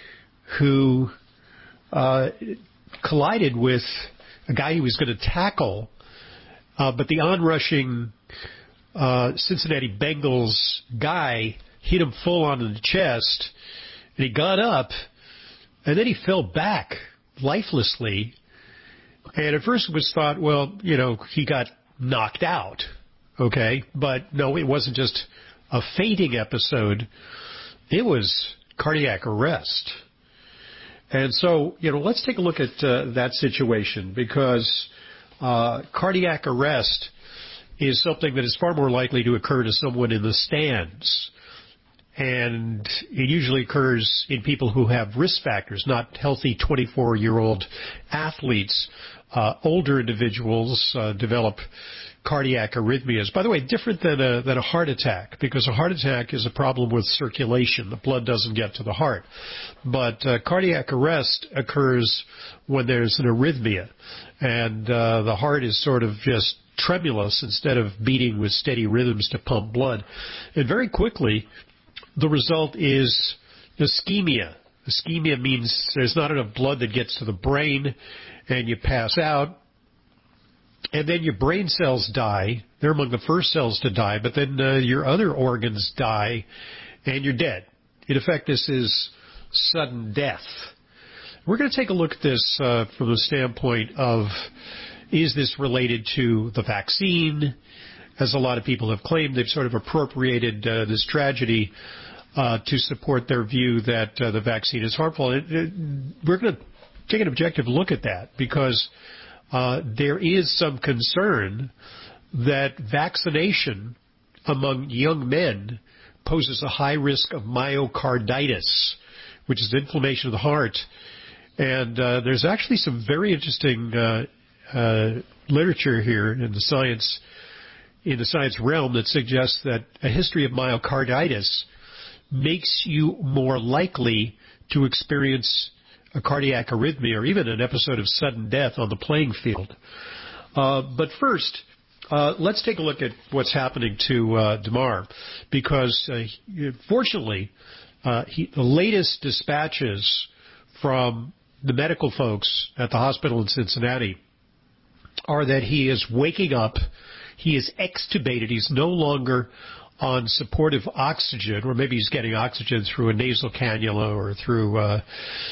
who collided with a guy he was going to tackle, but the onrushing Cincinnati Bengals guy hit him full on in the chest, and he got up, and then he fell back lifelessly. And at first it was thought, well, you know, he got knocked out, okay? But no, it wasn't just a fainting episode. It was cardiac arrest. And so, you know, let's take a look at that situation, because cardiac arrest is something that is far more likely to occur to someone in the stands. And it usually occurs in people who have risk factors, not healthy 24-year-old athletes. Older individuals develop cardiac arrhythmias. By the way, different than a heart attack, because a heart attack is a problem with circulation. The blood doesn't get to the heart. But cardiac arrest occurs when there's an arrhythmia, and the heart is sort of just tremulous instead of beating with steady rhythms to pump blood. And very quickly, the result is ischemia. Ischemia means there's not enough blood that gets to the brain, and you pass out. And then your brain cells die. They're among the first cells to die, but then your other organs die, and you're dead. In effect, this is sudden death. We're going to take a look at this from the standpoint of, is this related to the vaccine? As a lot of people have claimed, they've sort of appropriated this tragedy to support their view that the vaccine is harmful. We're going to take an objective look at that, because there is some concern that vaccination among young men poses a high risk of myocarditis, which is inflammation of the heart. And there's actually some very interesting literature here in the science realm that suggests that a history of myocarditis makes you more likely to experience a cardiac arrhythmia or even an episode of sudden death on the playing field. But first, let's take a look at what's happening to Damar, because fortunately, the latest dispatches from the medical folks at the hospital in Cincinnati are that he is waking up. He is extubated. He's no longer on supportive oxygen, or maybe he's getting oxygen through a nasal cannula or through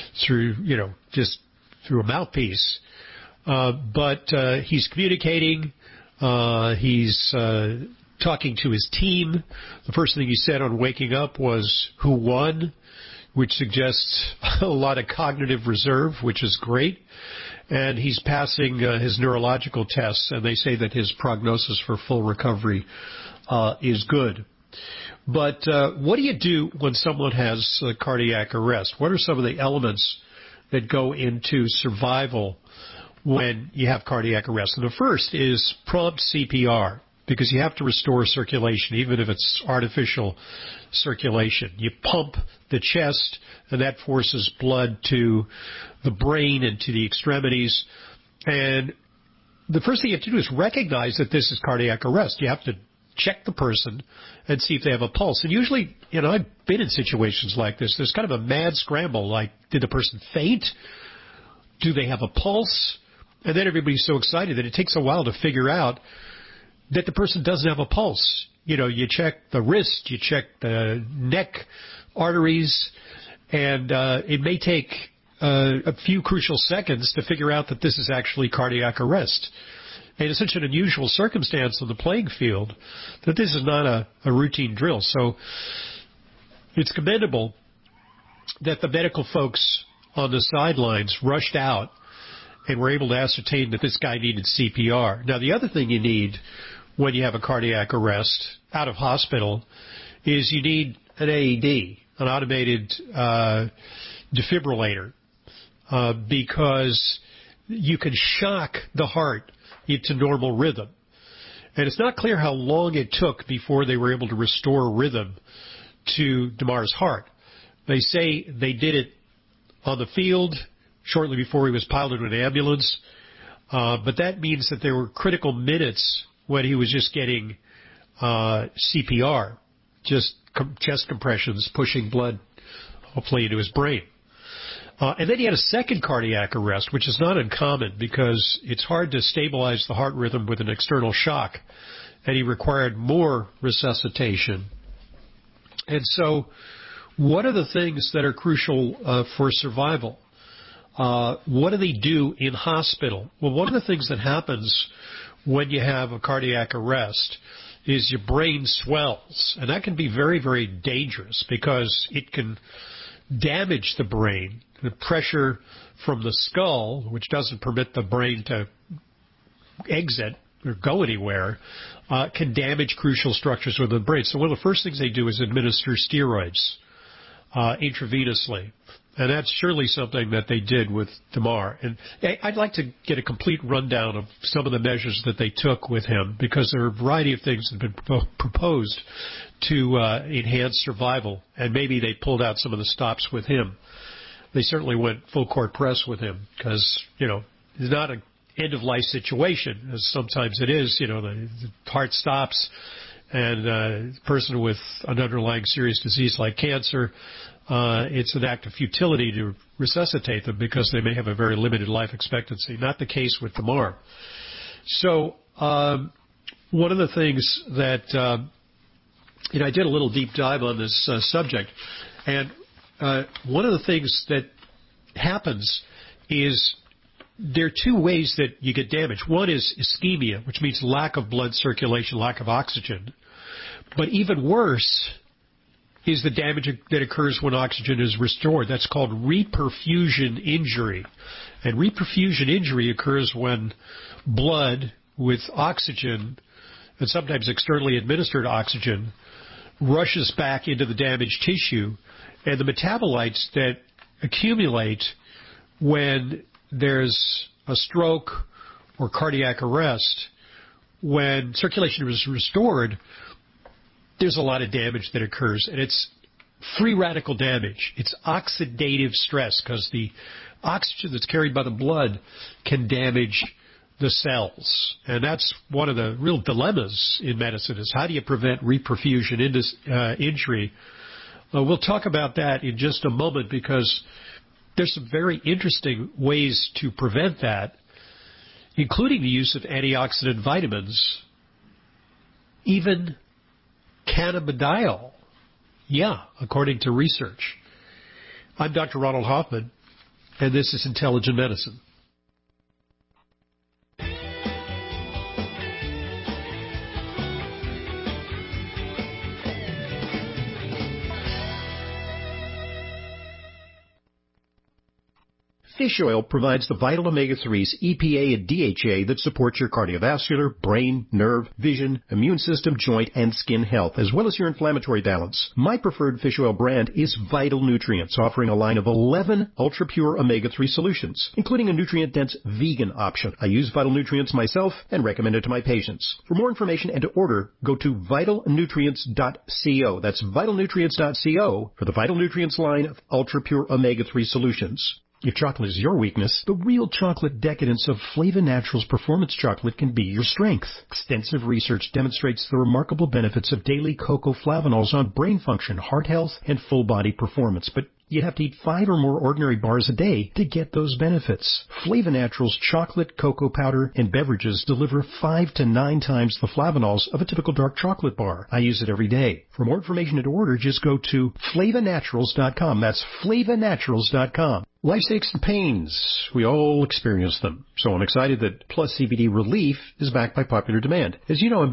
just through a mouthpiece. But he's communicating. He's talking to his team. The first thing he said on waking up was "who won," which suggests a lot of cognitive reserve, which is great. And he's passing his neurological tests, and they say that his prognosis for full recovery is good. But what do you do when someone has cardiac arrest? What are some of the elements that go into survival when you have cardiac arrest? And the first is prompt CPR, because you have to restore circulation, even if it's artificial circulation. You pump the chest, and that forces blood to the brain and to the extremities. And the first thing you have to do is recognize that this is cardiac arrest. You have to check the person and see if they have a pulse. And usually, I've been in situations like this. There's kind of a mad scramble, like, did the person faint? Do they have a pulse? And then everybody's so excited that it takes a while to figure out that the person doesn't have a pulse. You check the wrist, you check the neck arteries, and it may take a few crucial seconds to figure out that this is actually cardiac arrest. And it's such an unusual circumstance on the playing field that this is not a routine drill. So it's commendable that the medical folks on the sidelines rushed out and were able to ascertain that this guy needed CPR. Now, the other thing you need when you have a cardiac arrest out of hospital is you need an AED, an automated defibrillator, because you can shock the heart into normal rhythm. And it's not clear how long it took before they were able to restore rhythm to DeMar's heart. They say they did it on the field shortly before he was piloted in an ambulance, but that means that there were critical minutes when he was just getting CPR, just chest compressions, pushing blood, hopefully, into his brain. And then he had a second cardiac arrest, which is not uncommon because it's hard to stabilize the heart rhythm with an external shock. And he required more resuscitation. And so what are the things that are crucial for survival? What do they do in hospital? Well, one of the things that happens when you have a cardiac arrest is your brain swells. And that can be very, very dangerous because it can damage the brain. The pressure from the skull, which doesn't permit the brain to exit or go anywhere, can damage crucial structures within the brain. So one of the first things they do is administer steroids intravenously. And that's surely something that they did with DeMar. And I'd like to get a complete rundown of some of the measures that they took with him, because there are a variety of things that have been proposed to enhance survival. And maybe they pulled out some of the stops with him. They certainly went full court press with him because, it's not an end-of-life situation, as sometimes it is. The heart stops, and a person with an underlying serious disease like cancer, it's an act of futility to resuscitate them because they may have a very limited life expectancy. Not the case with DeMar. So one of the things that I did a little deep dive on this subject, and one of the things that happens is there are two ways that you get damage. One is ischemia, which means lack of blood circulation, lack of oxygen. But even worse is the damage that occurs when oxygen is restored. That's called reperfusion injury. And reperfusion injury occurs when blood with oxygen, and sometimes externally administered oxygen, rushes back into the damaged tissue, and the metabolites that accumulate when there's a stroke or cardiac arrest, when circulation is restored, there's a lot of damage that occurs, and it's free radical damage. It's oxidative stress because the oxygen that's carried by the blood can damage the cells. And that's one of the real dilemmas in medicine, is how do you prevent reperfusion injury? We'll talk about that in just a moment, because there's some very interesting ways to prevent that, including the use of antioxidant vitamins, even cannabidiol. Yeah, according to research. I'm Dr. Ronald Hoffman, and this is Intelligent Medicine. Fish oil provides the vital omega-3s, EPA and DHA that support your cardiovascular, brain, nerve, vision, immune system, joint, and skin health, as well as your inflammatory balance. My preferred fish oil brand is Vital Nutrients, offering a line of 11 ultra-pure omega-3 solutions, including a nutrient-dense vegan option. I use Vital Nutrients myself and recommend it to my patients. For more information and to order, go to vitalnutrients.co. That's vitalnutrients.co for the Vital Nutrients line of ultra-pure omega-3 solutions. If chocolate is your weakness, the real chocolate decadence of Flava Naturals Performance Chocolate can be your strength. Extensive research demonstrates the remarkable benefits of daily cocoa flavanols on brain function, heart health, and full body performance. But you'd have to eat 5 or more ordinary bars a day to get those benefits. Flava Naturals chocolate, cocoa powder, and beverages deliver 5 to 9 times the flavanols of a typical dark chocolate bar. I use it every day. For more information and to order, just go to FlavaNaturals.com. That's FlavaNaturals.com. Life's aches and pains. We all experience them. So I'm excited that Plus CBD Relief is backed by popular demand. As you know, I'm a big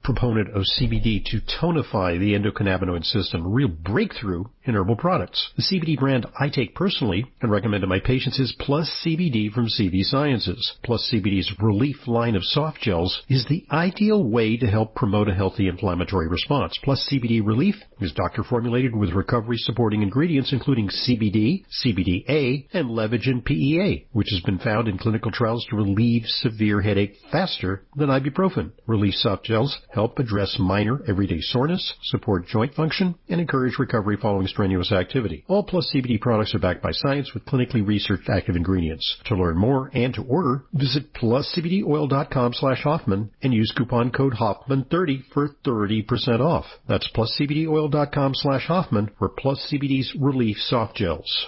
proponent of CBD to tonify the endocannabinoid system, a real breakthrough in herbal products. The CBD brand I take personally and recommend to my patients is Plus CBD from CV Sciences. Plus CBD's Relief line of soft gels is the ideal way to help promote a healthy inflammatory response. Plus CBD Relief is doctor-formulated with recovery-supporting ingredients including CBD, CBDA, and Levagen PEA, which has been found in clinical trials to relieve severe headache faster than ibuprofen. Relief soft gels help address minor everyday soreness, support joint function, and encourage recovery following strenuous activity. All Plus CBD products are backed by science with clinically researched active ingredients. To learn more and to order, visit pluscbdoil.com/Hoffman and use coupon code Hoffman30 for 30% off. That's pluscbdoil.com/Hoffman for Plus CBD's Relief soft gels.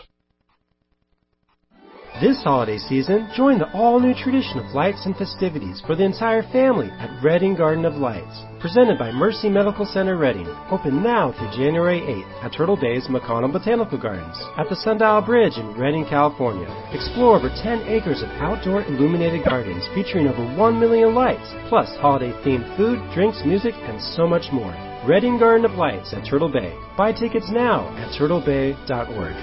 This holiday season, join the all-new tradition of lights and festivities for the entire family at Redding Garden of Lights. Presented by Mercy Medical Center Redding. Open now through January 8th at Turtle Bay's McConnell Botanical Gardens. At the Sundial Bridge in Redding, California. Explore over 10 acres of outdoor illuminated gardens featuring over 1 million lights, plus holiday-themed food, drinks, music, and so much more. Redding Garden of Lights at Turtle Bay. Buy tickets now at turtlebay.org.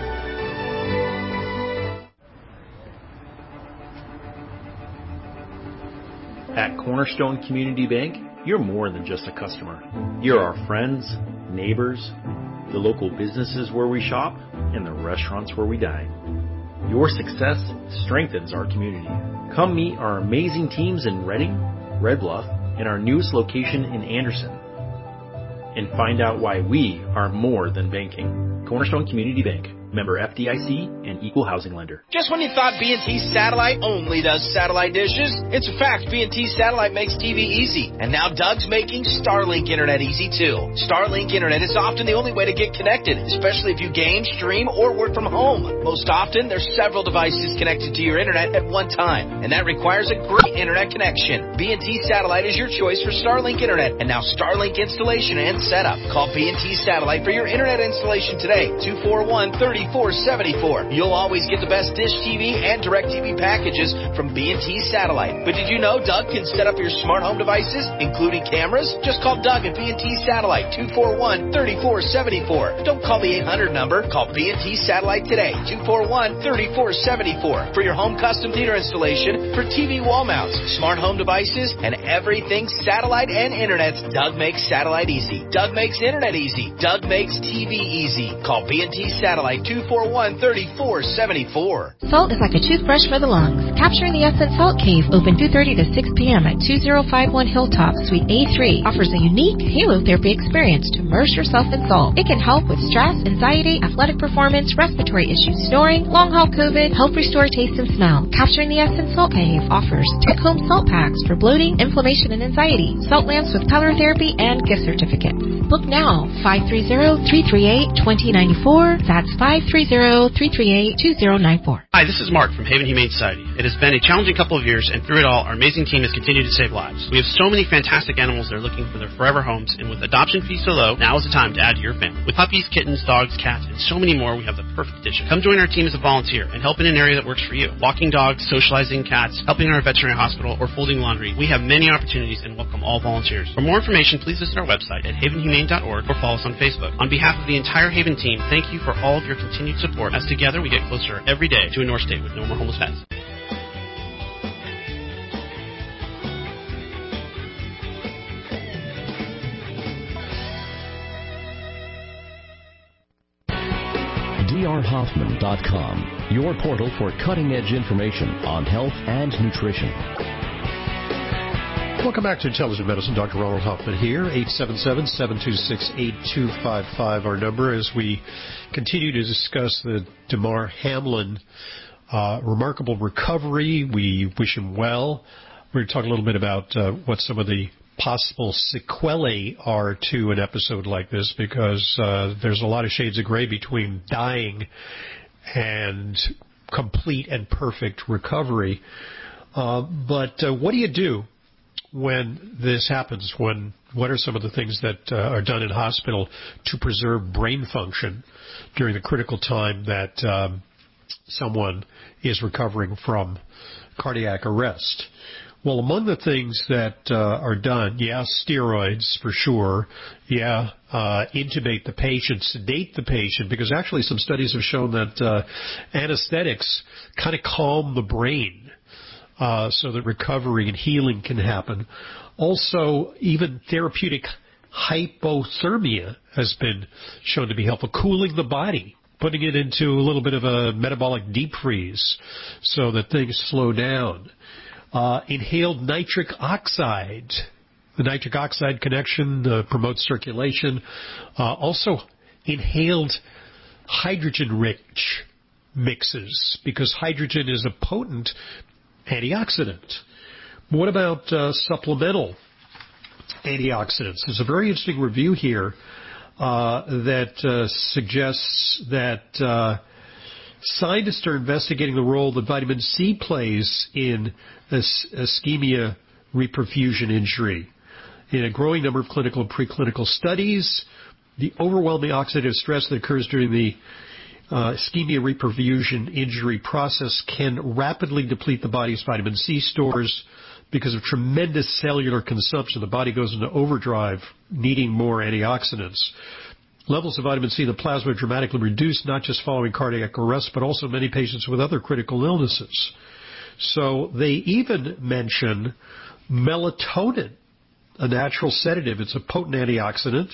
At Cornerstone Community Bank, you're more than just a customer. You're our friends, neighbors, the local businesses where we shop, and the restaurants where we dine. Your success strengthens our community. Come meet our amazing teams in Redding, Red Bluff, and our newest location in Anderson. And find out why we are more than banking. Cornerstone Community Bank. Member FDIC and equal housing lender. Just when you thought B&T Satellite only does satellite dishes, it's a fact B&T Satellite makes TV easy. And now Doug's making Starlink Internet easy too. Starlink Internet is often the only way to get connected, especially if you game, stream, or work from home. Most often, there's several devices connected to your internet at one time, and that requires a great internet connection. B&T Satellite is your choice for Starlink Internet, and now Starlink installation and setup. Call B&T Satellite for your internet installation today, 241-3474. You'll always get the best Dish TV and DirecTV packages from B&T Satellite. But did you know Doug can set up your smart home devices, including cameras? Just call Doug at B&T Satellite, 241-3474. Don't call the 800 number. Call B&T Satellite today, 241-3474. For your home custom theater installation, for TV wall mounts, smart home devices, and everything satellite and internet, Doug makes satellite easy. Doug makes internet easy. Doug makes TV easy. Call B&T Satellite, 241-3474. Salt is like a toothbrush for the lungs. Capturing the Essence Salt Cave, open 2:30 to 6 p.m. at 2051 Hilltop, Suite A3, offers a unique halotherapy experience to immerse yourself in salt. It can help with stress, anxiety, athletic performance, respiratory issues, snoring, long-haul COVID, help restore taste and smell. Capturing the Essence Salt Cave offers take-home salt packs for bloating, inflammation, and anxiety, salt lamps with color therapy, and gift certificates. Book now, 530-338-2094. That's 530-338-2094. Hi, this is Mark from Haven Humane Society. It has been a challenging couple of years, and through it all, our amazing team has continued to save lives. We have so many fantastic animals that are looking for their forever homes, and with adoption fees so low, now is the time to add to your family. With puppies, kittens, dogs, cats, and so many more, we have the perfect addition. Come join our team as a volunteer and help in an area that works for you. Walking dogs, socializing cats, helping in our veterinary hospital, or folding laundry. We have many opportunities and welcome all volunteers. For more information, please visit our website at havenhumane.org or follow us on Facebook. On behalf of the entire Haven team, thank you for all of your continued support, as together we get closer every day to a North State with no more homeless pets. drhoffman.com, your portal for cutting-edge information on health and nutrition. Welcome back to Intelligent Medicine. Dr. Ronald Hoffman here. 877-726-8255, our number, as we continue to discuss the Damar Hamlin remarkable recovery. We wish him well. We're going to talk a little bit about what some of the possible sequelae are to an episode like this, because there's a lot of shades of gray between dying and complete and perfect recovery. But what do you do when this happens? What are some of the things that are done in hospital to preserve brain function during the critical time that someone is recovering from cardiac arrest? Well, among the things that are done, steroids for sure. Intubate the patient, sedate the patient, because actually some studies have shown that anesthetics kind of calm the brain so that recovery and healing can happen. Also, even therapeutic hypothermia has been shown to be helpful, cooling the body, putting it into a little bit of a metabolic deep freeze so that things slow down. Inhaled nitric oxide. The nitric oxide connection promotes circulation. Also, inhaled hydrogen-rich mixes, because hydrogen is a potent antioxidant. What about supplemental antioxidants? There's a very interesting review here that suggests that scientists are investigating the role that vitamin C plays in ischemia reperfusion injury. In a growing number of clinical and preclinical studies, the overwhelming oxidative stress that occurs during the ischemia reperfusion injury process can rapidly deplete the body's vitamin C stores because of tremendous cellular consumption. The body goes into overdrive, needing more antioxidants. Levels of vitamin C in the plasma are dramatically reduced, not just following cardiac arrest, but also many patients with other critical illnesses. So they even mention melatonin, a natural sedative. It's a potent antioxidant.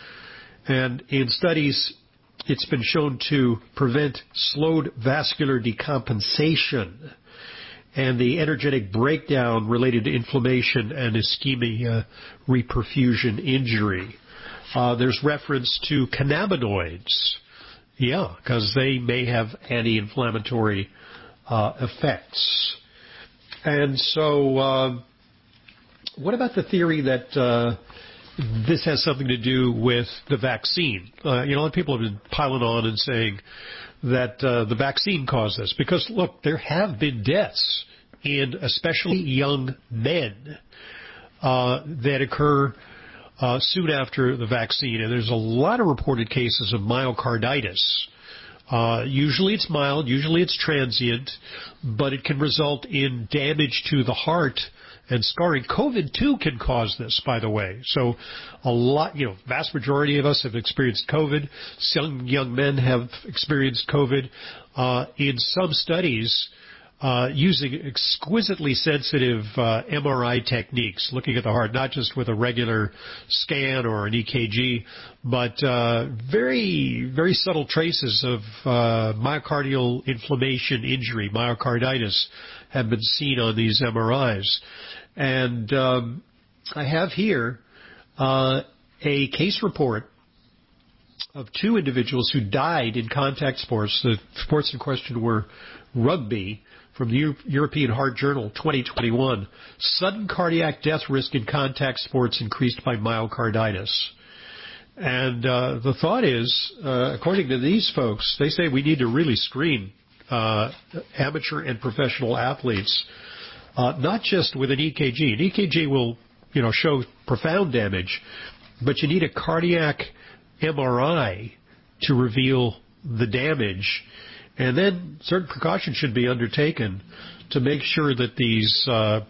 And in studies, it's been shown to prevent slowed vascular decompensation and the energetic breakdown related to inflammation and ischemia reperfusion injury. There's reference to cannabinoids, because they may have anti-inflammatory effects. And so what about the theory that this has something to do with the vaccine? A lot of people have been piling on and saying that the vaccine caused this. Because, look, there have been deaths in especially young men that occur soon after the vaccine. And there's a lot of reported cases of myocarditis. Usually it's mild, usually it's transient, but it can result in damage to the heart and scarring. COVID, too, can cause this, by the way. So vast majority of us have experienced COVID. Some young men have experienced COVID. In some studies, using exquisitely sensitive MRI techniques, looking at the heart, not just with a regular scan or an EKG, but very, very subtle traces of myocardial inflammation injury, myocarditis, have been seen on these MRIs. And I have here a case report of two individuals who died in contact sports. The sports in question were rugby, from the European Heart Journal, 2021. Sudden cardiac death risk in contact sports increased by myocarditis. And the thought is, according to these folks, they say we need to really screen amateur and professional athletes, not just with an EKG. An EKG will, show profound damage, but you need a cardiac MRI to reveal the damage. And then certain precautions should be undertaken to make sure that these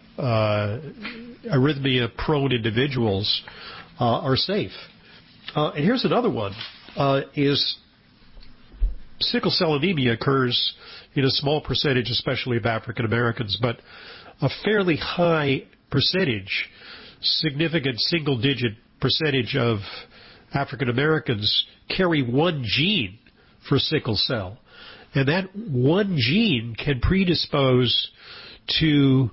arrhythmia-prone individuals are safe. And here's another one, is sickle cell anemia occurs in a small percentage, especially of African Americans, but a fairly high percentage, significant single-digit percentage of African Americans carry one gene for sickle cell. And that one gene can predispose to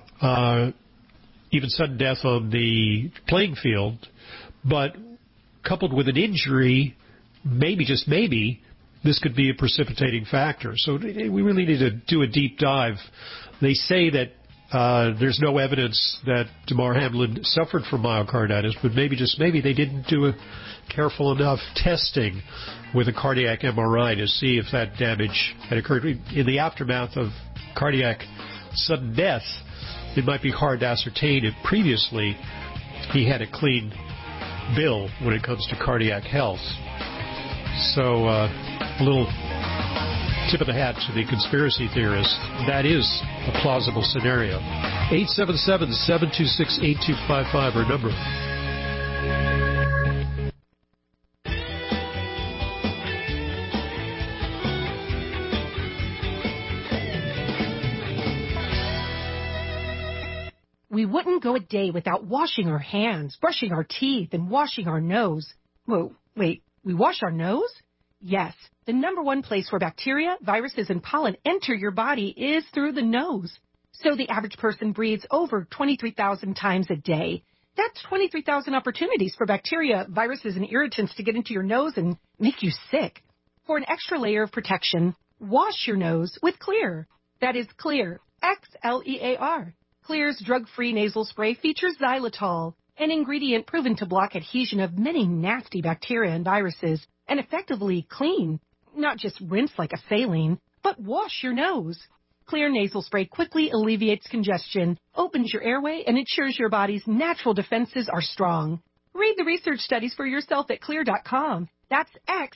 even sudden death on the playing field, but coupled with an injury, maybe, just maybe, this could be a precipitating factor. So we really need to do a deep dive. They say that there's no evidence that Damar Hamlin suffered from myocarditis, but maybe, just maybe, they didn't do a careful enough testing with a cardiac MRI to see if that damage had occurred. In the aftermath of cardiac sudden death, it might be hard to ascertain if previously he had a clean bill when it comes to cardiac health. So a little tip of the hat to the conspiracy theorists. That is a plausible scenario. 877-726-8255, our number. We wouldn't go a day without washing our hands, brushing our teeth, and washing our nose. Whoa, wait, we wash our nose? Yes, the number one place where bacteria, viruses, and pollen enter your body is through the nose. So the average person breathes over 23,000 times a day. That's 23,000 opportunities for bacteria, viruses, and irritants to get into your nose and make you sick. For an extra layer of protection, wash your nose with Xlear. That is Xlear, Xlear. Xlear's drug-free nasal spray features xylitol, an ingredient proven to block adhesion of many nasty bacteria and viruses, and effectively clean. Not just rinse like a saline, but wash your nose. Xlear nasal spray quickly alleviates congestion, opens your airway, and ensures your body's natural defenses are strong. Read the research studies for yourself at Xlear.com. That's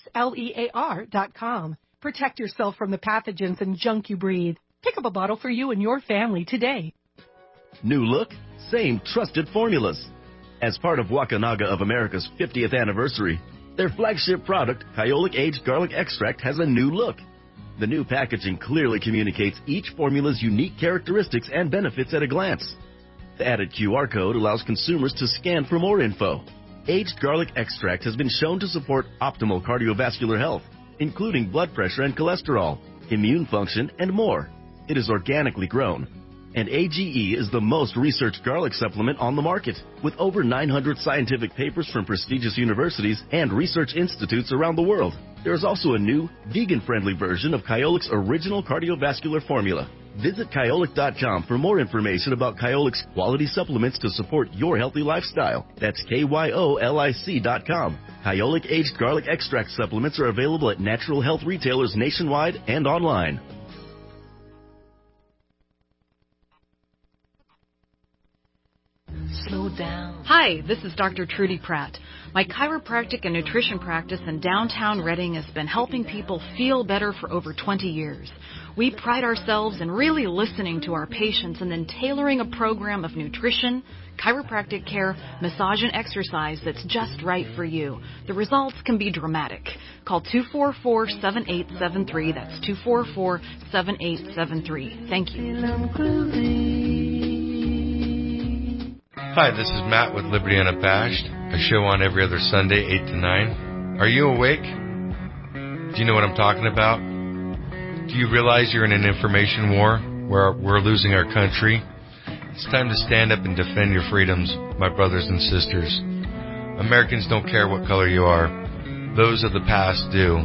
Xlear.com. Protect yourself from the pathogens and junk you breathe. Pick up a bottle for you and your family today. New look, same trusted formulas. As part of Wakanaga of America's 50th anniversary, their flagship product, Kyolic Aged Garlic Extract, has a new look. The new packaging clearly communicates each formula's unique characteristics and benefits at a glance. The added QR code allows consumers to scan for more info. Aged Garlic Extract has been shown to support optimal cardiovascular health, including blood pressure and cholesterol, immune function, and more. It is organically grown. And AGE is the most researched garlic supplement on the market, with over 900 scientific papers from prestigious universities and research institutes around the world. There is also a new, vegan-friendly version of Kyolic's original cardiovascular formula. Visit Kyolic.com for more information about Kyolic's quality supplements to support your healthy lifestyle. That's KYOLIC.com. Kyolic Aged Garlic Extract supplements are available at natural health retailers nationwide and online. Slow down. Hi, this is Dr. Trudy Pratt. My chiropractic and nutrition practice in downtown Redding has been helping people feel better for over 20 years. We pride ourselves in really listening to our patients and then tailoring a program of nutrition, chiropractic care, massage, and exercise that's just right for you. The results can be dramatic. Call 244-7873. That's 244-7873. Thank you. Hi, this is Matt with Liberty Unabashed, a show on every other Sunday, 8 to 9. Are you awake? Do you know what I'm talking about? Do you realize you're in an information war where we're losing our country? It's time to stand up and defend your freedoms, my brothers and sisters. Americans don't care what color you are. Those of the past do.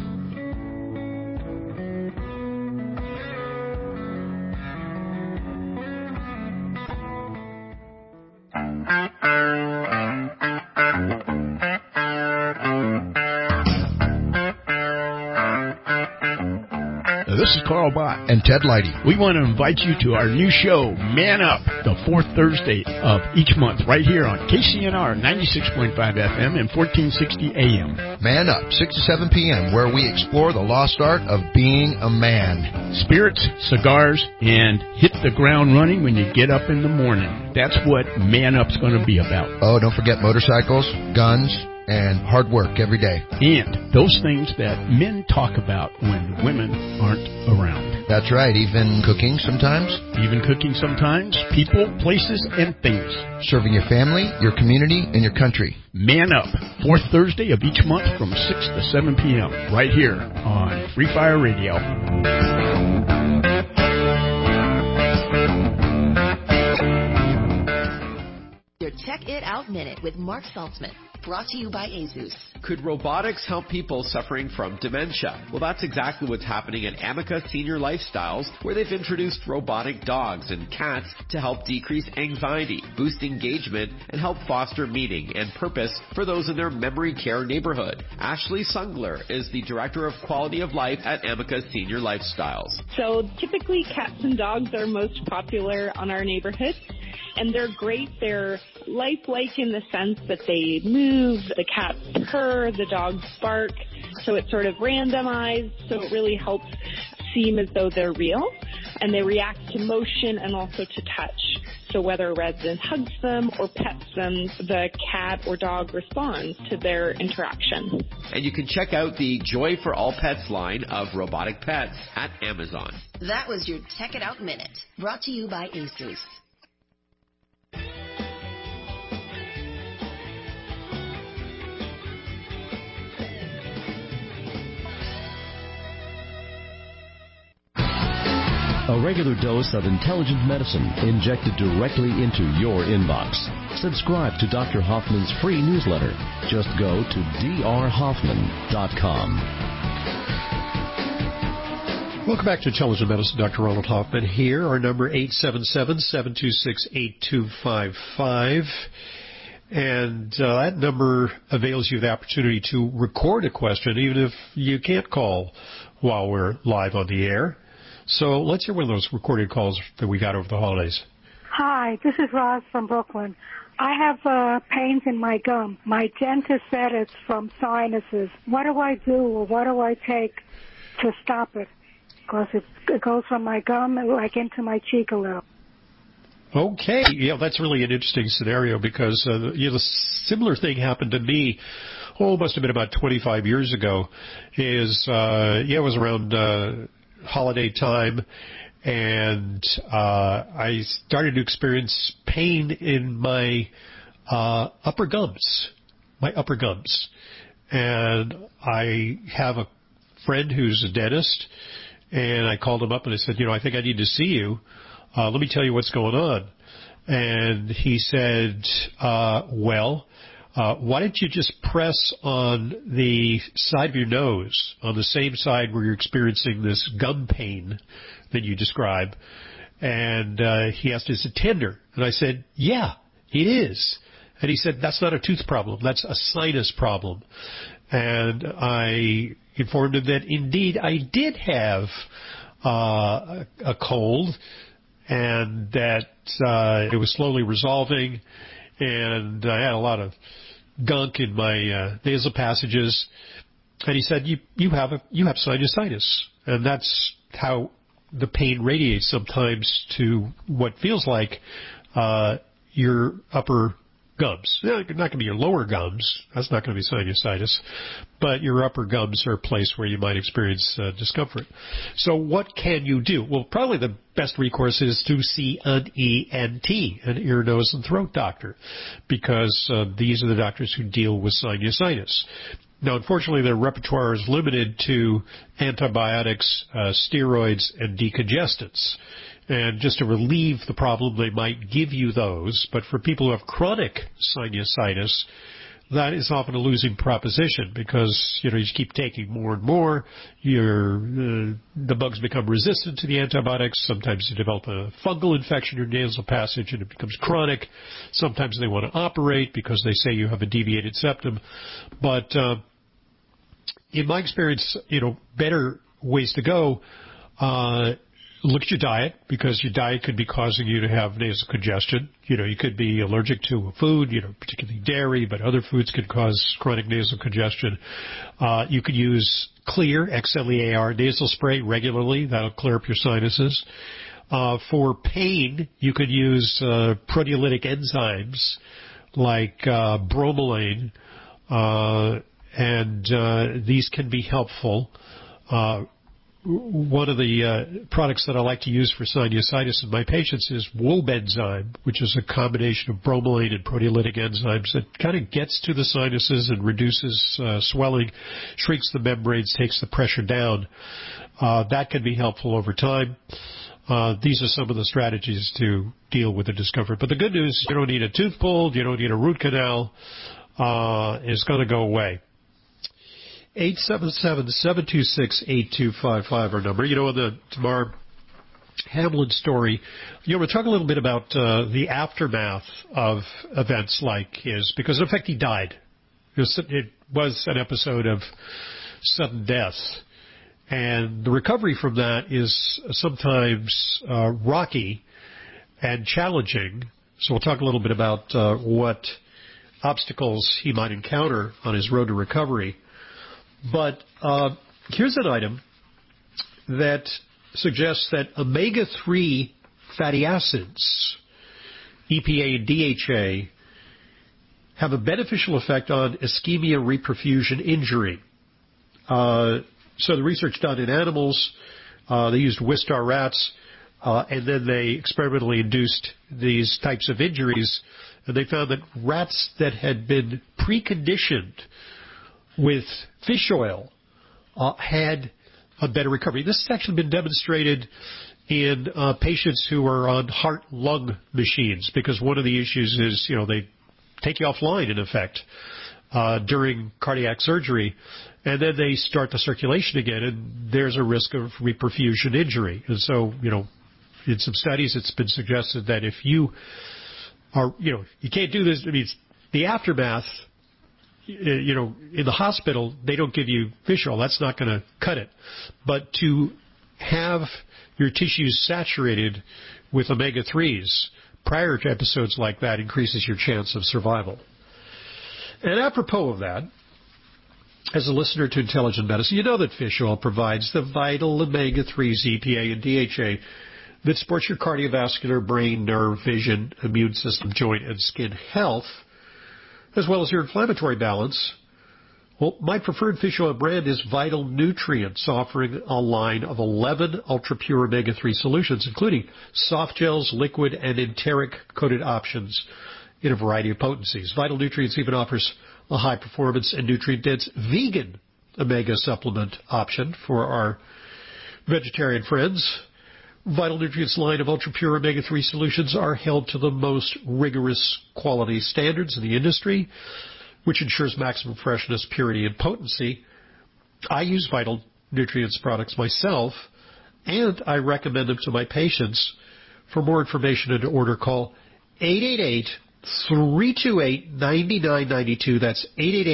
This is Carl Bott and Ted Leidy. We want to invite you to our new show, Man Up, the fourth Thursday of each month, right here on KCNR 96.5 FM and 1460 AM. Man Up, 6 to 7 p.m., where we explore the lost art of being a man. Spirits, cigars, and hit the ground running when you get up in the morning. That's what Man Up's going to be about. Oh, don't forget motorcycles, guns, and hard work every day. And those things that men talk about when women aren't around. That's right, even cooking sometimes. People, places, and things. Serving your family, your community, and your country. Man Up, fourth Thursday of each month from 6 to 7 p.m. right here on Free Fire Radio. Your Check It Out Minute with Mark Saltzman. Brought to you by ASUS. Could robotics help people suffering from dementia? Well, that's exactly what's happening at Amica Senior Lifestyles, where they've introduced robotic dogs and cats to help decrease anxiety, boost engagement, and help foster meaning and purpose for those in their memory care neighborhood. Ashley Sungler is the Director of Quality of Life at Amica Senior Lifestyles. So typically cats and dogs are most popular on our neighborhood. And they're great. They're lifelike in the sense that they move, the cats purr, the dogs bark, so it's sort of randomized, so it really helps seem as though they're real. And they react to motion and also to touch. So whether a resident hugs them or pets them, the cat or dog responds to their interaction. And you can check out the Joy for All Pets line of robotic pets at Amazon. That was your Tech It Out Minute, brought to you by ASUS. A regular dose of intelligent medicine injected directly into your inbox. Subscribe to Dr. Hoffman's free newsletter. Just go to drhoffman.com. Welcome back to Intelligent Medicine. Dr. Ronald Hoffman here. Our number 877-726-8255. And that number avails you the opportunity to record a question, even if you can't call while we're live on the air. So let's hear one of those recorded calls that we got over the holidays. Hi, this is Roz from Brooklyn. I have pains in my gum. My dentist said it's from sinuses. What do I do, or what do I take to stop it? Because it goes from my gum like into my cheek a little. Okay, yeah, that's really an interesting scenario because the similar thing happened to me. Must have been about 25 years ago. It was around holiday time, and I started to experience pain in my upper gums, and I have a friend who's a dentist, and I called him up and I said, I think I need to see you. Let me tell you what's going on. And he said, why don't you just press on the side of your nose, on the same side where you're experiencing this gum pain that you describe? And he asked, is it tender? And I said, yeah, it is. And he said, that's not a tooth problem. That's a sinus problem. And I informed him that, indeed, I did have a cold, and that it was slowly resolving, and I had a lot of gunk in my nasal passages. And he said, you have sinusitis, and that's how the pain radiates sometimes to what feels like your upper gums. Not going to be your lower gums. That's not going to be sinusitis. But your upper gums are a place where you might experience discomfort. So what can you do? Well, probably the best recourse is to see an ENT, an ear, nose, and throat doctor, because these are the doctors who deal with sinusitis. Now, unfortunately, their repertoire is limited to antibiotics, steroids, and decongestants. And just to relieve the problem, they might give you those. But for people who have chronic sinusitis, that is often a losing proposition because, you just keep taking more and more. The bugs become resistant to the antibiotics. Sometimes you develop a fungal infection in your nasal passage and it becomes chronic. Sometimes they want to operate because they say you have a deviated septum. But in my experience, better ways to go, look at your diet, because your diet could be causing you to have nasal congestion. You could be allergic to a food, particularly dairy, but other foods could cause chronic nasal congestion. You could use Xlear, X-L-E-A-R, nasal spray regularly. That'll clear up your sinuses. For pain, you could use proteolytic enzymes like bromelain, and these can be helpful. One of the products that I like to use for sinusitis in my patients is Wobenzyme, which is a combination of bromelain and proteolytic enzymes that kind of gets to the sinuses and reduces swelling, shrinks the membranes, takes the pressure down. That can be helpful over time. These are some of the strategies to deal with the discomfort. But the good news, you don't need a tooth pulled, you don't need a root canal. It's going to go away. 877-726-8255, our number. In the Tamar Hamlin story, we're talking a little bit about the aftermath of events like his, because in effect he died. It was an episode of sudden death. And the recovery from that is sometimes rocky and challenging. So we'll talk a little bit about what obstacles he might encounter on his road to recovery. But here's an item that suggests that omega-3 fatty acids EPA and DHA have a beneficial effect on ischemia reperfusion injury. So the research done in animals, they used Wistar rats, and then they experimentally induced these types of injuries, and they found that rats that had been preconditioned with fish oil had a better recovery. This has actually been demonstrated in patients who are on heart-lung machines, because one of the issues is, they take you offline, in effect, during cardiac surgery, and then they start the circulation again, and there's a risk of reperfusion injury. And so, in some studies it's been suggested that if you are, you can't do this, I mean, the aftermath, in the hospital, they don't give you fish oil. That's not going to cut it. But to have your tissues saturated with omega-3s prior to episodes like that increases your chance of survival. And apropos of that, as a listener to Intelligent Medicine, you know that fish oil provides the vital omega-3s, EPA and DHA, that supports your cardiovascular, brain, nerve, vision, immune system, joint, and skin health, as well as your inflammatory balance. Well, my preferred fish oil brand is Vital Nutrients, offering a line of 11 ultra-pure omega-3 solutions, including soft gels, liquid, and enteric-coated options in a variety of potencies. Vital Nutrients even offers a high-performance and nutrient-dense vegan omega supplement option for our vegetarian friends. Vital Nutrients line of ultra-pure omega-3 solutions are held to the most rigorous quality standards in the industry, which ensures maximum freshness, purity, and potency. I use Vital Nutrients products myself, and I recommend them to my patients. For more information and to order, call 888-328-9992. That's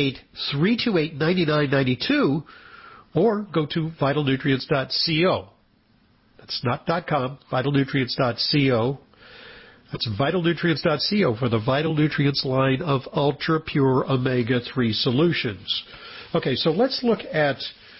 888-328-9992, or go to vitalnutrients.co. That's not .com, vitalnutrients.co. That's vitalnutrients.co for the Vital Nutrients line of ultra-pure omega-3 solutions. Okay, so let's look at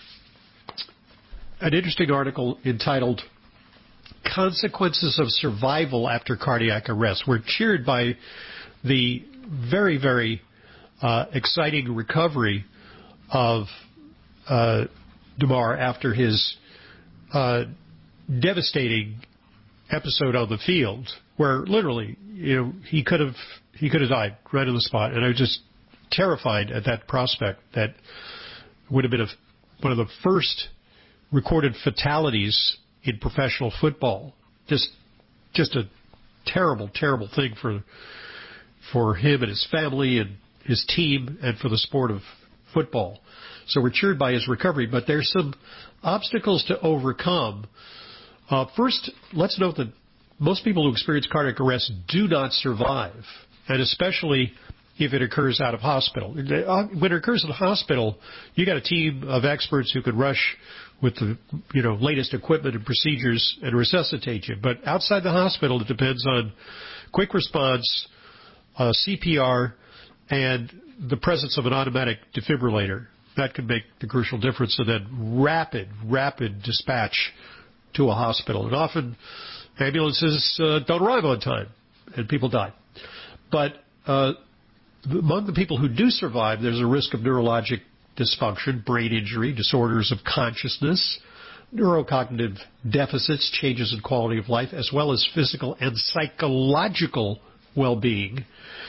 an interesting article entitled Consequences of Survival After Cardiac Arrest. We're cheered by the very, very exciting recovery of Damar after his devastating episode on the field, where literally, he could have died right on the spot, and I was just terrified at that prospect. That would have been one of the first recorded fatalities in professional football. Just a terrible, terrible thing for him and his family and his team, and for the sport of football. So we're cheered by his recovery, but there's some obstacles to overcome. First, let's note that most people who experience cardiac arrest do not survive, and especially if it occurs out of hospital. When it occurs in the hospital, you got a team of experts who can rush with the latest equipment and procedures and resuscitate you. But outside the hospital, it depends on quick response, CPR, and the presence of an automatic defibrillator. That can make the crucial difference, and then rapid dispatch to a hospital. And often ambulances don't arrive on time, and people die. But among the people who do survive, there's a risk of neurologic dysfunction, brain injury, disorders of consciousness, neurocognitive deficits, changes in quality of life, as well as physical and psychological well-being.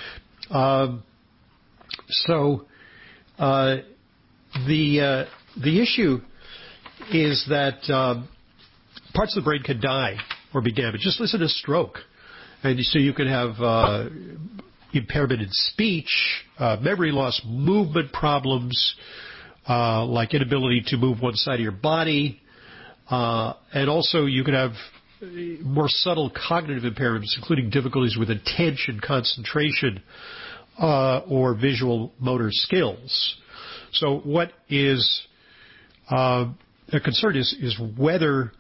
So the issue is that parts of the brain can die or be damaged. Just listen to stroke. And so you can have impairment in speech, memory loss, movement problems, like inability to move one side of your body. And also you can have more subtle cognitive impairments, including difficulties with attention, concentration, or visual motor skills. So what is a concern is whether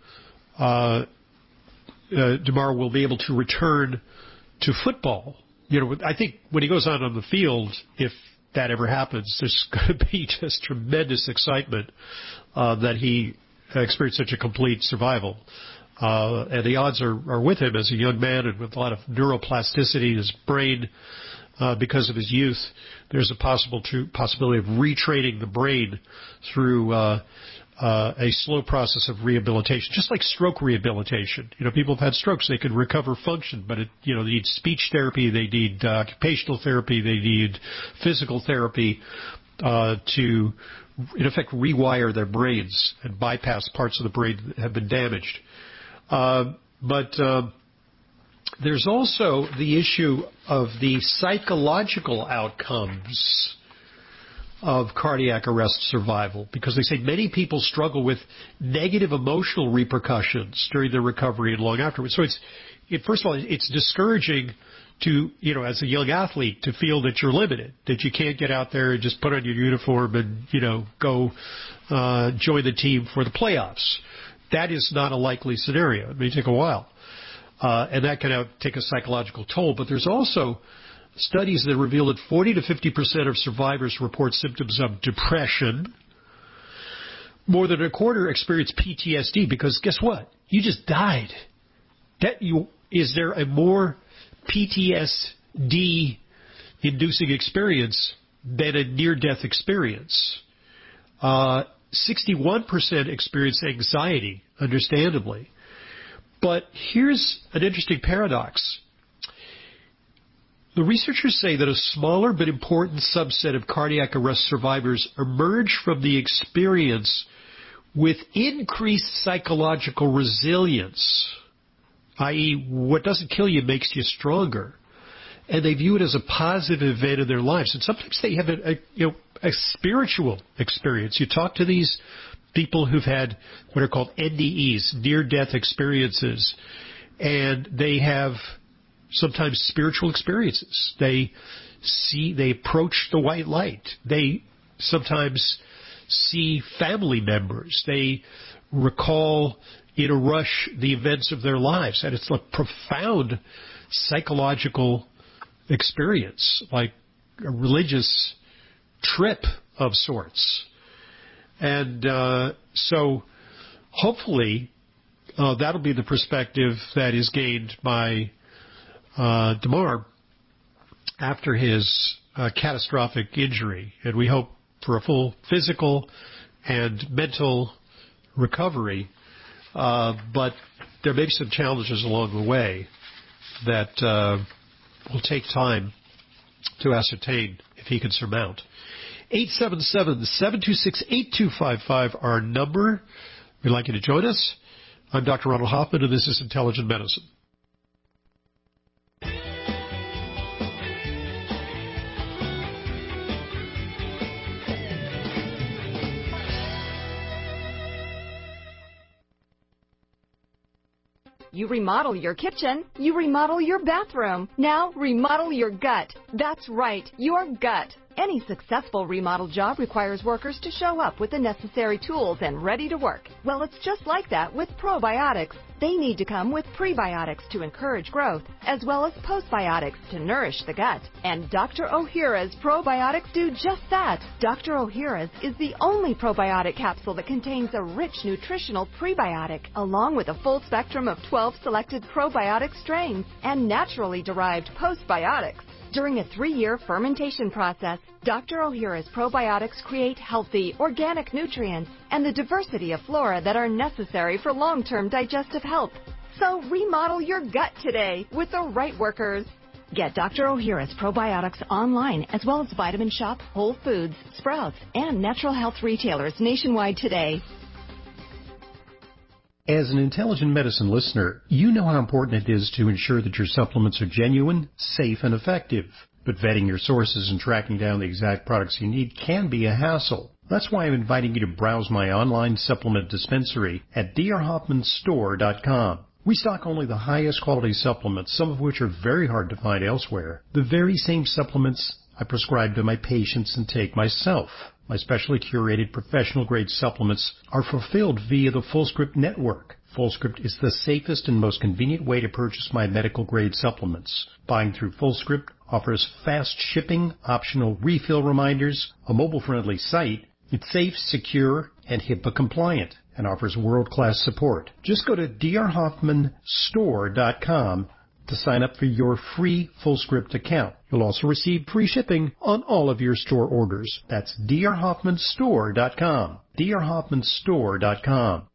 Damar will be able to return to football. I think when he goes out on the field, if that ever happens, there's going to be just tremendous excitement that he experienced such a complete survival. And the odds are with him as a young man and with a lot of neuroplasticity in his brain because of his youth. There's a possibility of retraining the brain through a slow process of rehabilitation, just like stroke rehabilitation. People have had strokes; they can recover function, but they need speech therapy, they need occupational therapy, they need physical therapy to, in effect, rewire their brains and bypass parts of the brain that have been damaged. But there's also the issue of the psychological outcomes of cardiac arrest survival, because they say many people struggle with negative emotional repercussions during their recovery and long afterwards. So first of all, it's discouraging to, as a young athlete, to feel that you're limited, that you can't get out there and just put on your uniform and, go join the team for the playoffs. That is not a likely scenario. It may take a while. And that can take a psychological toll. But there's also studies that reveal that 40 to 50% of survivors report symptoms of depression. More than a quarter experience PTSD because guess what? You just died. Is there a more PTSD-inducing experience than a near-death experience? 61% experience anxiety, understandably. But here's an interesting paradox. The researchers say that a smaller but important subset of cardiac arrest survivors emerge from the experience with increased psychological resilience, i.e., what doesn't kill you makes you stronger. And they view it as a positive event in their lives. And sometimes they have a spiritual experience. You talk to these people who've had what are called NDEs, near-death experiences, and they have sometimes spiritual experiences. They approach the white light. They sometimes see family members. They recall in a rush the events of their lives. And it's a profound psychological experience, like a religious trip of sorts. And so hopefully that'll be the perspective that is gained by Damar after his catastrophic injury. And we hope for a full physical and mental recovery. But there may be some challenges along the way that will take time to ascertain if he can surmount. 877-726-8255, our number. We'd like you to join us. I'm Dr. Ronald Hoffman, and this is Intelligent Medicine. You remodel your kitchen, you remodel your bathroom. Now remodel your gut. That's right, your gut. Any successful remodel job requires workers to show up with the necessary tools and ready to work. Well, it's just like that with probiotics. They need to come with prebiotics to encourage growth, as well as postbiotics to nourish the gut. And Dr. Ohhira's probiotics do just that. Dr. Ohhira's is the only probiotic capsule that contains a rich nutritional prebiotic, along with a full spectrum of 12 selected probiotic strains and naturally derived postbiotics. During a 3-year fermentation process, Dr. Ohhira's probiotics create healthy, organic nutrients and the diversity of flora that are necessary for long-term digestive health. So remodel your gut today with the right workers. Get Dr. Ohhira's probiotics online, as well as Vitamin Shop, Whole Foods, Sprouts, and natural health retailers nationwide today. As an Intelligent Medicine listener, you know how important it is to ensure that your supplements are genuine, safe, and effective. But vetting your sources and tracking down the exact products you need can be a hassle. That's why I'm inviting you to browse my online supplement dispensary at drhoffmanstore.com. We stock only the highest quality supplements, some of which are very hard to find elsewhere. The very same supplements I prescribe to my patients and take myself. My specially curated professional-grade supplements are fulfilled via the FullScript network. FullScript is the safest and most convenient way to purchase my medical-grade supplements. Buying through FullScript offers fast shipping, optional refill reminders, a mobile-friendly site. It's safe, secure, and HIPAA compliant and offers world-class support. Just go to drhoffmanstore.com to sign up for your free FullScript account. You'll also receive free shipping on all of your store orders. That's drhoffmanstore.com. drhoffmanstore.com.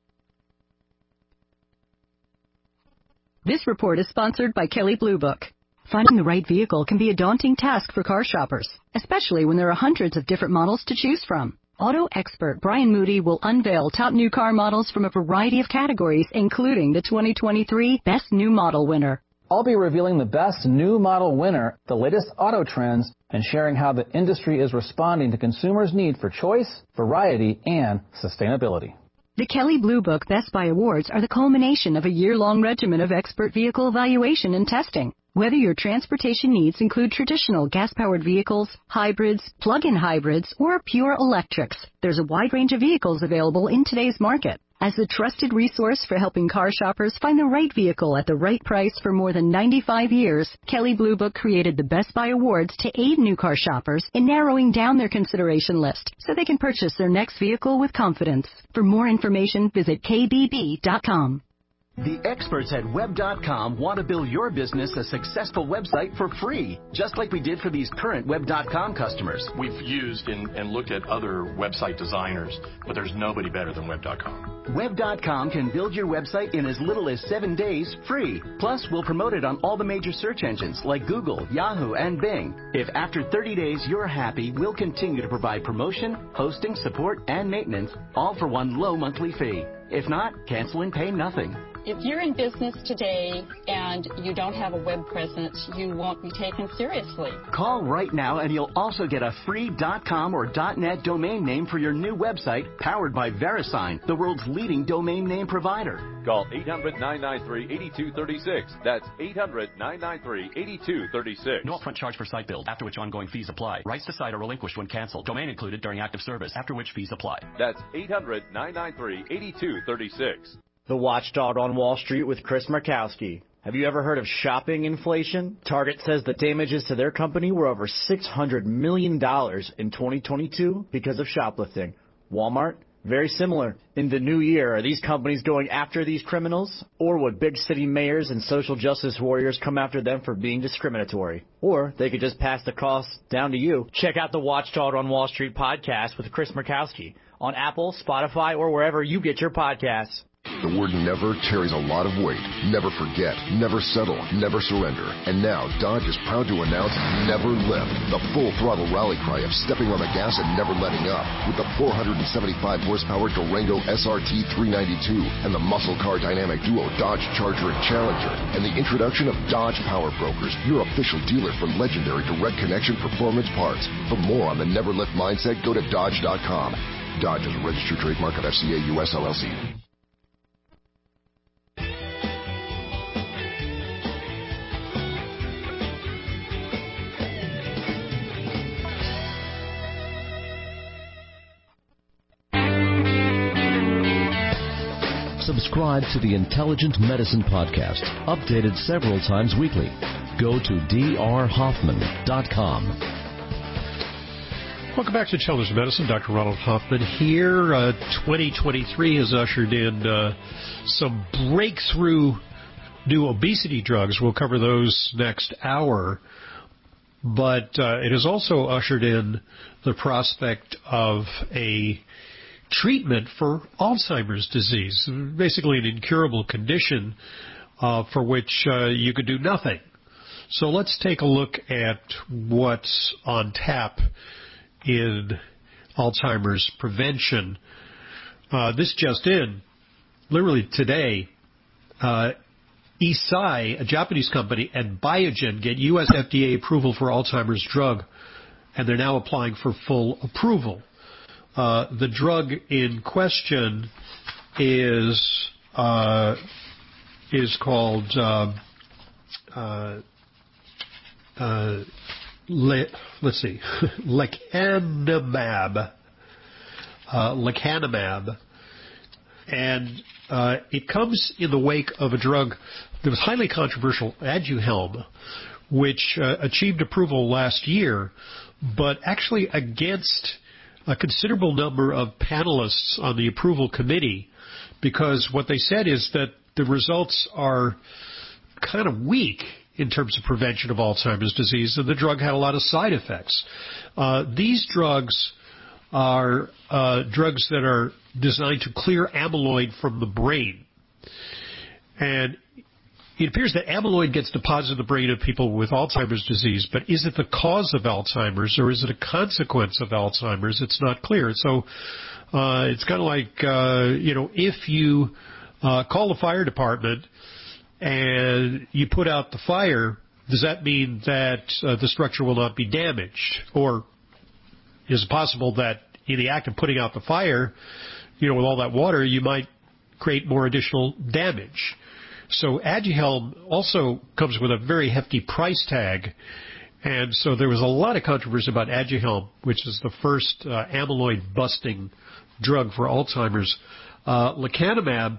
This report is sponsored by Kelley Blue Book. Finding the right vehicle can be a daunting task for car shoppers, especially when there are hundreds of different models to choose from. Auto expert Brian Moody will unveil top new car models from a variety of categories, including the 2023 Best New Model winner. I'll be revealing the best new model winner, the latest auto trends, and sharing how the industry is responding to consumers' need for choice, variety, and sustainability. The Kelley Blue Book Best Buy Awards are the culmination of a year-long regimen of expert vehicle evaluation and testing. Whether your transportation needs include traditional gas-powered vehicles, hybrids, plug-in hybrids, or pure electrics, there's a wide range of vehicles available in today's market. As the trusted resource for helping car shoppers find the right vehicle at the right price for more than 95 years, Kelley Blue Book created the Best Buy Awards to aid new car shoppers in narrowing down their consideration list so they can purchase their next vehicle with confidence. For more information, visit kbb.com. The experts at Web.com want to build your business a successful website for free, just like we did for these current Web.com customers. We've used and looked at other website designers, but there's nobody better than Web.com. Web.com can build your website in as little as 7 days free. Plus, we'll promote it on all the major search engines like Google, Yahoo, and Bing. If after 30 days you're happy, we'll continue to provide promotion, hosting, support, and maintenance, all for one low monthly fee. If not, cancel and pay nothing. If you're in business today and you don't have a web presence, you won't be taken seriously. Call right now and you'll also get a free .com or .net domain name for your new website powered by VeriSign, the world's leading domain name provider. Call 800-993-8236. That's 800-993-8236. No upfront charge for site build, after which ongoing fees apply. Rights to site are relinquished when canceled. Domain included during active service, after which fees apply. That's 800-993-8236. The Watchdog on Wall Street with Chris Markowski. Have you ever heard of shopping inflation? Target says the damages to their company were over $600 million in 2022 because of shoplifting. Walmart? Very similar. In the new year, are these companies going after these criminals? Or would big city mayors and social justice warriors come after them for being discriminatory? Or they could just pass the cost down to you. Check out the Watchdog on Wall Street podcast with Chris Markowski on Apple, Spotify, or wherever you get your podcasts. The word never carries a lot of weight. Never forget, never settle, never surrender. And now, Dodge is proud to announce Never Lift, the full-throttle rally cry of stepping on the gas and never letting up. With the 475-horsepower Durango SRT 392 and the muscle car dynamic duo Dodge Charger and Challenger. And the introduction of Dodge Power Brokers, your official dealer for legendary direct connection performance parts. For more on the Never Lift mindset, go to Dodge.com. Dodge is a registered trademark of FCA US LLC. Subscribe to the Intelligent Medicine Podcast, updated several times weekly. Go to drhoffman.com. Welcome back to Intelligent Medicine. Dr. Ronald Hoffman here. 2023 has ushered in some breakthrough new obesity drugs. We'll cover those next hour. But it has also ushered in the prospect of a treatment for Alzheimer's disease, basically an incurable condition for which you could do nothing. So let's take a look at what's on tap in Alzheimer's prevention. This just in, literally today, Eisai, a Japanese company, and Biogen get U.S. FDA approval for Alzheimer's drug, and they're now applying for full approval. The drug in question is called lecanemab, and it comes in the wake of a drug that was highly controversial, Aduhelm, which achieved approval last year, but actually against a considerable number of panelists on the approval committee, because what they said is that the results are kind of weak in terms of prevention of Alzheimer's disease, and the drug had a lot of side effects. These drugs are drugs that are designed to clear amyloid from the brain. And it appears that amyloid gets deposited in the brain of people with Alzheimer's disease, but is it the cause of Alzheimer's or is it a consequence of Alzheimer's? It's not clear. So it's kind of like, if you call the fire department and you put out the fire, does that mean that the structure will not be damaged? Or is it possible that in the act of putting out the fire, with all that water, you might create more additional damage? So Aduhelm also comes with a very hefty price tag, and so there was a lot of controversy about Aduhelm, which is the first amyloid-busting drug for Alzheimer's. Lecanemab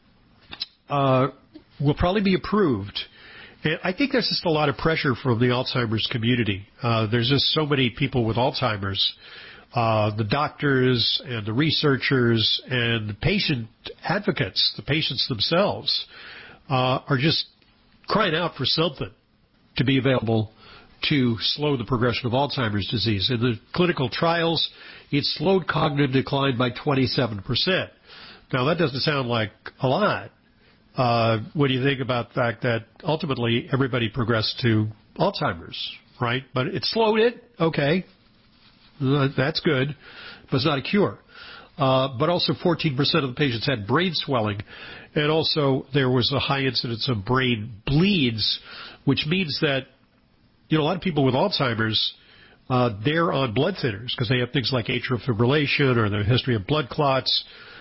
will probably be approved. And I think there's just a lot of pressure from the Alzheimer's community. There's just so many people with Alzheimer's. The doctors and the researchers and the patient advocates, the patients themselves, are just crying out for something to be available to slow the progression of Alzheimer's disease. In the clinical trials, it slowed cognitive decline by 27%. Now, that doesn't sound like a lot. What do you think about the fact that ultimately everybody progressed to Alzheimer's, right? But it slowed it. Okay. That's good, but it's not a cure. But also 14% of the patients had brain swelling, and also there was a high incidence of brain bleeds, which means that, a lot of people with Alzheimer's, they're on blood thinners because they have things like atrial fibrillation or their history of blood clots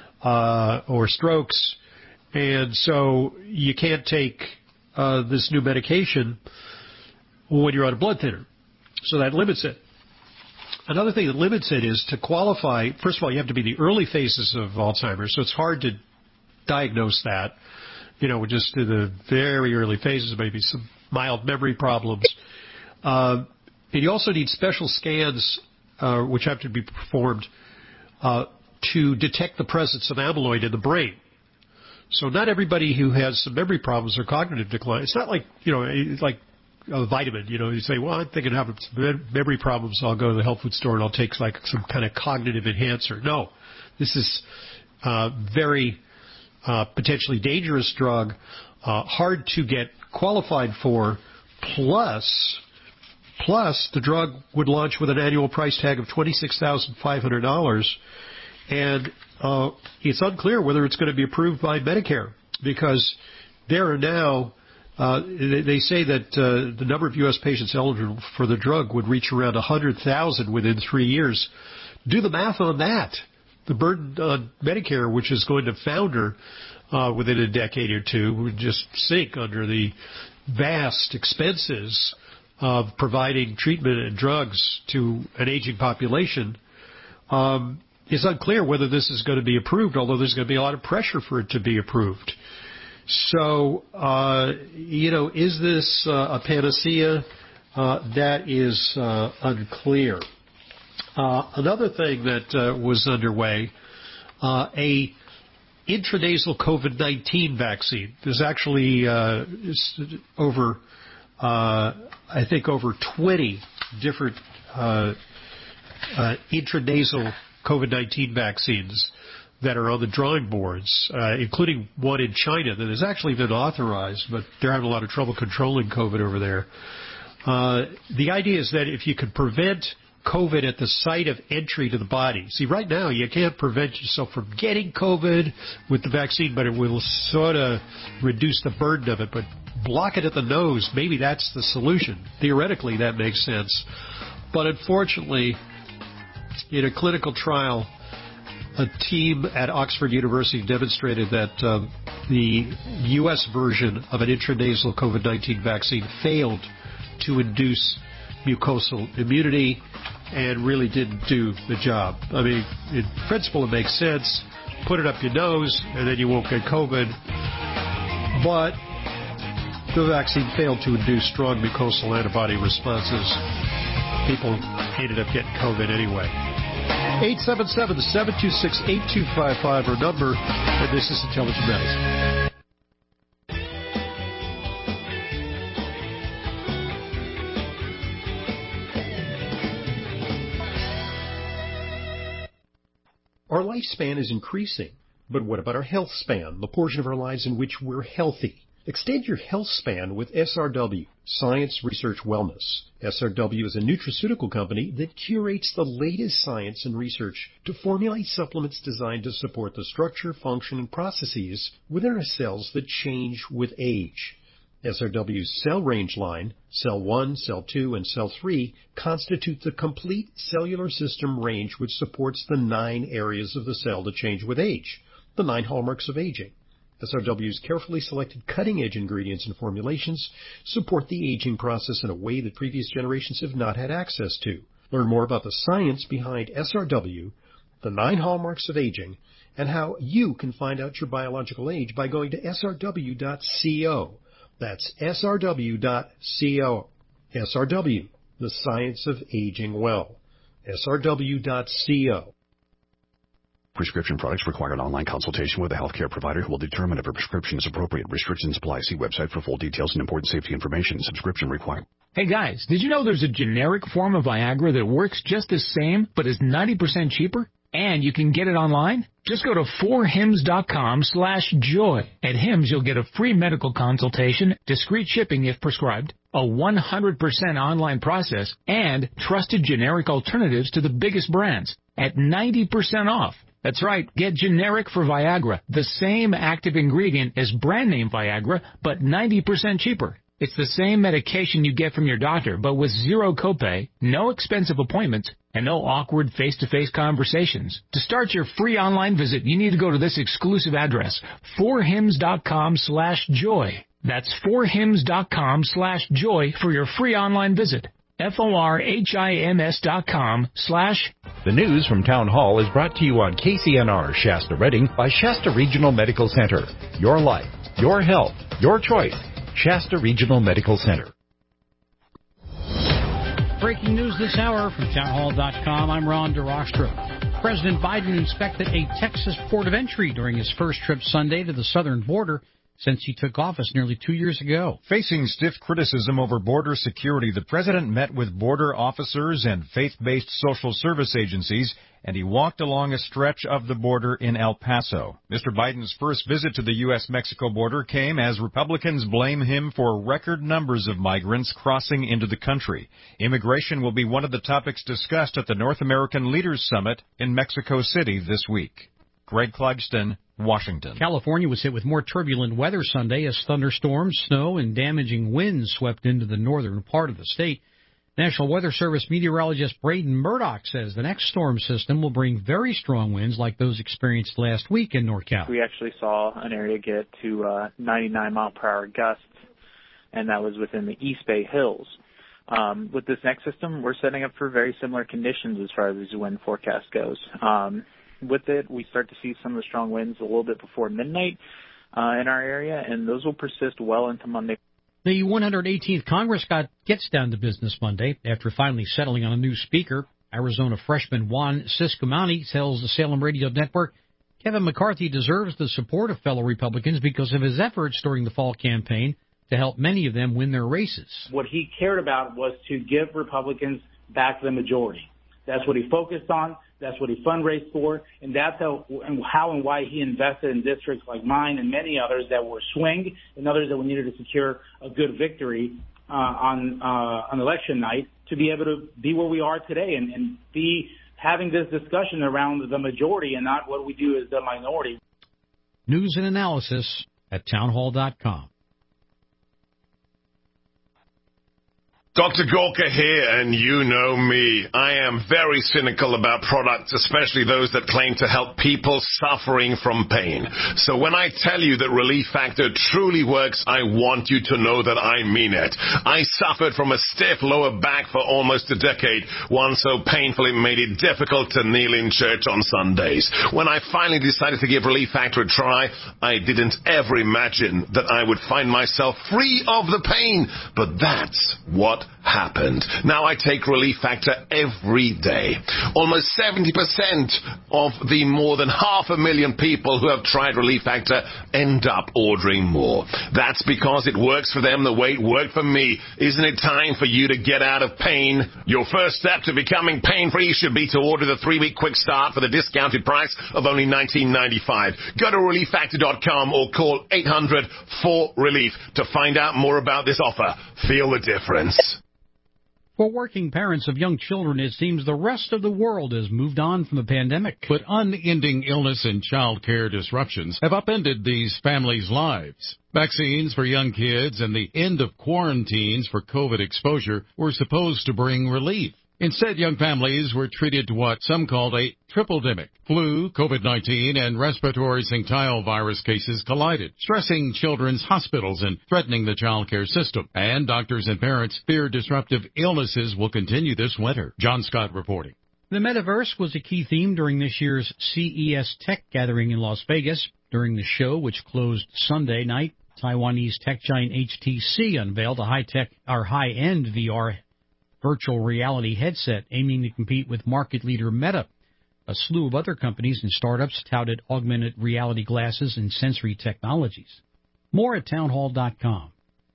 or strokes, and so you can't take this new medication when you're on a blood thinner. So that limits it. Another thing that limits it is to qualify. First of all, you have to be in the early phases of Alzheimer's, so it's hard to diagnose that. Just in the very early phases, maybe some mild memory problems. And you also need special scans, which have to be performed to detect the presence of amyloid in the brain. So not everybody who has some memory problems or cognitive decline. It's not like like a vitamin. You say, well, I'm thinking of having some memory problems. I'll go to the health food store and I'll take like some kind of cognitive enhancer. No, this is very potentially dangerous drug, hard to get qualified for. Plus, the drug would launch with an annual price tag of $26,500, and it's unclear whether it's going to be approved by Medicare, because there are now. They say that the number of U.S. patients eligible for the drug would reach around 100,000 within 3 years. Do the math on that. The burden on Medicare, which is going to founder within a decade or two, would just sink under the vast expenses of providing treatment and drugs to an aging population. It's unclear whether this is going to be approved, although there's going to be a lot of pressure for it to be approved. So, is this a panacea? That is unclear. Another thing that was underway, a intranasal COVID-19 vaccine. There's actually over 20 different intranasal COVID-19 vaccines that are on the drawing boards, including one in China that has actually been authorized, but they're having a lot of trouble controlling COVID over there. The idea is that if you can prevent COVID at the site of entry to the body. See, right now you can't prevent yourself from getting COVID with the vaccine, but it will sort of reduce the burden of it. But block it at the nose, maybe that's the solution. Theoretically, that makes sense. But unfortunately, in a clinical trial, a team at Oxford University demonstrated that the U.S. version of an intranasal COVID-19 vaccine failed to induce mucosal immunity and really didn't do the job. I mean, in principle, it makes sense. Put it up your nose, and then you won't get COVID. But the vaccine failed to induce strong mucosal antibody responses. People ended up getting COVID anyway. 877-726-8255, our number, and this is Intelligent Medicine. Our lifespan is increasing, but what about our health span, the portion of our lives in which we're healthy? Extend your health span with SRW, Science Research Wellness. SRW is a nutraceutical company that curates the latest science and research to formulate supplements designed to support the structure, function, and processes within our cells that change with age. SRW's cell range line, Cell 1, Cell 2, and Cell 3, constitute the complete cellular system range which supports the 9 areas of the cell that change with age, the 9 hallmarks of aging. SRW's carefully selected cutting-edge ingredients and formulations support the aging process in a way that previous generations have not had access to. Learn more about the science behind SRW, the 9 hallmarks of aging, and how you can find out your biological age by going to srw.co. That's srw.co. SRW, the science of aging well. srw.co. Prescription products require an online consultation with a healthcare provider who will determine if a prescription is appropriate. Restrictions apply. See website for full details and important safety information. Subscription required. Hey guys, did you know there's a generic form of Viagra that works just the same but is 90% cheaper? And you can get it online? Just go to 4hims.com/joy. At Hims, you'll get a free medical consultation, discreet shipping if prescribed, a 100% online process, and trusted generic alternatives to the biggest brands at 90% off. That's right, get generic for Viagra, the same active ingredient as brand name Viagra, but 90% cheaper. It's the same medication you get from your doctor, but with zero copay, no expensive appointments, and no awkward face-to-face conversations. To start your free online visit, you need to go to this exclusive address, 4hims.com/joy. That's 4hims.com/joy for your free online visit. FORHIMS.com/. The news from Town Hall is brought to you on KCNR Shasta Redding by Shasta Regional Medical Center. Your life, your health, your choice. Shasta Regional Medical Center. Breaking news this hour from townhall.com. I'm Ron DeRostro. President Biden inspected a Texas port of entry during his first trip Sunday to the southern border since he took office nearly 2 years ago. Facing stiff criticism over border security, the president met with border officers and faith-based social service agencies, and he walked along a stretch of the border in El Paso. Mr. Biden's first visit to the U.S.-Mexico border came as Republicans blame him for record numbers of migrants crossing into the country. Immigration will be one of the topics discussed at the North American Leaders Summit in Mexico City this week. Greg Clugston, Washington. California was hit with more turbulent weather Sunday as thunderstorms, snow, and damaging winds swept into the northern part of the state. National Weather Service meteorologist Braden Murdoch says the next storm system will bring very strong winds like those experienced last week in NorCal. We actually saw an area get to 99-mile-per-hour gusts, and that was within the East Bay Hills. With this next system, we're setting up for very similar conditions as far as the wind forecast goes. With it, we start to see some of the strong winds a little bit before midnight in our area, and those will persist well into Monday. The 118th Congress gets down to business Monday after finally settling on a new speaker. Arizona freshman Juan Ciscomani tells the Salem Radio Network Kevin McCarthy deserves the support of fellow Republicans because of his efforts during the fall campaign to help many of them win their races. What he cared about was to give Republicans back the majority. That's what he focused on. That's what he fundraised for, and that's how and why he invested in districts like mine and many others that were swing and others that we needed to secure a good victory on election night to be able to be where we are today and be having this discussion around the majority and not what we do as the minority. News and analysis at townhall.com. Dr. Gorka here, and you know me. I am very cynical about products, especially those that claim to help people suffering from pain. So when I tell you that Relief Factor truly works, I want you to know that I mean it. I suffered from a stiff lower back for almost a decade, one so painful it made it difficult to kneel in church on Sundays. When I finally decided to give Relief Factor a try, I didn't ever imagine that I would find myself free of the pain. But that's what happened. Now I take Relief Factor every day. Almost 70% of the more than 500,000 people who have tried Relief Factor end up ordering more. That's because it works for them the way it worked for me. Isn't it time for you to get out of pain? Your first step to becoming pain-free should be to order the 3-week quick start for the discounted price of only $19.95. Go to ReliefFactor.com or call 800-4RELIEF to find out more about this offer. Feel the difference. For working parents of young children, it seems the rest of the world has moved on from the pandemic. But unending illness and child care disruptions have upended these families' lives. Vaccines for young kids and the end of quarantines for COVID exposure were supposed to bring relief. Instead, young families were treated to what some called a triple-demic. Flu, COVID-19, and respiratory syncytial virus cases collided, stressing children's hospitals and threatening the child care system. And doctors and parents fear disruptive illnesses will continue this winter. John Scott reporting. The metaverse was a key theme during this year's CES Tech gathering in Las Vegas. During the show, which closed Sunday night, Taiwanese tech giant HTC unveiled a high-end VR virtual reality headset aiming to compete with market leader Meta. A slew of other companies and startups touted augmented reality glasses and sensory technologies. More at townhall.com.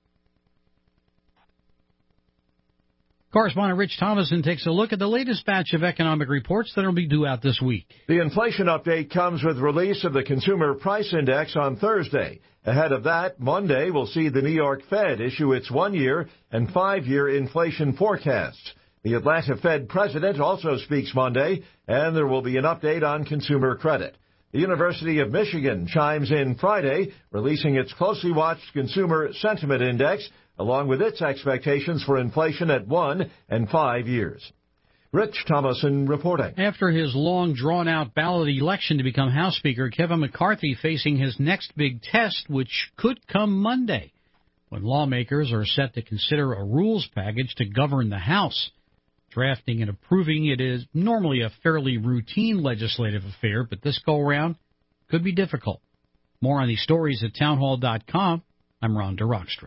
Correspondent Rich Thomason takes a look at the latest batch of economic reports that will be due out this week. The inflation update comes with release of the Consumer Price Index on Thursday. Ahead of that, Monday will see the New York Fed issue its 1-year and 5-year inflation forecasts. The Atlanta Fed president also speaks Monday, and there will be an update on consumer credit. The University of Michigan chimes in Friday, releasing its closely watched Consumer Sentiment Index, along with its expectations for inflation at 1 and 5 years. Rich Thomason reporting. After his long, drawn-out ballot election to become House Speaker, Kevin McCarthy facing his next big test, which could come Monday, when lawmakers are set to consider a rules package to govern the House. Drafting and approving it is normally a fairly routine legislative affair, but this go-around could be difficult. More on these stories at townhall.com. I'm Ron DeRockstra.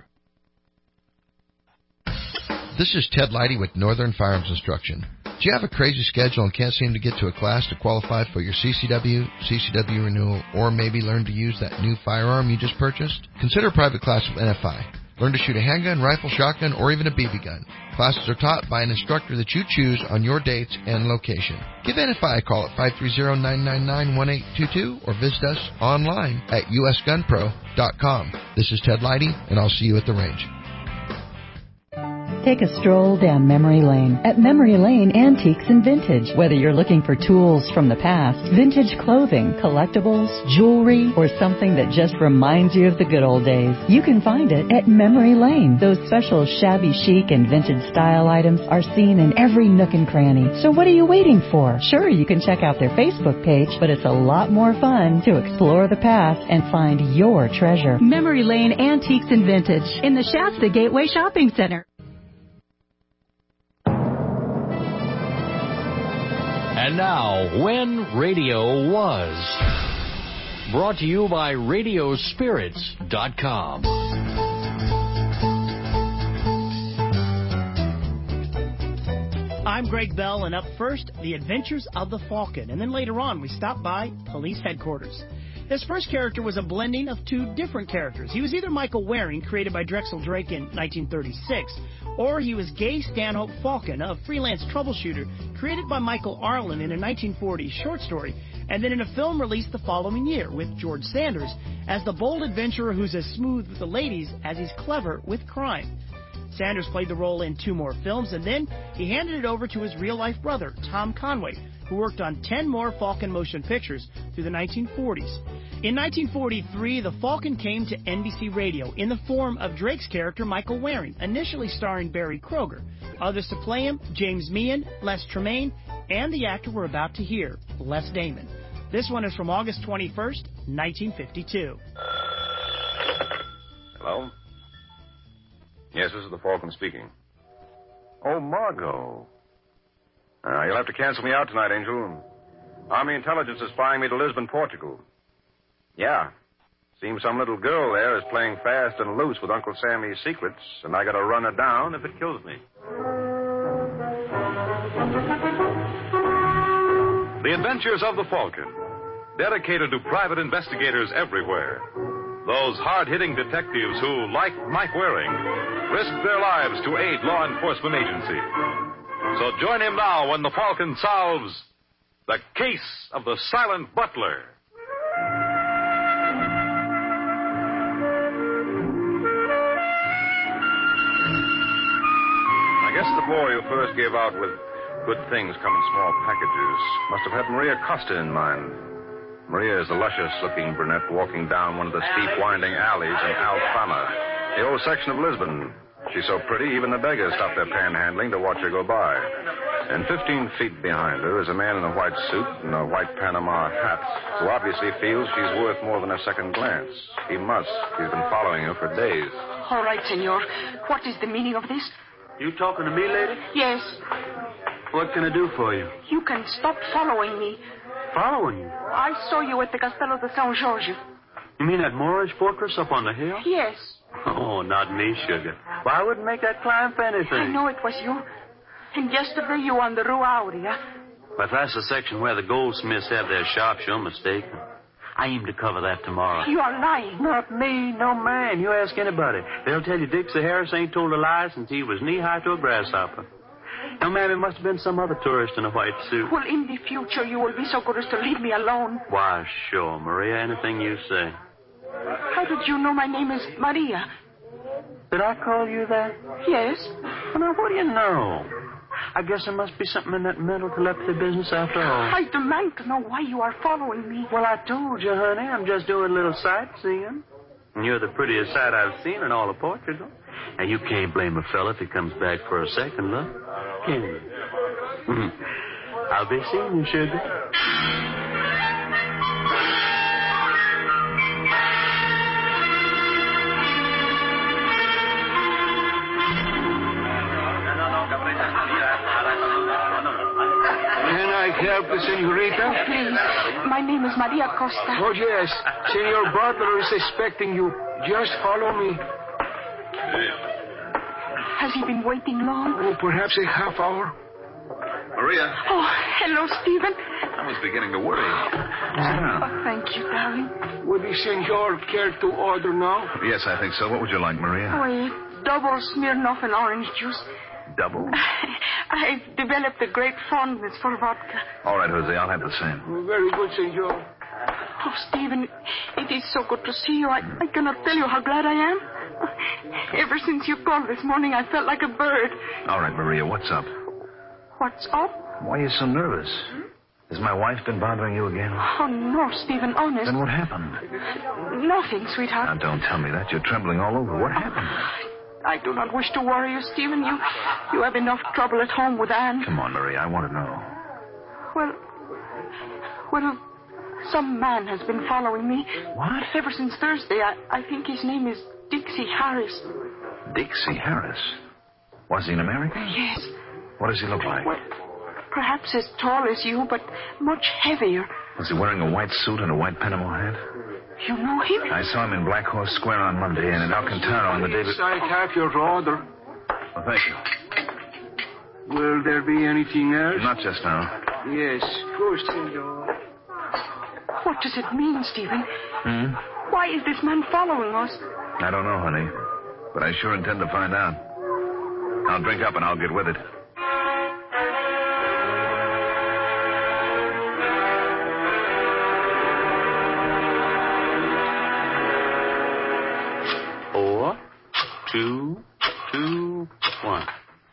This is Ted Leidy with Northern Firearms Instruction. Do you have a crazy schedule and can't seem to get to a class to qualify for your CCW renewal, or maybe learn to use that new firearm you just purchased? Consider a private class with NFI. Learn to shoot a handgun, rifle, shotgun, or even a BB gun. Classes are taught by an instructor that you choose on your dates and location. Give NFI a call at 530-999-1822 or visit us online at usgunpro.com. This is Ted Leidy, and I'll see you at the range. Take a stroll down memory lane at Memory Lane Antiques and Vintage. Whether you're looking for tools from the past, vintage clothing, collectibles, jewelry, or something that just reminds you of the good old days, you can find it at Memory Lane. Those special shabby chic and vintage style items are seen in every nook and cranny. So what are you waiting for? Sure, you can check out their Facebook page, but it's a lot more fun to explore the past and find your treasure. Memory Lane Antiques and Vintage in the Shasta Gateway Shopping Center. And now, When Radio Was. Brought to you by Radiospirits.com. I'm Greg Bell, and up first, The Adventures of the Falcon. And then later on, we stop by police headquarters. His first character was a blending of two different characters. He was either Michael Waring, created by Drexel Drake in 1936, or he was Gay Stanhope Falcon, a freelance troubleshooter created by Michael Arlen in a 1940 short story, and then in a film released the following year with George Sanders as the bold adventurer who's as smooth with the ladies as he's clever with crime. Sanders played the role in 2 more films, and then he handed it over to his real-life brother, Tom Conway, who worked on 10 more Falcon motion pictures through the 1940s. In 1943, the Falcon came to NBC Radio in the form of Drake's character Michael Waring, initially starring Barry Kroger. Others to play him, James Meehan, Les Tremayne, and the actor we're about to hear, Les Damon. This one is from August 21st, 1952. Hello? Yes, this is the Falcon speaking. Oh, Margot. You'll have to cancel me out tonight, Angel. Army intelligence is flying me to Lisbon, Portugal. Yeah. Seems some little girl there is playing fast and loose with Uncle Sammy's secrets, and I gotta run her down if it kills me. The Adventures of the Falcon, dedicated to private investigators everywhere. Those hard-hitting detectives who, like Mike Waring, risked their lives to aid law enforcement agencies. So join him now when the Falcon solves the case of the Silent Butler. I guess the boy who first gave out with good things come in small packages must have had Maria Costa in mind. Maria is a luscious-looking brunette walking down one of the steep, winding alleys in Alfama, the old section of Lisbon. She's so pretty, even the beggars stop their panhandling to watch her go by. And 15 feet behind her is a man in a white suit and a white Panama hat, who obviously feels she's worth more than a second glance. He must. He's been following her for days. All right, senor. What is the meaning of this? You talking to me, lady? Yes. What can I do for you? You can stop following me. Following you? I saw you at the Castello de São Jorge. You mean that Moorish fortress up on the hill? Yes. Oh, not me, sugar. Why, I wouldn't make that climb for anything. I know it was you. And yesterday you were on the Rua Aurea. But that's the section where the goldsmiths have their shops. You're mistaken. I aim to cover that tomorrow. You are lying. Not me, no man. You ask anybody. They'll tell you Dixie Harris ain't told a lie since he was knee-high to a grasshopper. Now, ma'am, it must have been some other tourist in a white suit. Well, in the future, you will be so good as to leave me alone. Why, sure, Maria. Anything you say. How did you know my name is Maria? Did I call you that? Yes. Well, now, what do you know? I guess there must be something in that mental telepathy business after all. I demand to know why you are following me. Well, I told you, honey. I'm just doing a little sightseeing. And you're the prettiest sight I've seen in all of Portugal. And you can't blame a fella if he comes back for a second look, can you? I'll be seeing you, sugar. Can I help the senorita? Please. My name is Maria Costa. Oh, yes. Senor Butler is expecting you. Just follow me. Has he been waiting long? Oh, perhaps a half hour. Maria. Oh, hello, Stephen. I was beginning to worry. Oh, thank you, darling. Would the senor care to order now? Yes, I think so. What would you like, Maria? Oh, a double Smirnoff and orange juice. Double? I've developed a great fondness for vodka. All right, Jose, I'll have the same. Very good, senor. Oh, Stephen, it is so good to see you. I cannot tell you how glad I am. Ever since you called this morning, I felt like a bird. All right, Maria, what's up? What's up? Why are you so nervous? Has my wife been bothering you again? Oh, no, Stephen, honest. Then what happened? Nothing, sweetheart. Now, don't tell me that. You're trembling all over. What happened? I do not wish to worry you, Stephen. You have enough trouble at home with Anne. Come on, Maria, I want to know. Well, some man has been following me. What? Ever since Thursday. I think his name is Dixie Harris. Dixie Harris? Was he an American? Yes. What does he look like? Well, perhaps as tall as you, but much heavier. Was he wearing a white suit and a white Panama hat? You know him? I saw him in Black Horse Square on Monday and in Alcantara on the day that... I have your order. Well, thank you. Will there be anything else? Not just now. Yes, good, senor. What does it mean, Stephen? Why is this man following us? I don't know, honey. But I sure intend to find out. I'll drink up and I'll get with it. Four, two, one.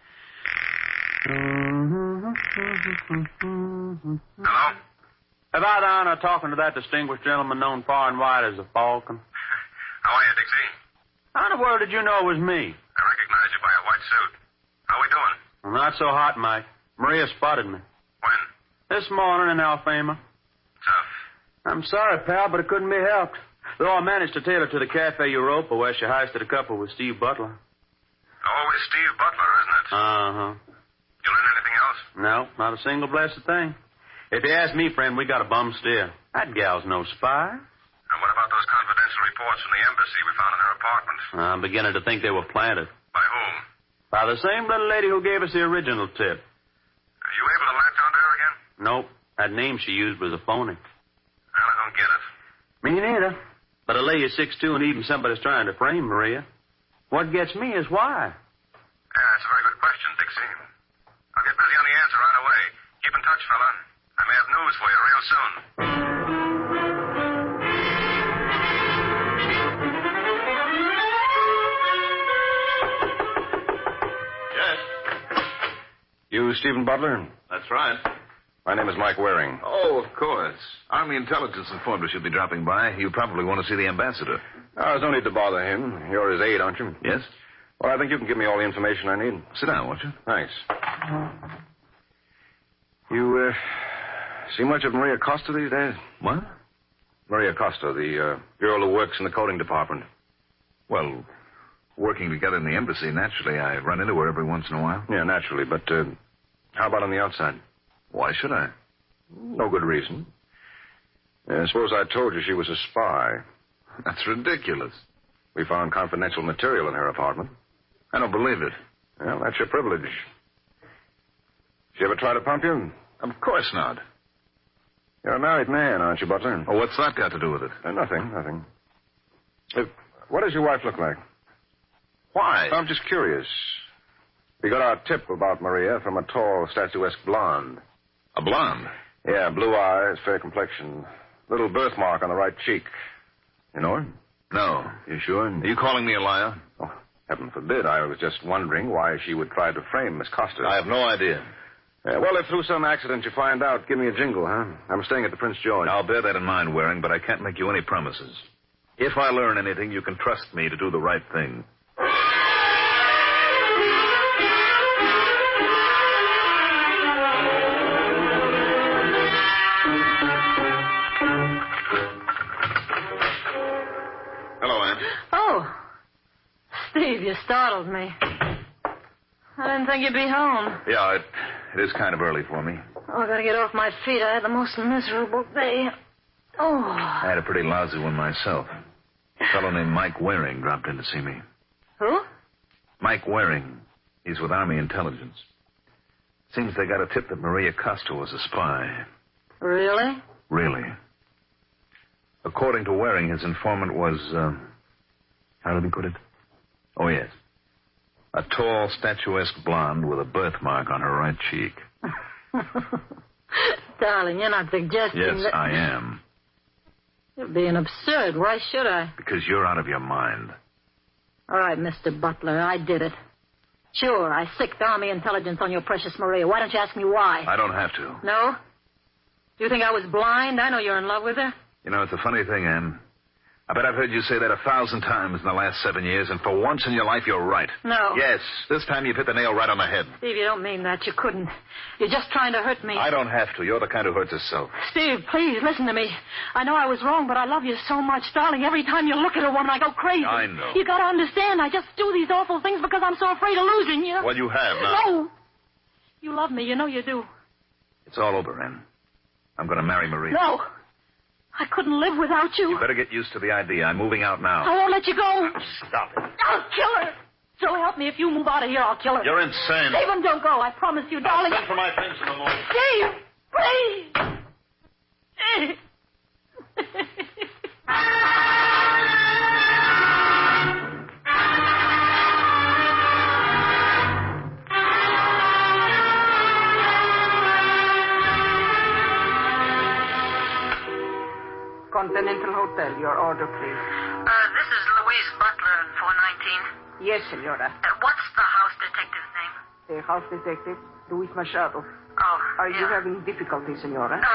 Hello? Have I the honor of talking to that distinguished gentleman known far and wide as the Falcon? How are you, Dixie? How in the world did you know it was me? I recognize you by a white suit. How we doing? Well, not so hot, Mike. Maria spotted me. When? This morning in Alfama. Tough. I'm sorry, pal, but it couldn't be helped. Though I managed to tail her to the Cafe Europa where she heisted a couple with Steve Butler. Always Steve Butler, isn't it? Uh-huh. You learn anything else? No, not a single blessed thing. If you ask me, friend, we got a bum steer. That gal's no spy. And what about those confidential reports from the embassy we found in her apartment? I'm beginning to think they were planted. By whom? By the same little lady who gave us the original tip. Are you able to latch onto her again? Nope. That name she used was a phony. I don't get it. Me neither. But a lady 6'2" and even somebody's trying to frame Maria. What gets me is why. Yeah, that's a very good question, Dixie. I'll get busy on the answer right away. Keep in touch, fella. I may have news for you real soon. Yes? You Stephen Butler? That's right. My name is Mike Waring. Oh, of course. Army intelligence informed us you'd be dropping by. You probably want to see the ambassador. Oh, there's no need to bother him. You're his aide, aren't you? Yes? Well, I think you can give me all the information I need. Sit down, won't you? Thanks. You, see much of Maria Costa these days? What? Maria Costa, the girl who works in the coding department. Well, working together in the embassy, naturally, I run into her every once in a while. Yeah, naturally, but how about on the outside? Why should I? No good reason. Suppose I told you she was a spy. That's ridiculous. We found confidential material in her apartment. I don't believe it. Well, that's your privilege. She ever try to pump you? Of course not. You're a married man, aren't you, Butler? Oh, what's that got to do with it? Nothing. What does your wife look like? Why? I'm just curious. We got our tip about Maria from a tall, statuesque blonde. A blonde? Yeah, blue eyes, fair complexion. Little birthmark on the right cheek. You know her? No. You sure? Are you calling me a liar? Oh, heaven forbid. I was just wondering why she would try to frame Miss Costa. I have no idea. Well, if through some accident you find out, give me a jingle, huh? I'm staying at the Prince George. I'll bear that in mind, Waring, but I can't make you any promises. If I learn anything, you can trust me to do the right thing. Steve, you startled me. I didn't think you'd be home. Yeah, it is kind of early for me. Oh, I gotta get off my feet. I had the most miserable day. Oh. I had a pretty lousy one myself. A fellow named Mike Waring dropped in to see me. Who? Mike Waring. He's with Army intelligence. Seems they got a tip that Maria Costa was a spy. Really? Really. According to Waring, his informant was, how did he put it? Oh, yes. A tall, statuesque blonde with a birthmark on her right cheek. Darling, you're not suggesting Yes, that... I am. You're being absurd. Why should I? Because you're out of your mind. All right, Mr. Butler, I did it. Sure, I sicked Army intelligence on your precious Maria. Why don't you ask me why? I don't have to. No? Do you think I was blind? I know you're in love with her. You know, it's a funny thing, Anne. I bet I've heard you say that 1,000 times in the last 7 years, and for once in your life, you're right. No. Yes, this time you've hit the nail right on the head. Steve, you don't mean that. You couldn't. You're just trying to hurt me. I don't have to. You're the kind who hurts herself. Steve, please, listen to me. I know I was wrong, but I love you so much. Darling, every time you look at a woman, I go crazy. I know. You gotta understand, I just do these awful things because I'm so afraid of losing you. Well, you have now. No. You love me. You know you do. It's all over, Anne. I'm going to marry Maria. No. I couldn't live without you. You better get used to the idea. I'm moving out now. I won't let you go. Stop it. I'll kill her. So help me, if you move out of here, I'll kill her. You're insane. Stephen, don't go. I promise you, darling. I'll send for my things in the morning. Steve, please. Continental Hotel, your order, please. This is Louise Butler in 419. Yes, senora. What's the house detective's name? The house detective, Luis Machado. Oh, Are you having difficulty, senora? No.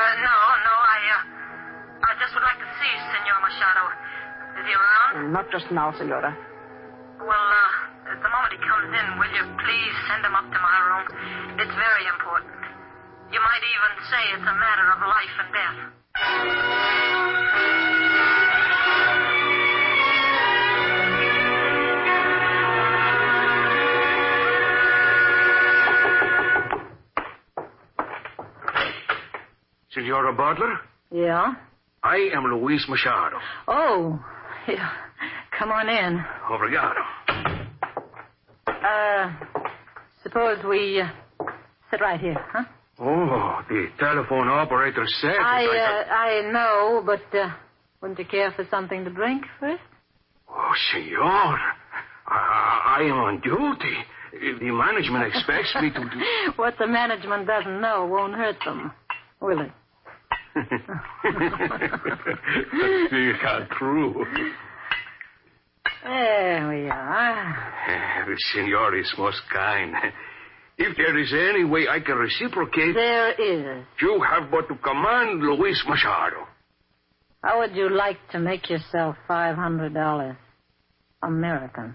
I just would like to see Senor Machado. Is he around? Not just now, senora. Well, the moment he comes in, will you please send him up to my room? It's very important. You might even say it's a matter of life and death. Senora Butler? Yeah? I am Luis Machado. Oh, yeah. Come on in. Obrigado. Suppose we sit right here, huh? Oh, the telephone operator said... I know, but wouldn't you care for something to drink first? Oh, senor. I am on duty. The management expects me to do... What the management doesn't know won't hurt them, will it? True. There we are. The senor is most kind. If there is any way I can reciprocate... There is. You have but to command Luis Machado. How would you like to make yourself $500 American?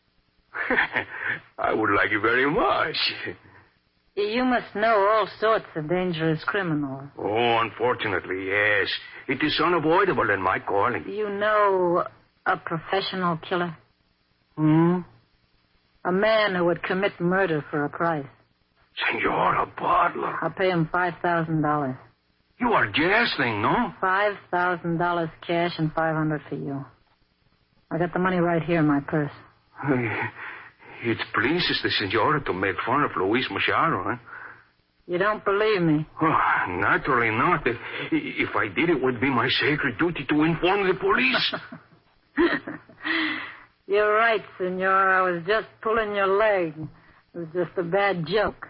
I would like it very much. You must know all sorts of dangerous criminals. Oh, unfortunately, yes. It is unavoidable in my calling. You know a professional killer? Hmm? A man who would commit murder for a price. Senora Butler. I'll pay him $5,000. You are jesting, no? $5,000 cash and $500 for you. I got the money right here in my purse. It pleases the senora to make fun of Luis Machado, huh? You don't believe me? Oh, naturally not. If I did, it would be my sacred duty to inform the police. You're right, senor. I was just pulling your leg. It was just a bad joke.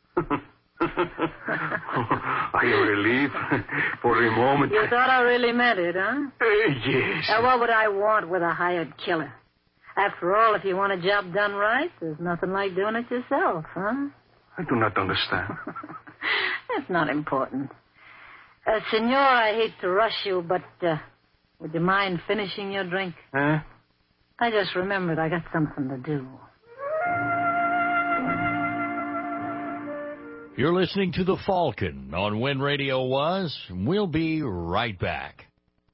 I am relieved for a moment. You thought I really meant it, huh? Yes. Now, what would I want with a hired killer? After all, if you want a job done right, there's nothing like doing it yourself, huh? I do not understand. That's not important. Senor, I hate to rush you, but would you mind finishing your drink? Huh? I just remembered I got something to do. You're listening to The Falcon on When Radio Was. We'll be right back.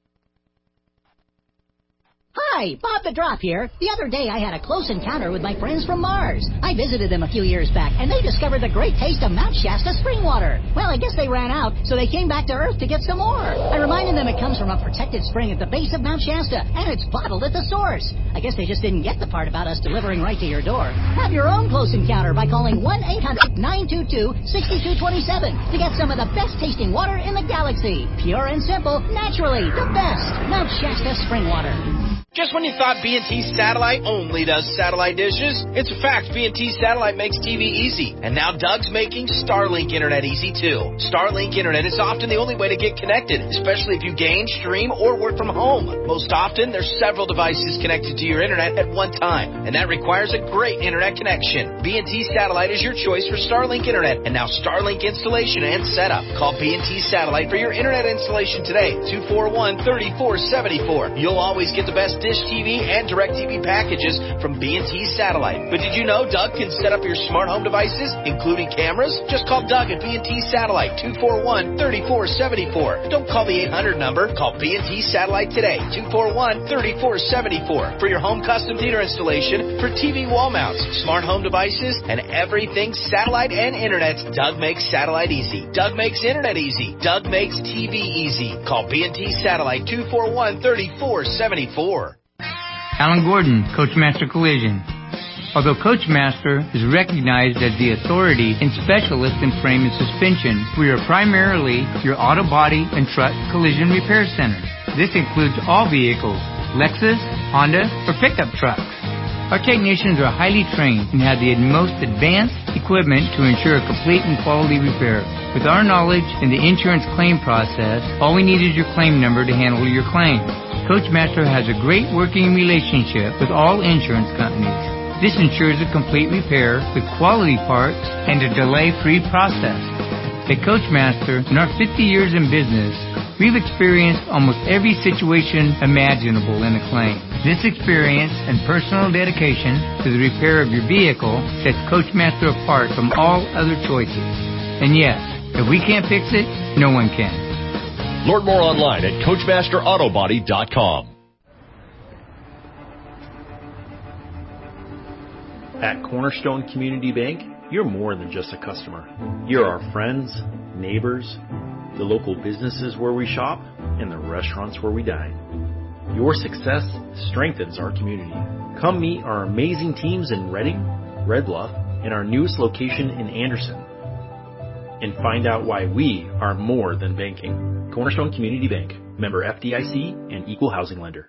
Hi, Bob the Drop here. The other day I had a close encounter with my friends from Mars. I visited them a few years back, and they discovered the great taste of Mount Shasta spring water. Well, I guess they ran out, so they came back to Earth to get some more. I reminded them it comes from a protected spring at the base of Mount Shasta, and it's bottled at the source. I guess they just didn't get the part about us delivering right to your door. Have your own close encounter by calling 1-800-922-6227 to get some of the best tasting water in the galaxy. Pure and simple, naturally, the best. Mount Shasta spring water. Just when you thought B&T Satellite only does satellite dishes, it's a fact B&T Satellite makes TV easy. And now Doug's making Starlink Internet easy, too. Starlink Internet is often the only way to get connected, especially if you game, stream, or work from home. Most often, there's several devices connected to your Internet at one time, and that requires a great Internet connection. B&T Satellite is your choice for Starlink Internet, and now Starlink installation and setup. Call B&T Satellite for your Internet installation today, 241-3474. You'll always get the best Dish TV and DirecTV packages from B&T Satellite. But did you know Doug can set up your smart home devices, including cameras? Just call Doug at B&T Satellite, 241-3474. Don't call the 800 number. Call B&T Satellite today, 241-3474. For your home custom theater installation, for TV wall mounts, smart home devices, and everything satellite and internet, Doug makes satellite easy. Doug makes internet easy. Doug makes TV easy. Call B&T Satellite, 241-3474. Alan Gordon, Coachmaster Collision. Although Coachmaster is recognized as the authority and specialist in frame and suspension, we are primarily your auto body and truck collision repair center. This includes all vehicles, Lexus, Honda, or pickup trucks. Our technicians are highly trained and have the most advanced equipment to ensure a complete and quality repair. With our knowledge in the insurance claim process, all we need is your claim number to handle your claim. Coachmaster has a great working relationship with all insurance companies. This ensures a complete repair with quality parts and a delay-free process. At Coachmaster, in our 50 years in business, we've experienced almost every situation imaginable in a claim. This experience and personal dedication to the repair of your vehicle sets Coachmaster apart from all other choices. And yes, if we can't fix it, no one can. Learn more online at CoachmasterAutobody.com. At Cornerstone Community Bank, you're more than just a customer. You're our friends, neighbors, the local businesses where we shop, in the restaurants where we dine. Your success strengthens our community. Come meet our amazing teams in Reading, Red Bluff, and our newest location in Anderson. And find out why we are more than banking. Cornerstone Community Bank, member FDIC and equal housing lender.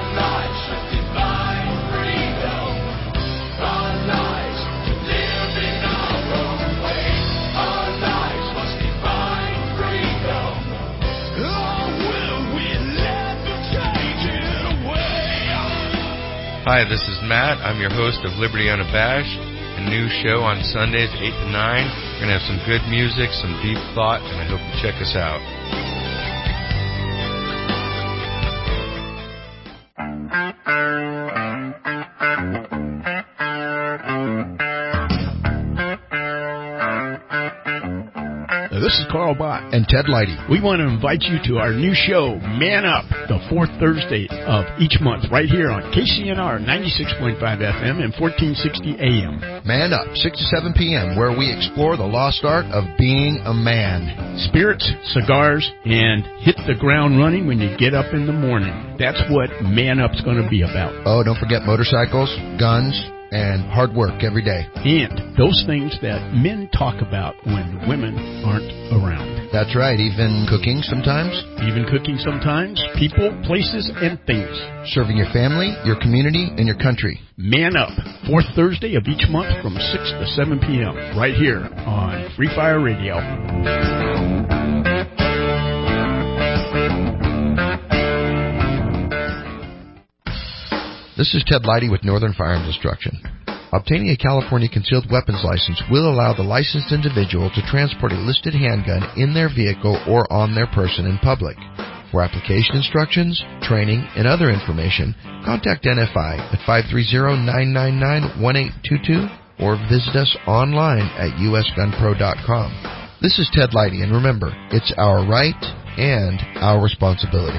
Hi, this is Matt. I'm your host of Liberty Unabashed, a new show on Sundays 8 to 9. We're going to have some good music, some deep thought, and I hope you check us out. This is Carl Bott and Ted Leidy. We want to invite you to our new show, Man Up, the fourth Thursday of each month, right here on KCNR 96.5 FM and 1460 AM. Man Up, 6 to 7 p.m., where we explore the lost art of being a man. Spirits, cigars, and hit the ground running when you get up in the morning. That's what Man Up's going to be about. Oh, don't forget motorcycles, guns, and hard work every day. And those things that men talk about when women aren't around. That's right, even cooking sometimes. People, places, and things. Serving your family, your community, and your country. Man Up, fourth Thursday of each month from 6 to 7 p.m. right here on Free Fire Radio. This is Ted Leidy with Northern Firearms Instruction. Obtaining a California concealed weapons license will allow the licensed individual to transport a listed handgun in their vehicle or on their person in public. For application instructions, training, and other information, contact NFI at 530-999-1822 or visit us online at usgunpro.com. This is Ted Leidy, and remember, it's our right and our responsibility.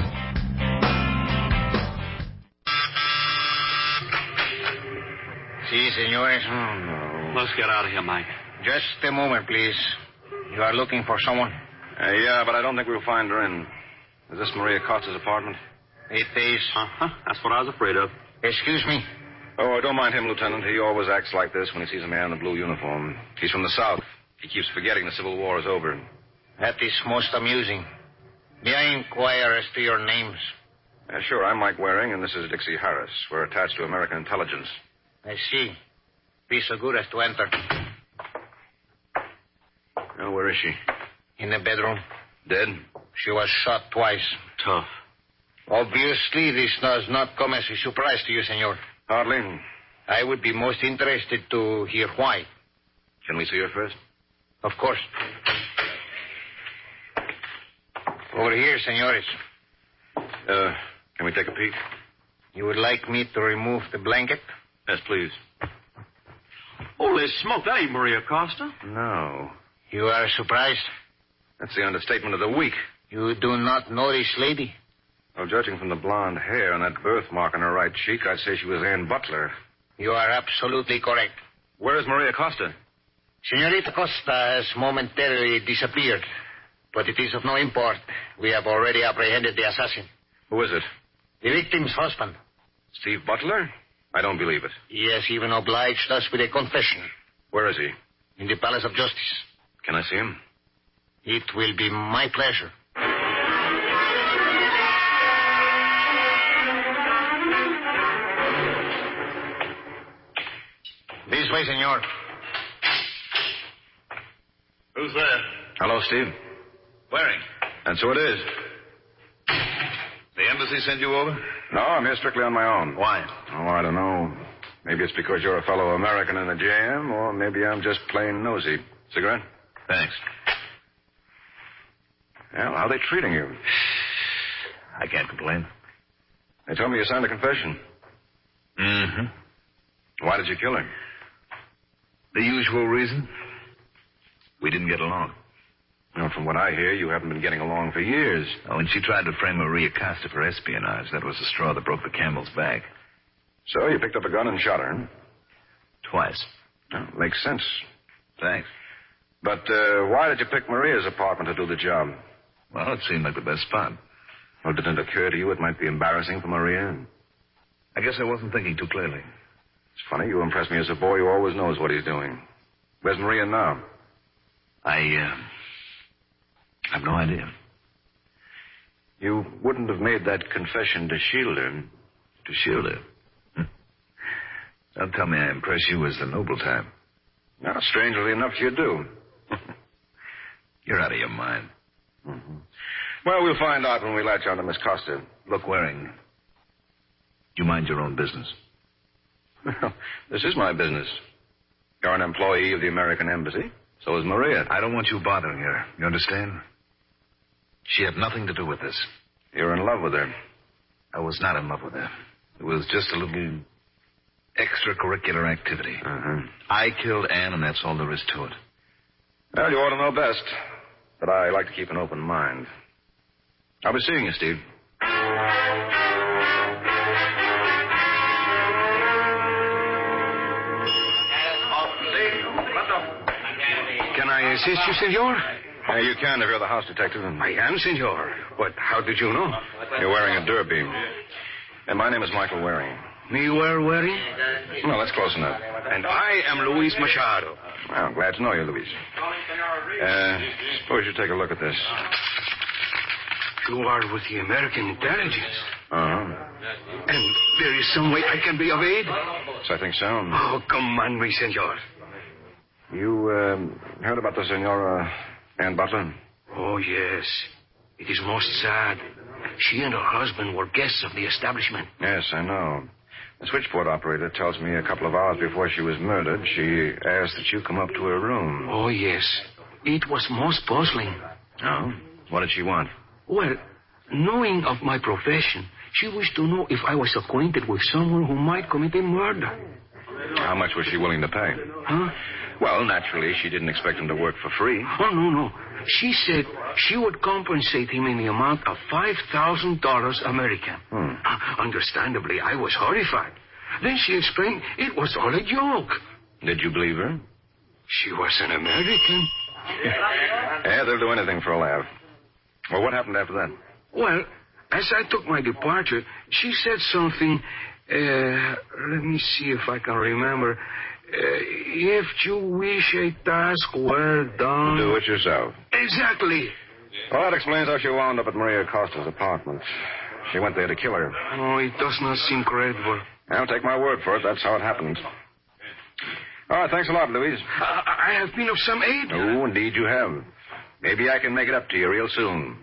Si, senores. Let's get out of here, Mike. Just a moment, please. You are looking for someone? Yeah, but I don't think we'll find her in. Is this Maria Costa's apartment? It is. Uh-huh. That's what I was afraid of. Excuse me. Oh, don't mind him, Lieutenant. He always acts like this when he sees a man in a blue uniform. He's from the South. He keeps forgetting the Civil War is over. That is most amusing. May I inquire as to your names? Sure, I'm Mike Waring, and this is Dixie Harris. We're attached to American Intelligence. I see. Be so good as to enter. Oh, where is she? In the bedroom. Dead? She was shot twice. Tough. Obviously, this does not come as a surprise to you, senor. Hardly. I would be most interested to hear why. Can we see her first? Of course. Over here, senores. Can we take a peek? You would like me to remove the blanket? Yes, please. Holy smoke, that ain't Maria Costa. No. You are surprised? That's the understatement of the week. You do not know this lady? Well, judging from the blonde hair and that birthmark on her right cheek, I'd say she was Ann Butler. You are absolutely correct. Where is Maria Costa? Senorita Costa has momentarily disappeared, but it is of no import. We have already apprehended the assassin. Who is it? The victim's husband. Steve Butler? I don't believe it. He has even obliged us with a confession. Where is he? In the Palace of Justice. Can I see him? It will be my pleasure. This way, senor. Who's there? Hello, Steve. Waring. And so it is. The embassy sent you over? No, I'm here strictly on my own. Why? Oh, I don't know. Maybe it's because you're a fellow American in the jam, or maybe I'm just plain nosy. Cigarette? Thanks. Well, how are they treating you? I can't complain. They told me you signed a confession. Mm-hmm. Why did you kill him? The usual reason. We didn't get along. Well, from what I hear, you haven't been getting along for years. Oh, when she tried to frame Maria Costa for espionage, that was the straw that broke the camel's back. So you picked up a gun and shot her, huh? Twice. Well, makes sense. Thanks. But why did you pick Maria's apartment to do the job? Well, it seemed like the best spot. Well, didn't it occur to you it might be embarrassing for Maria? I guess I wasn't thinking too clearly. It's funny. You impress me as a boy who always knows what he's doing. Where's Maria now? I have no idea. You wouldn't have made that confession to shield her. To shield her? Don't tell me I impress you as the noble type. Now, strangely enough, you do. You're out of your mind. Mm-hmm. Well, we'll find out when we latch on to Miss Costa. Look, Waring, you mind your own business. Well, this is my business. You're an employee of the American Embassy. So is Maria. I don't want you bothering her. You understand? She had nothing to do with this. You're in love with her. I was not in love with her. It was just a little extracurricular activity. Uh-huh. I killed Anne, and that's all there is to it. Well, you ought to know best. But I like to keep an open mind. I'll be seeing you, Steve. Can I assist you, senor? You can if you're the house detective. I am, senor. But how did you know? You're wearing a derby. And my name is Michael Waring. Me Waring? Well, that's close enough. And I am Luis Machado. Well, I'm glad to know you, Luis. Suppose you take a look at this. You are with the American intelligence. Uh-huh. And there is some way I can be of aid? Yes, I think so. Oh, command me, senor. You, heard about the Senora Ann Butler? Oh, yes. It is most sad. She and her husband were guests of the establishment. Yes, I know. The switchboard operator tells me a couple of hours before she was murdered, she asked that you come up to her room. Oh, yes. It was most puzzling. Oh? What did she want? Well, knowing of my profession, she wished to know if I was acquainted with someone who might commit a murder. How much was she willing to pay? Huh? Well, naturally, she didn't expect him to work for free. Oh, no. She said she would compensate him in the amount of $5,000 American. Understandably, I was horrified. Then she explained it was all a joke. Did you believe her? She was an American. Yeah, they'll do anything for a laugh. Well, what happened after that? Well, as I took my departure, she said something. Let me see if I can remember. If you wish a task well done... Do it yourself. Exactly. Well, that explains how she wound up at Maria Costa's apartment. She went there to kill her. Oh, it does not seem credible. I'll take my word for it. That's how it happened. All right, thanks a lot, Louise. I have been of some aid. Oh, indeed you have. Maybe I can make it up to you real soon.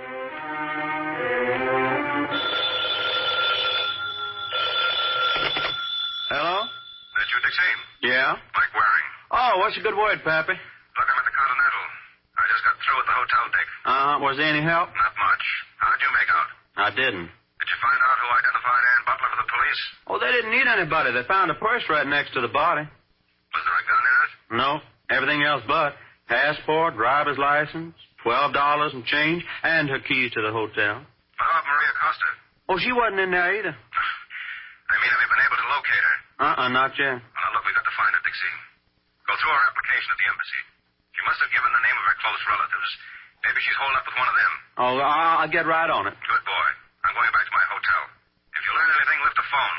Hello? That's you, Dixie? Yeah? Mike Waring. Oh, what's your good word, Pappy? Look, I'm at the Continental. I just got through at the hotel, Dick. Was there any help? Not much. How did you make out? I didn't. Did you find out who identified Ann Butler for the police? Oh, they didn't need anybody. They found a purse right next to the body. Was there a gun in it? No, everything else but. Passport, driver's license, $12 and change, and her keys to the hotel. What about Maria Costa? Oh, she wasn't in there either. I mean, have you been able to locate her? Not yet. Well, now, look, we've got to find her, Dixie. Go through her application at the embassy. She must have given the name of her close relatives. Maybe she's holed up with one of them. Oh, I'll get right on it. Good boy. I'm going back to my hotel. If you learn anything, lift the phone.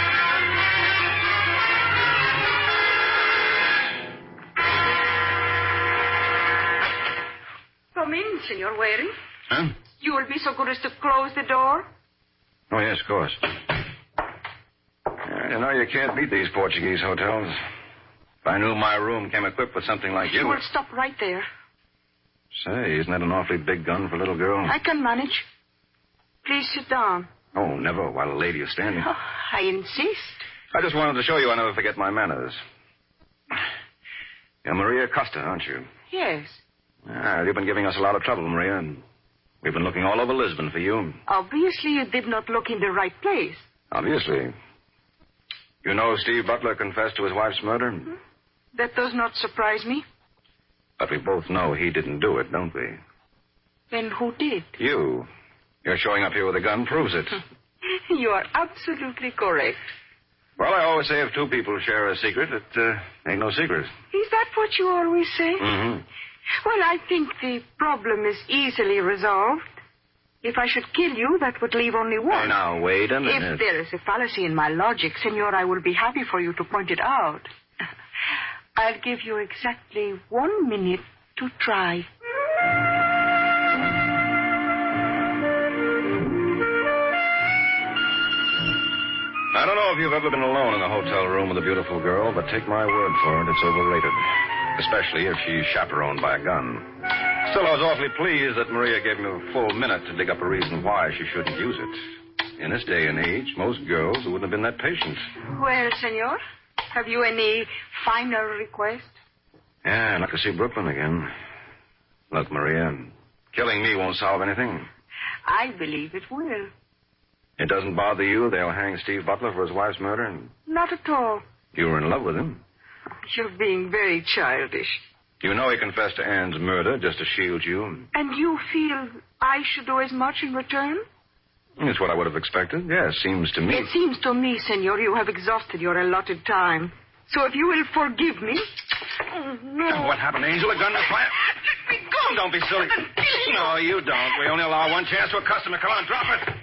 Come in, Senor Waring. Huh? You will be so good as to close the door? Oh, yes, of course. You know, you can't beat these Portuguese hotels. If I knew my room came equipped with something like you... You will stop right there. Say, isn't that an awfully big gun for a little girl? I can manage. Please sit down. Oh, never, while a lady is standing. Oh, I insist. I just wanted to show you I never forget my manners. You're Maria Costa, aren't you? Yes. You've been giving us a lot of trouble, Maria, and we've been looking all over Lisbon for you. Obviously, you did not look in the right place. Obviously. You know Steve Butler confessed to his wife's murder? Mm-hmm. That does not surprise me. But we both know he didn't do it, don't we? Then who did? You. You're showing up here with a gun proves it. You are absolutely correct. Well, I always say if two people share a secret, it ain't no secret. Is that what you always say? Mm-hmm. Well, I think the problem is easily resolved. If I should kill you, that would leave only one. Hey, now, wait a minute. If there is a fallacy in my logic, Senor, I will be happy for you to point it out. I'll give you exactly 1 minute to try. I don't know if you've ever been alone in a hotel room with a beautiful girl, but take my word for it, it's overrated. Especially if she's chaperoned by a gun. Still, I was awfully pleased that Maria gave me a full minute to dig up a reason why she shouldn't use it. In this day and age, most girls wouldn't have been that patient. Well, Senor, have you any final request? Yeah, I'd like to see Brooklyn again. Look, Maria, killing me won't solve anything. I believe it will. It doesn't bother you they'll hang Steve Butler for his wife's murder? Not at all. You were in love with him. You're being very childish. You know he confessed to Anne's murder just to shield you. And you feel I should do as much in return? It's what I would have expected. Yes, seems to me. It seems to me, Senor, you have exhausted your allotted time. So if you will forgive me... Oh, no. What happened, Angel? A gun to fire? Let me go. Don't be silly. No, you don't. We only allow one chance to a customer. Come on, drop it.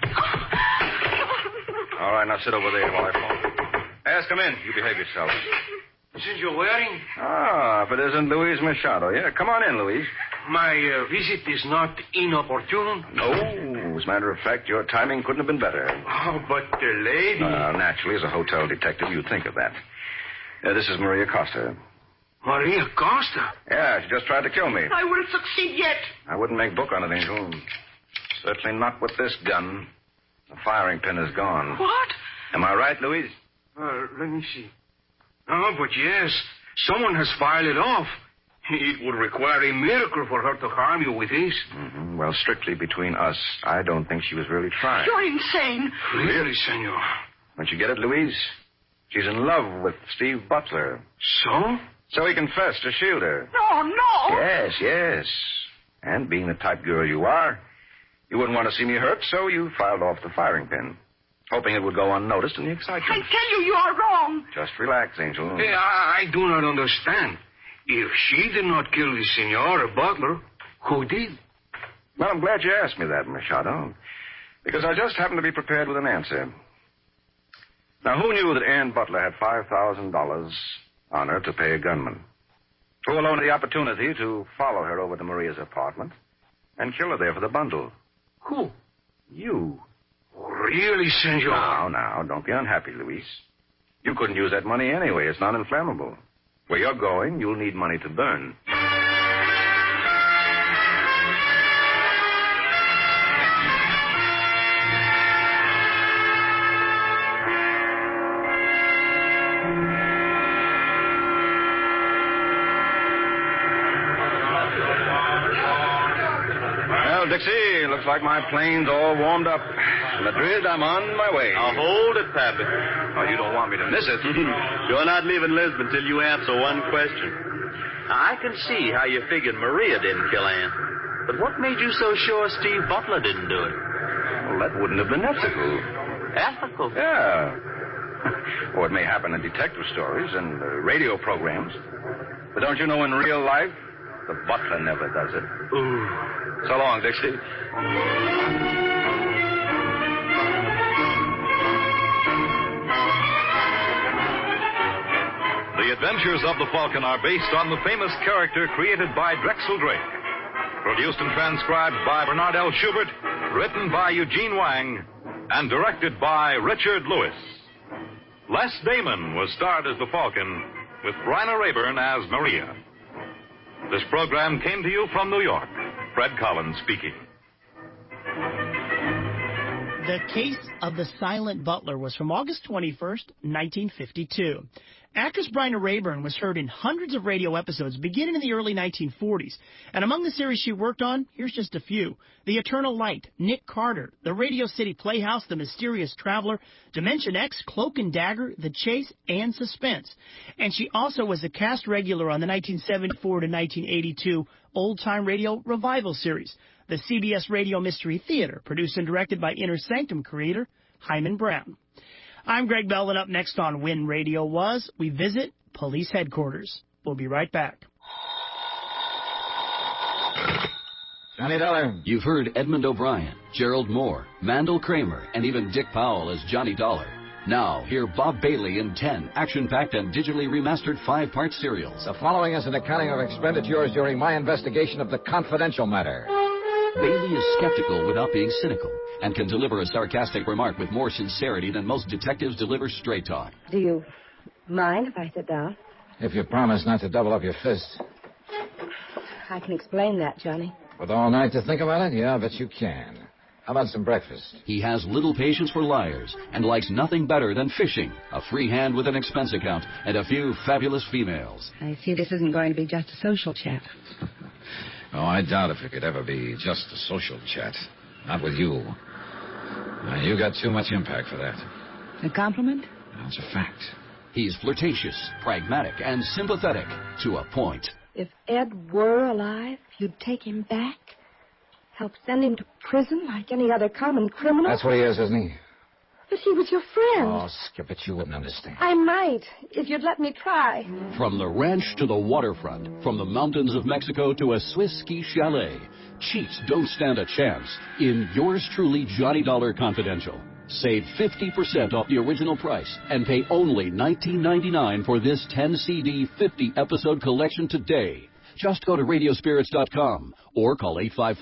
All right, now sit over there while I phone. Yes, come in. You behave yourself. Since you're wearing? Ah, if it isn't Luis Machado. Yeah, come on in, Luis. My visit is not inopportune? No. As a matter of fact, your timing couldn't have been better. Oh, but the lady... Naturally, as a hotel detective, you'd think of that. This is Maria Costa. Maria Costa? Yeah, she just tried to kill me. I will succeed yet. I wouldn't make book on it, Angel. Certainly not with this gun. The firing pin is gone. What? Am I right, Luis? Let me see. Oh, but yes. Someone has filed it off. It would require a miracle for her to harm you with this. Mm-hmm. Well, strictly between us, I don't think she was really trying. You're insane. Really, Senor? Don't you get it, Luis? She's in love with Steve Butler. So? So he confessed to shield her. No. Yes. And being the type girl you are, you wouldn't want to see me hurt, so you filed off the firing pin, hoping it would go unnoticed in the excitement. I tell you are wrong. Just relax, Angel. Hey, I do not understand. If she did not kill the Senor Butler, who did? Well, I'm glad you asked me that, Machado, because I just happened to be prepared with an answer. Now, who knew that Ann Butler had $5,000 on her to pay a gunman? Who alone had the opportunity to follow her over to Maria's apartment and kill her there for the bundle? Who? You. Really, Senor? Now, don't be unhappy, Luis. You couldn't use that money anyway. It's not inflammable. Where you're going, you'll need money to burn. Dixie, looks like my plane's all warmed up. Madrid, I'm on my way. Now, hold it, Pappy. Oh, you don't want me to miss it. You're not leaving Lisbon till you answer one question. Now, I can see how you figured Maria didn't kill Ann. But what made you so sure Steve Butler didn't do it? Well, that wouldn't have been ethical. Ethical? Yeah. Or it may happen in detective stories and radio programs. But don't you know in real life, the butler never does it. Ooh. So long, Dixie. The Adventures of the Falcon are based on the famous character created by Drexel Drake. Produced and transcribed by Bernard L. Schubert, written by Eugene Wang, and directed by Richard Lewis. Les Damon was starred as the Falcon, with Bryna Rayburn as Maria. This program came to you from New York. Fred Collins speaking. The Case of the Silent Butler was from August 21st, 1952. Actress Bryna Rayburn was heard in hundreds of radio episodes beginning in the early 1940s. And among the series she worked on, here's just a few. The Eternal Light, Nick Carter, The Radio City Playhouse, The Mysterious Traveler, Dimension X, Cloak and Dagger, The Chase, and Suspense. And she also was a cast regular on the 1974 to 1982 Old Time Radio Revival series, the CBS Radio Mystery Theater, produced and directed by Inner Sanctum creator Hyman Brown. I'm Greg Bell, and up next on When Radio Was, we visit police headquarters. We'll be right back. Johnny Dollar. You've heard Edmund O'Brien, Gerald Moore, Mandel Kramer, and even Dick Powell as Johnny Dollar. Now, hear Bob Bailey in 10 action-packed and digitally remastered 5-part serials. The following is an accounting of expenditures during my investigation of the confidential matter. Bailey is skeptical without being cynical and can deliver a sarcastic remark with more sincerity than most detectives deliver straight talk. Do you mind if I sit down? If you promise not to double up your fist. I can explain that, Johnny. With all night to think about it? Yeah, I bet you can. How about some breakfast? He has little patience for liars and likes nothing better than fishing, a free hand with an expense account, and a few fabulous females. I see this isn't going to be just a social chat. Oh, I doubt if it could ever be just a social chat. Not with you. You got too much impact for that. A compliment? That's a fact. He's flirtatious, pragmatic, and sympathetic to a point. If Ed were alive, you'd take him back? Help send him to prison like any other common criminal? That's what he is, isn't he? But he was your friend. Oh, Skip it, you wouldn't understand. I might, if you'd let me try. From the ranch to the waterfront, from the mountains of Mexico to a Swiss ski chalet, cheats don't stand a chance in Yours Truly Johnny Dollar Confidential. Save 50% off the original price and pay only $19.99 for this 10-CD, 50-episode collection today. Just go to radiospirits.com or call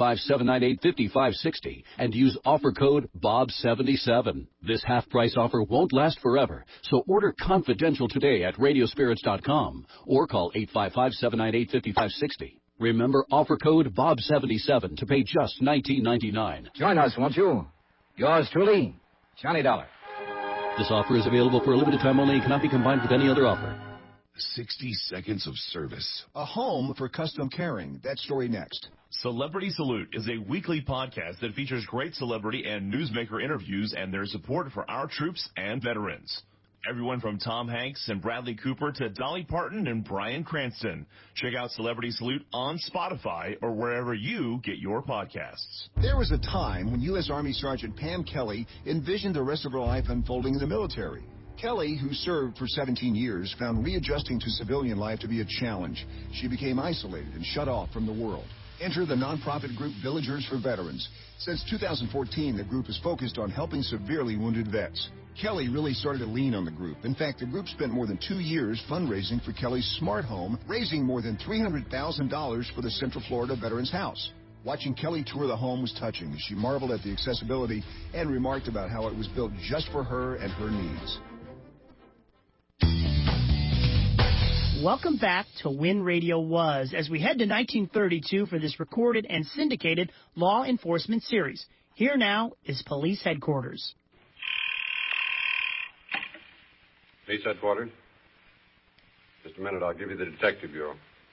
855-798-5560 and use offer code BOB77. This half-price offer won't last forever, so order Confidential today at radiospirits.com or call 855-798-5560. Remember, offer code BOB77 to pay just $19.99. Join us, won't you? Yours truly, Johnny Dollar. This offer is available for a limited time only and cannot be combined with any other offer. 60 seconds of service. A home for custom caring. That story next. Celebrity Salute is a weekly podcast that features great celebrity and newsmaker interviews and their support for our troops and veterans. Everyone from Tom Hanks and Bradley Cooper to Dolly Parton and Bryan Cranston. Check out Celebrity Salute on Spotify or wherever you get your podcasts. There was a time when U.S. Army Sergeant Pam Kelly envisioned the rest of her life unfolding in the military. Kelly, who served for 17 years, found readjusting to civilian life to be a challenge. She became isolated and shut off from the world. Enter the nonprofit group Villagers for Veterans. Since 2014, the group has focused on helping severely wounded vets. Kelly really started to lean on the group. In fact, the group spent more than 2 years fundraising for Kelly's smart home, raising more than $300,000 for the Central Florida Veterans House. Watching Kelly tour the home was touching as she marveled at the accessibility and remarked about how it was built just for her and her needs. Welcome back to When Radio Was, as we head to 1932 for this recorded and syndicated law enforcement series. Here now is Police Headquarters. Police Headquarters? Just a minute, I'll give you the Detective Bureau.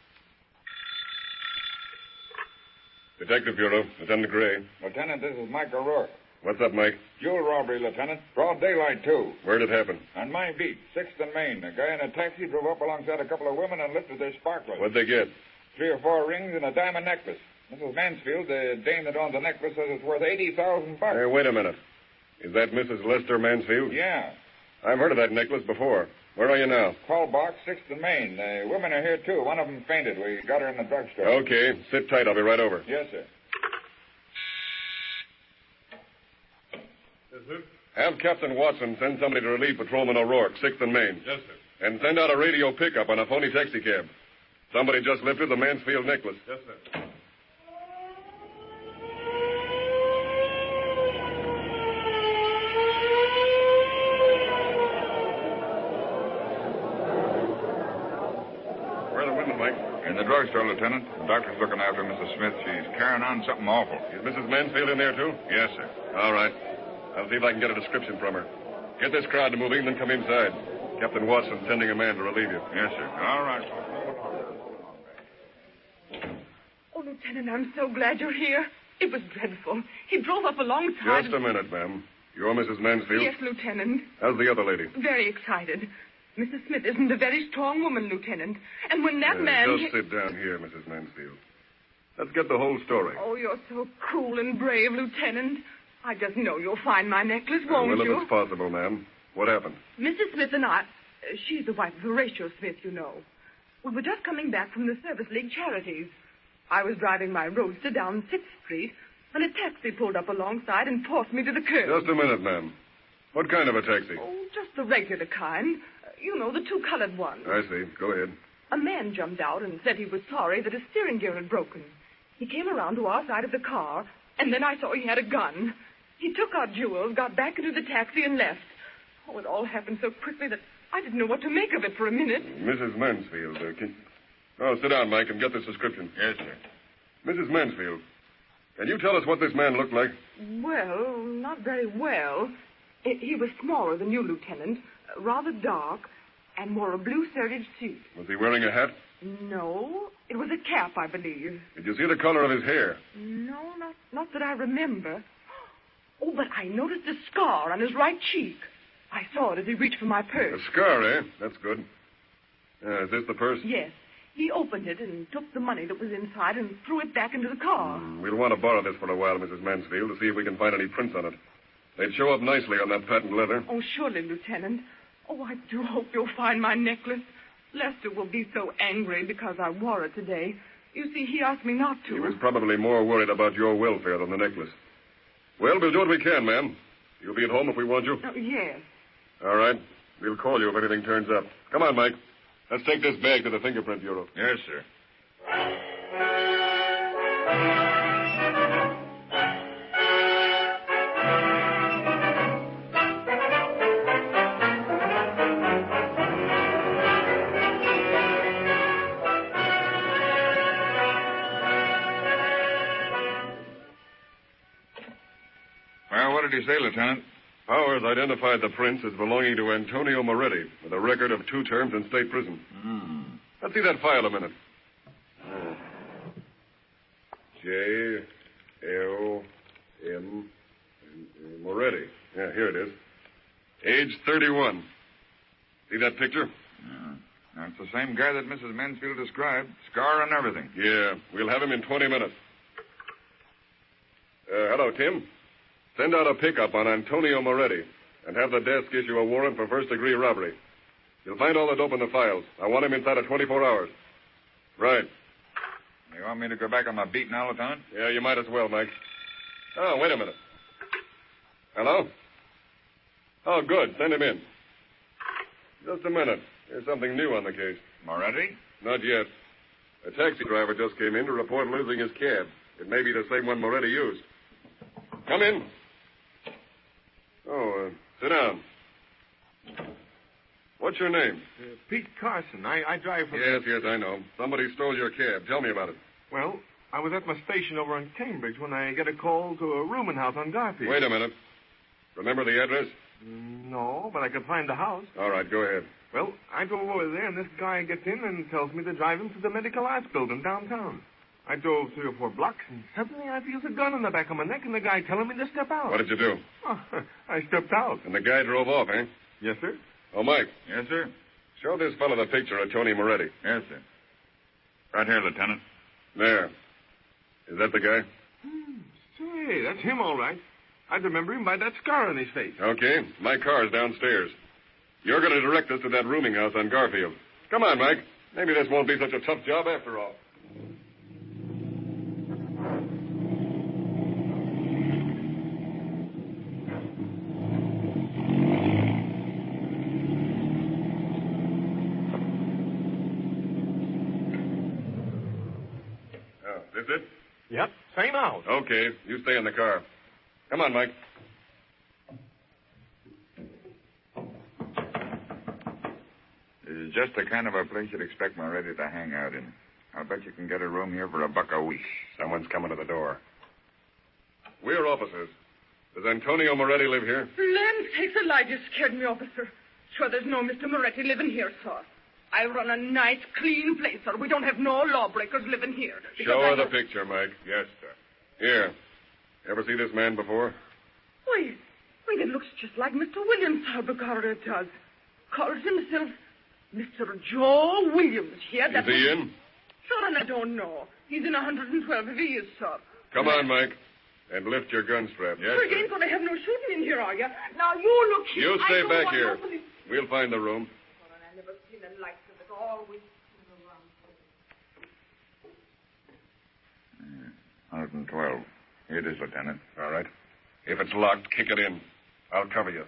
Detective Bureau, Lieutenant Gray. Lieutenant, this is Mike O'Rourke. What's up, Mike? Jewel robbery, Lieutenant. Broad daylight, too. Where'd it happen? On my beat, 6th and Main. A guy in a taxi drove up alongside a couple of women and lifted their sparklers. What'd they get? 3 or 4 rings and a diamond necklace. Mrs. Mansfield, the dame that owns the necklace, says it's worth $80,000. Hey, wait a minute. Is that Mrs. Lester Mansfield? Yeah. I've heard of that necklace before. Where are you now? Call box, 6th and Main. The women are here, too. One of them fainted. We got her in the drugstore. Okay. Sit tight. I'll be right over. Yes, sir. Have Captain Watson send somebody to relieve Patrolman O'Rourke, 6th and Main. Yes, sir. And send out a radio pickup on a phony taxi cab. Somebody just lifted the Mansfield necklace. Yes, sir. Where are the women, Mike? In the drugstore, Lieutenant. The doctor's looking after Mrs. Smith. She's carrying on something awful. Is Mrs. Mansfield in there, too? Yes, sir. All right. I'll see if I can get a description from her. Get this crowd moving, then come inside. Captain Watson sending a man to relieve you. Yes, sir. All right. Oh, Lieutenant, I'm so glad you're here. It was dreadful. He drove up alongside... Just a minute, ma'am. You're Mrs. Mansfield? Yes, Lieutenant. How's the other lady? Very excited. Mrs. Smith isn't a very strong woman, Lieutenant. And when that man... Just sit down here, Mrs. Mansfield. Let's get the whole story. Oh, you're so cool and brave, Lieutenant. I just know you'll find my necklace, won't you? Well, if it's possible, ma'am. What happened? Mrs. Smith and I... she's the wife of Horatio Smith, you know. We were just coming back from the Service League charities. I was driving my roadster down 6th Street, and a taxi pulled up alongside and forced me to the curb. Just a minute, ma'am. What kind of a taxi? Oh, just the regular kind. You know, the two colored ones. I see. Go ahead. A man jumped out and said he was sorry that his steering gear had broken. He came around to our side of the car, and then I saw he had a gun. He took our jewels, got back into the taxi, and left. Oh, it all happened so quickly that I didn't know what to make of it for a minute. Mrs. Mansfield, sit down, Mike, and get this description. Yes, sir. Mrs. Mansfield, can you tell us what this man looked like? Well, not very well. He was smaller than you, Lieutenant, rather dark, and wore a blue serge suit. Was he wearing a hat? No, it was a cap, I believe. Did you see the color of his hair? No, not that I remember. Oh, but I noticed a scar on his right cheek. I saw it as he reached for my purse. A scar, eh? That's good. Is this the purse? Yes. He opened it and took the money that was inside and threw it back into the car. We'll want to borrow this for a while, Mrs. Mansfield, to see if we can find any prints on it. They'd show up nicely on that patent leather. Oh, surely, Lieutenant. Oh, I do hope you'll find my necklace. Lester will be so angry because I wore it today. You see, he asked me not to. He was probably more worried about your welfare than the necklace. Well, we'll do what we can, ma'am. You'll be at home if we want you? Oh, yes. All right. We'll call you if anything turns up. Come on, Mike. Let's take this bag to the Fingerprint Bureau. Yes, sir. Well, what did he say, Lieutenant? Powers identified the prince as belonging to Antonio Moretti, with a record of 2 terms in state prison. Let's see that file a minute. J.L.M. Moretti. Yeah, here it is. Age 31. See that picture? That's the same guy that Mrs. Mansfield described. Scar and everything. Yeah, we'll have him in 20 minutes. Hello, Tim. Send out a pickup on Antonio Moretti and have the desk issue a warrant for first-degree robbery. You'll find all the dope in the files. I want him inside of 24 hours. Right. You want me to go back on my beat now, Lieutenant? Yeah, you might as well, Mike. Oh, wait a minute. Hello? Oh, good. Send him in. Just a minute. There's something new on the case. Moretti? Not yet. A taxi driver just came in to report losing his cab. It may be the same one Moretti used. Come in. Oh, sit down. What's your name? Pete Carson. I drive from... Yes, I know. Somebody stole your cab. Tell me about it. Well, I was at my station over on Cambridge when I get a call to a rooming house on Garfield. Wait a minute. Remember the address? No, but I could find the house. All right, go ahead. Well, I drove over there, and this guy gets in and tells me to drive him to the Medical Arts building downtown. I drove 3 or 4 blocks, and suddenly I feels a gun on the back of my neck, and the guy telling me to step out. What did you do? Oh, I stepped out. And the guy drove off, eh? Yes, sir. Oh, Mike. Yes, sir. Show this fellow the picture of Tony Moretti. Yes, sir. Right here, Lieutenant. There. Is that the guy? Say, that's him, all right. I remember him by that scar on his face. Okay. My car's downstairs. You're going to direct us to that rooming house on Garfield. Come on, Mike. Maybe this won't be such a tough job after all. Is it? Yep, same house. Okay, you stay in the car. Come on, Mike. This is just the kind of a place you'd expect Moretti to hang out in. I'll bet you can get a room here for $1 a week. Someone's coming to the door. We're officers. Does Antonio Moretti live here? Land sakes alive, you scared me, officer. Sure, there's no Mr. Moretti living here, sir. I run a nice, clean place, sir. We don't have no lawbreakers living here. Show her the picture, Mike. Yes, sir. Here. Ever see this man before? Wait, it looks just like Mr. Williams, sir, because it does. Calls himself Mr. Joe Williams here. Is he in? Sure, and I don't know. He's in 112 if he is, sir. Come on, Mike. And lift your gun strap. Yes, sir. You ain't going to have no shooting in here, are you? Now, you look here. You stay back here. We'll find the room. I never seen the likes of it. Always around. 112. Here it is, Lieutenant. All right. If it's locked, kick it in. I'll cover you.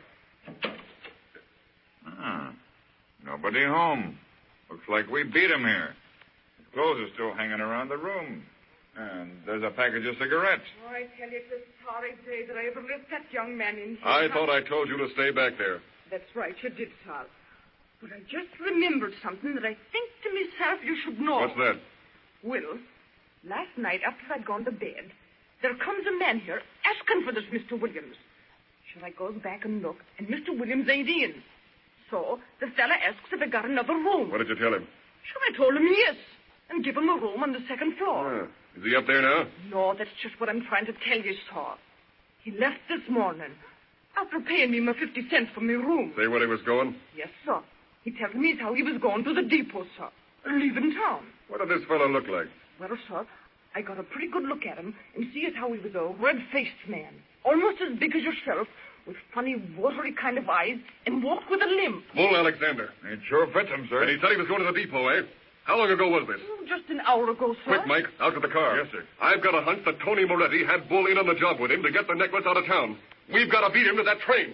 Nobody home. Looks like we beat him here. His clothes are still hanging around the room. And there's a package of cigarettes. Oh, I tell you, it's a sorry day that I ever let that young man in here. I thought I told you to stay back there. That's right, you did, Sal. But I just remembered something that I think to myself you should know. What's that? Well, last night after I'd gone to bed, there comes a man here asking for this Mr. Williams. So I goes back and look, and Mr. Williams ain't in. So the fella asks if I got another room. What did you tell him? So I told him yes, and give him a room on the second floor. Is he up there now? No, that's just what I'm trying to tell you, sir. He left this morning after paying me my 50 cents for my room. Say where he was going? Yes, sir. He tells me how he was going to the depot, sir, leaving town. What did this fellow look like? Well, sir, I got a pretty good look at him and see as how he was a red-faced man, almost as big as yourself, with funny, watery kind of eyes, and walked with a limp. Bull Alexander. It sure fits him, sir. And he said he was going to the depot, eh? How long ago was this? Oh, just an hour ago, sir. Quick, Mike, out to the car. Yes, sir. I've got a hunch that Tony Moretti had Bull in on the job with him to get the necklace out of town. We've got to beat him to that train.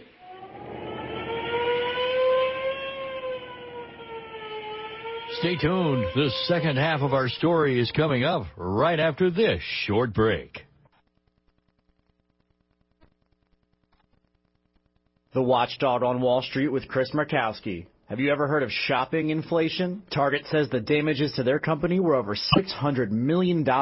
Stay tuned. The second half of our story is coming up right after this short break. The Watchdog on Wall Street with Chris Markowski. Have you ever heard of shopping inflation? Target says the damages to their company were over $600 million in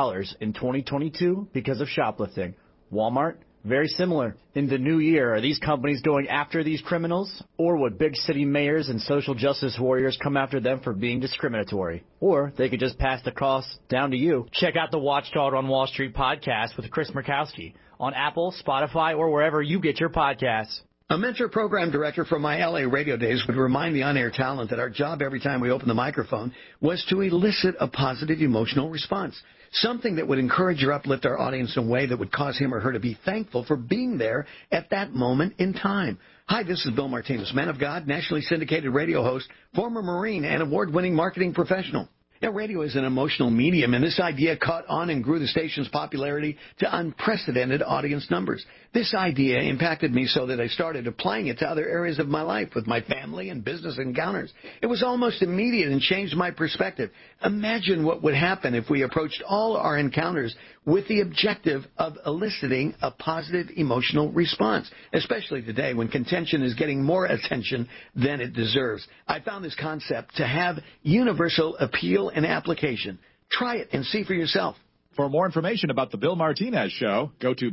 2022 because of shoplifting. Walmart? Very similar. In the new year, are these companies going after these criminals? Or would big city mayors and social justice warriors come after them for being discriminatory? Or they could just pass the costs down to you. Check out the Watchdog on Wall Street podcast with Chris Markowski on Apple, Spotify, or wherever you get your podcasts. A mentor program director from my LA radio days would remind the on-air talent that our job every time we open the microphone was to elicit a positive emotional response. Something that would encourage or uplift our audience in a way that would cause him or her to be thankful for being there at that moment in time. Hi, this is Bill Martinez, man of God, nationally syndicated radio host, former Marine, and award-winning marketing professional. Now, radio is an emotional medium, and this idea caught on and grew the station's popularity to unprecedented audience numbers. This idea impacted me so that I started applying it to other areas of my life with my family and business encounters. It was almost immediate and changed my perspective. Imagine what would happen if we approached all our encounters with the objective of eliciting a positive emotional response, especially today when contention is getting more attention than it deserves. I found this concept to have universal appeal and application. Try it and see for yourself. For more information about The Bill Martinez Show, go to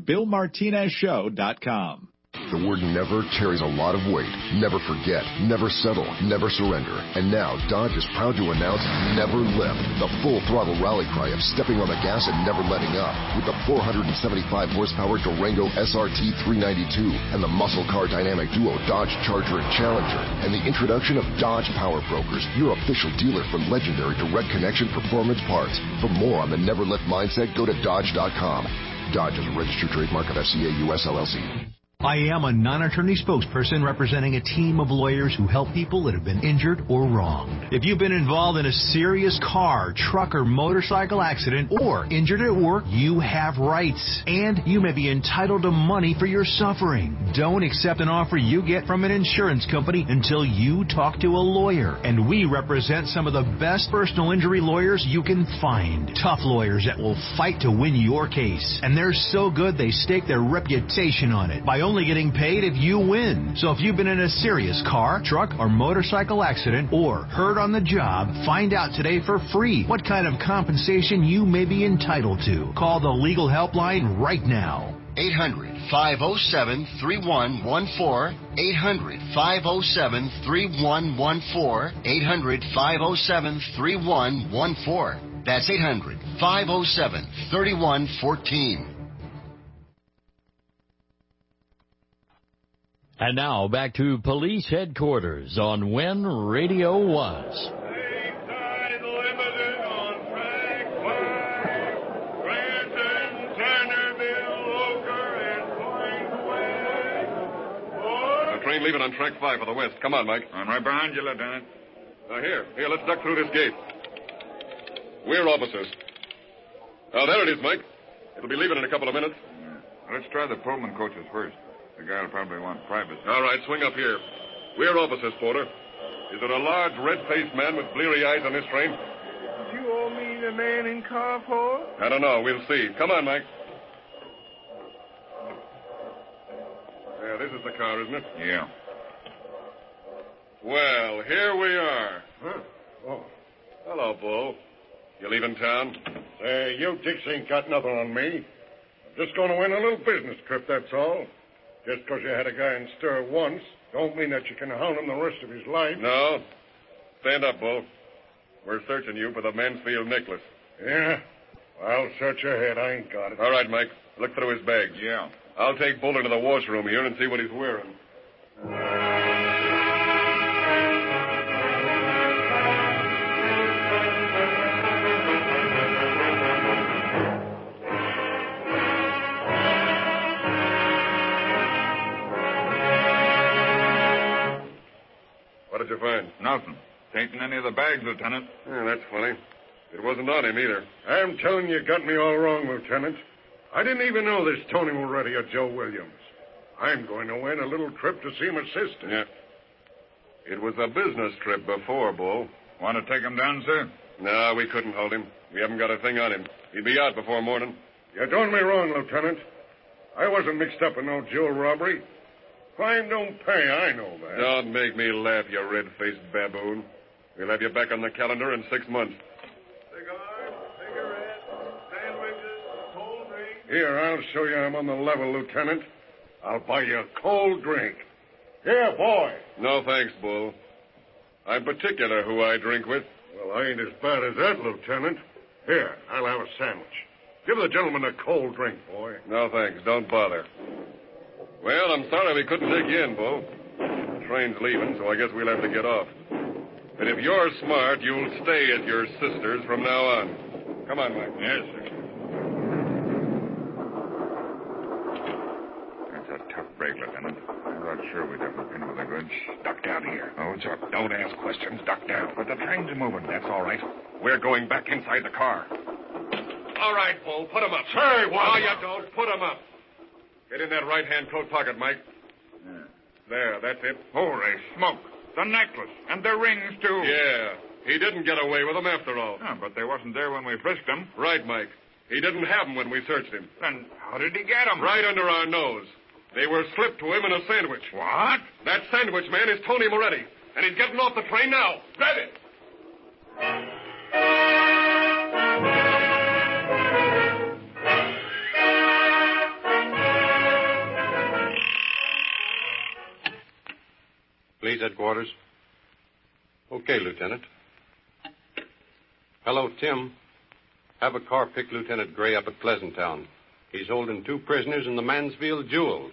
BillMartinezShow.com. The word never carries a lot of weight. Never forget, never settle, never surrender. And now Dodge is proud to announce Never Lift, the full throttle rally cry of stepping on the gas and never letting up. With the 475 horsepower Durango SRT 392 and the muscle car dynamic duo Dodge Charger and Challenger, and the introduction of Dodge Power Brokers, your official dealer for legendary direct connection performance parts. For more on the Never Lift mindset, go to Dodge.com. Dodge is a registered trademark of FCA US LLC. I am a non-attorney spokesperson representing a team of lawyers who help people that have been injured or wronged. If you've been involved in a serious car, truck, or motorcycle accident or injured at work, you have rights, and you may be entitled to money for your suffering. Don't accept an offer you get from an insurance company until you talk to a lawyer. And we represent some of the best personal injury lawyers you can find. Tough lawyers that will fight to win your case. And they're so good they stake their reputation on it by only getting paid if you win. So if you've been in a serious car, truck, or motorcycle accident or hurt on the job, find out today for free what kind of compensation you may be entitled to. Call the legal helpline right now. 800-507-3114. 800-507-3114. 800-507-3114. That's 800-507-3114. And now back to police headquarters on When Radio Was. The train leaving on track 5 for the west. Come on, Mike. I'm right behind you, Lieutenant. Now, here, let's duck through this gate. We're officers. Now, there it is, Mike. It'll be leaving in a couple of minutes. Let's try the Pullman coaches first. The guy will probably want privacy. All right, swing up here. We're officers, Porter. Is there a large, red-faced man with bleary eyes on this train? Did you all mean the man in car 4? I don't know. We'll see. Come on, Mike. Yeah, this is the car, isn't it? Yeah. Well, here we are. Huh? Oh. Hello, Bull. You leaving town? You dicks ain't got nothing on me. I'm just going to win a little business trip, that's all. Just because you had a guy in stir once, don't mean that you can hound him the rest of his life. No. Stand up, Bull. We're searching you for the Mansfield necklace. Yeah? I'll search ahead. I ain't got it. All right, Mike. Look through his bags. Yeah. I'll take Bull into the washroom here and see what he's wearing. What did you find? Nothing. Tain't in any of the bags, Lieutenant. Yeah, that's funny. It wasn't on him either. I'm telling you got me all wrong, Lieutenant. I didn't even know this Tony Moretti or Joe Williams. I'm going to win a little trip to see my sister. Yeah. It was a business trip before, Bull. Want to take him down, sir? No, we couldn't hold him. We haven't got a thing on him. He'd be out before morning. You're doing me wrong, Lieutenant. I wasn't mixed up in no jewel robbery. Crime don't pay, I know that. Don't make me laugh, you red-faced baboon. We'll have you back on the calendar in 6 months. Cigars, cigarettes, sandwiches, cold drink. Here, I'll show you I'm on the level, Lieutenant. I'll buy you a cold drink. Here, boy. No thanks, Bull. I'm particular who I drink with. Well, I ain't as bad as that, Lieutenant. Here, I'll have a sandwich. Give the gentleman a cold drink, boy. No thanks. Don't bother. Well, I'm sorry we couldn't take you in, Bull. The train's leaving, so I guess we'll have to get off. But if you're smart, you'll stay at your sister's from now on. Come on, Mike. Yes, sir. That's a tough break, Lieutenant. I'm not sure we'd have to pin with the goods. Duck down here. Oh, it's up. Don't ask questions. Duck down. But the train's moving. That's all right. We're going back inside the car. All right, Bull. Put 'em up. Say what? No, you don't. Put 'em up. Get in that right-hand coat pocket, Mike. Yeah. There, that's it. Holy smoke. The necklace. And the rings, too. Yeah. He didn't get away with them after all. Oh, but they wasn't there when we frisked him. Right, Mike. He didn't have them when we searched him. Then how did he get them? Right under our nose. They were slipped to him in a sandwich. What? That sandwich man is Tony Moretti, and he's getting off the train now. Grab it. Police headquarters. Okay, Lieutenant. Hello, Tim. Have a car pick Lieutenant Gray up at Pleasant Town. He's holding 2 prisoners in the Mansfield jewels.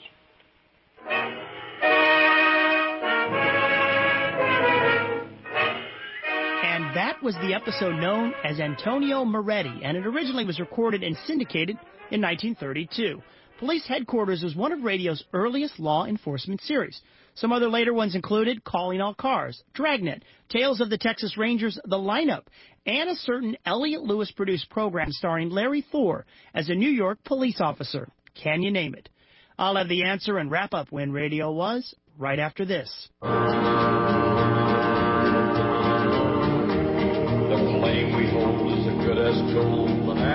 And that was the episode known as Antonio Moretti, and it originally was recorded and syndicated in 1932. Police Headquarters was one of radio's earliest law enforcement series. Some other later ones included Calling All Cars, Dragnet, Tales of the Texas Rangers, The Lineup, and a certain Elliot Lewis-produced program starring Larry Thor as a New York police officer. Can you name it? I'll have the answer and wrap up when radio was right after this. The claim we hold is as good as gold.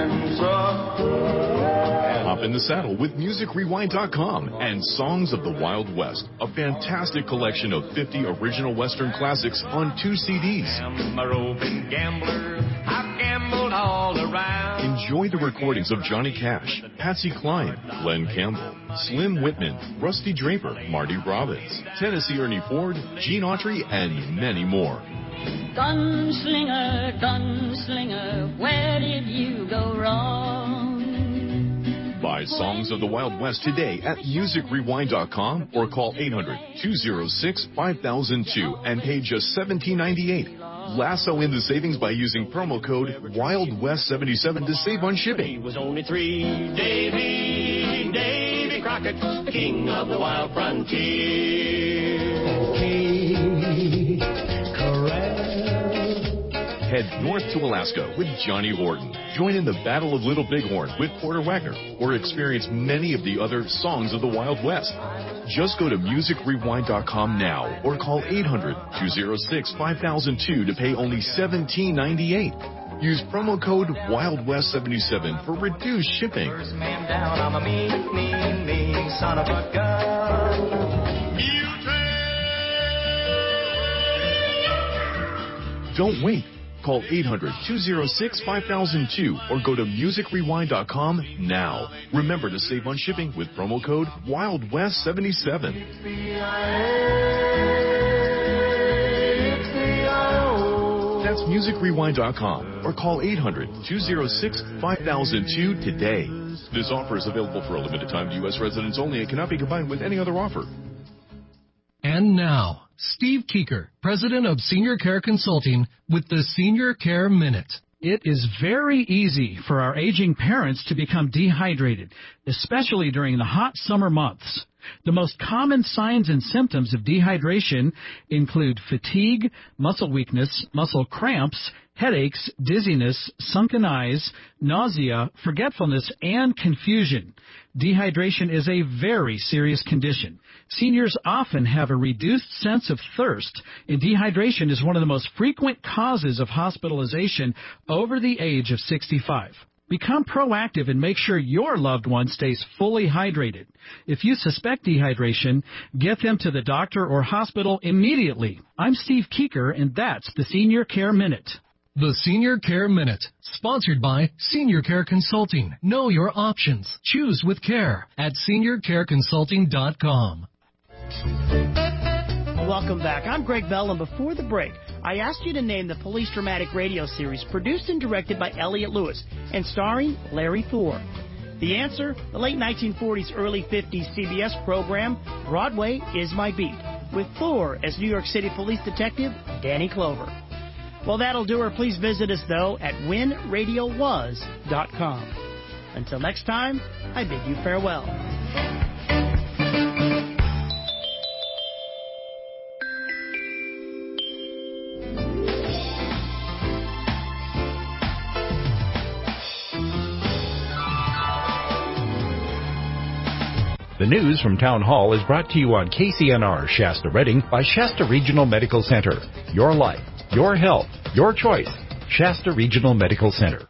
Hop in the saddle with MusicRewind.com and Songs of the Wild West, a fantastic collection of 50 original Western classics on 2 CDs. I'm a roving gambler, I've gambled all around. Enjoy the recordings of Johnny Cash, Patsy Cline, Glenn Campbell, Slim Whitman, Rusty Draper, Marty Robbins, Tennessee Ernie Ford, Gene Autry, and many more. Gunslinger, gunslinger, where did you go wrong? Buy Songs of the Wild West today at MusicRewind.com or call 800-206-5002 and pay just $17.98. Lasso in the savings by using promo code WildWest77 to save on shipping. It was only 3, Davy Crockett, the king of the wild frontier. Head north to Alaska with Johnny Horton. Join in the Battle of Little Bighorn with Porter Wagner, or experience many of the other songs of the Wild West. Just go to musicrewind.com now or call 800-206-5002 to pay only $17.98. Use promo code WildWest77 for reduced shipping. First man down, I'm a mean son of a gun. Don't wait. Call 800-206-5002 or go to musicrewind.com now. Remember to save on shipping with promo code WildWest77. That's musicrewind.com or call 800-206-5002 today. This offer is available for a limited time to U.S. residents only and cannot be combined with any other offer. And now, Steve Keeker, president of Senior Care Consulting, with the Senior Care Minute. It is very easy for our aging parents to become dehydrated, especially during the hot summer months. The most common signs and symptoms of dehydration include fatigue, muscle weakness, muscle cramps, headaches, dizziness, sunken eyes, nausea, forgetfulness, and confusion. Dehydration is a very serious condition. Seniors often have a reduced sense of thirst, and dehydration is one of the most frequent causes of hospitalization over the age of 65. Become proactive and make sure your loved one stays fully hydrated. If you suspect dehydration, get them to the doctor or hospital immediately. I'm Steve Keeker, and that's the Senior Care Minute. The Senior Care Minute, sponsored by Senior Care Consulting. Know your options. Choose with care at seniorcareconsulting.com. Welcome back. I'm Greg Bell, and before the break, I asked you to name the police dramatic radio series produced and directed by Elliot Lewis and starring Larry Thor. The answer, the late 1940s, early 50s CBS program, Broadway Is My Beat, with Thor as New York City police detective Danny Clover. Well, that'll do her. Please visit us, though, at whenradiowas.com. Until next time, I bid you farewell. The news from Town Hall is brought to you on KCNR Shasta Redding by Shasta Regional Medical Center. Your life, your health, your choice. Shasta Regional Medical Center.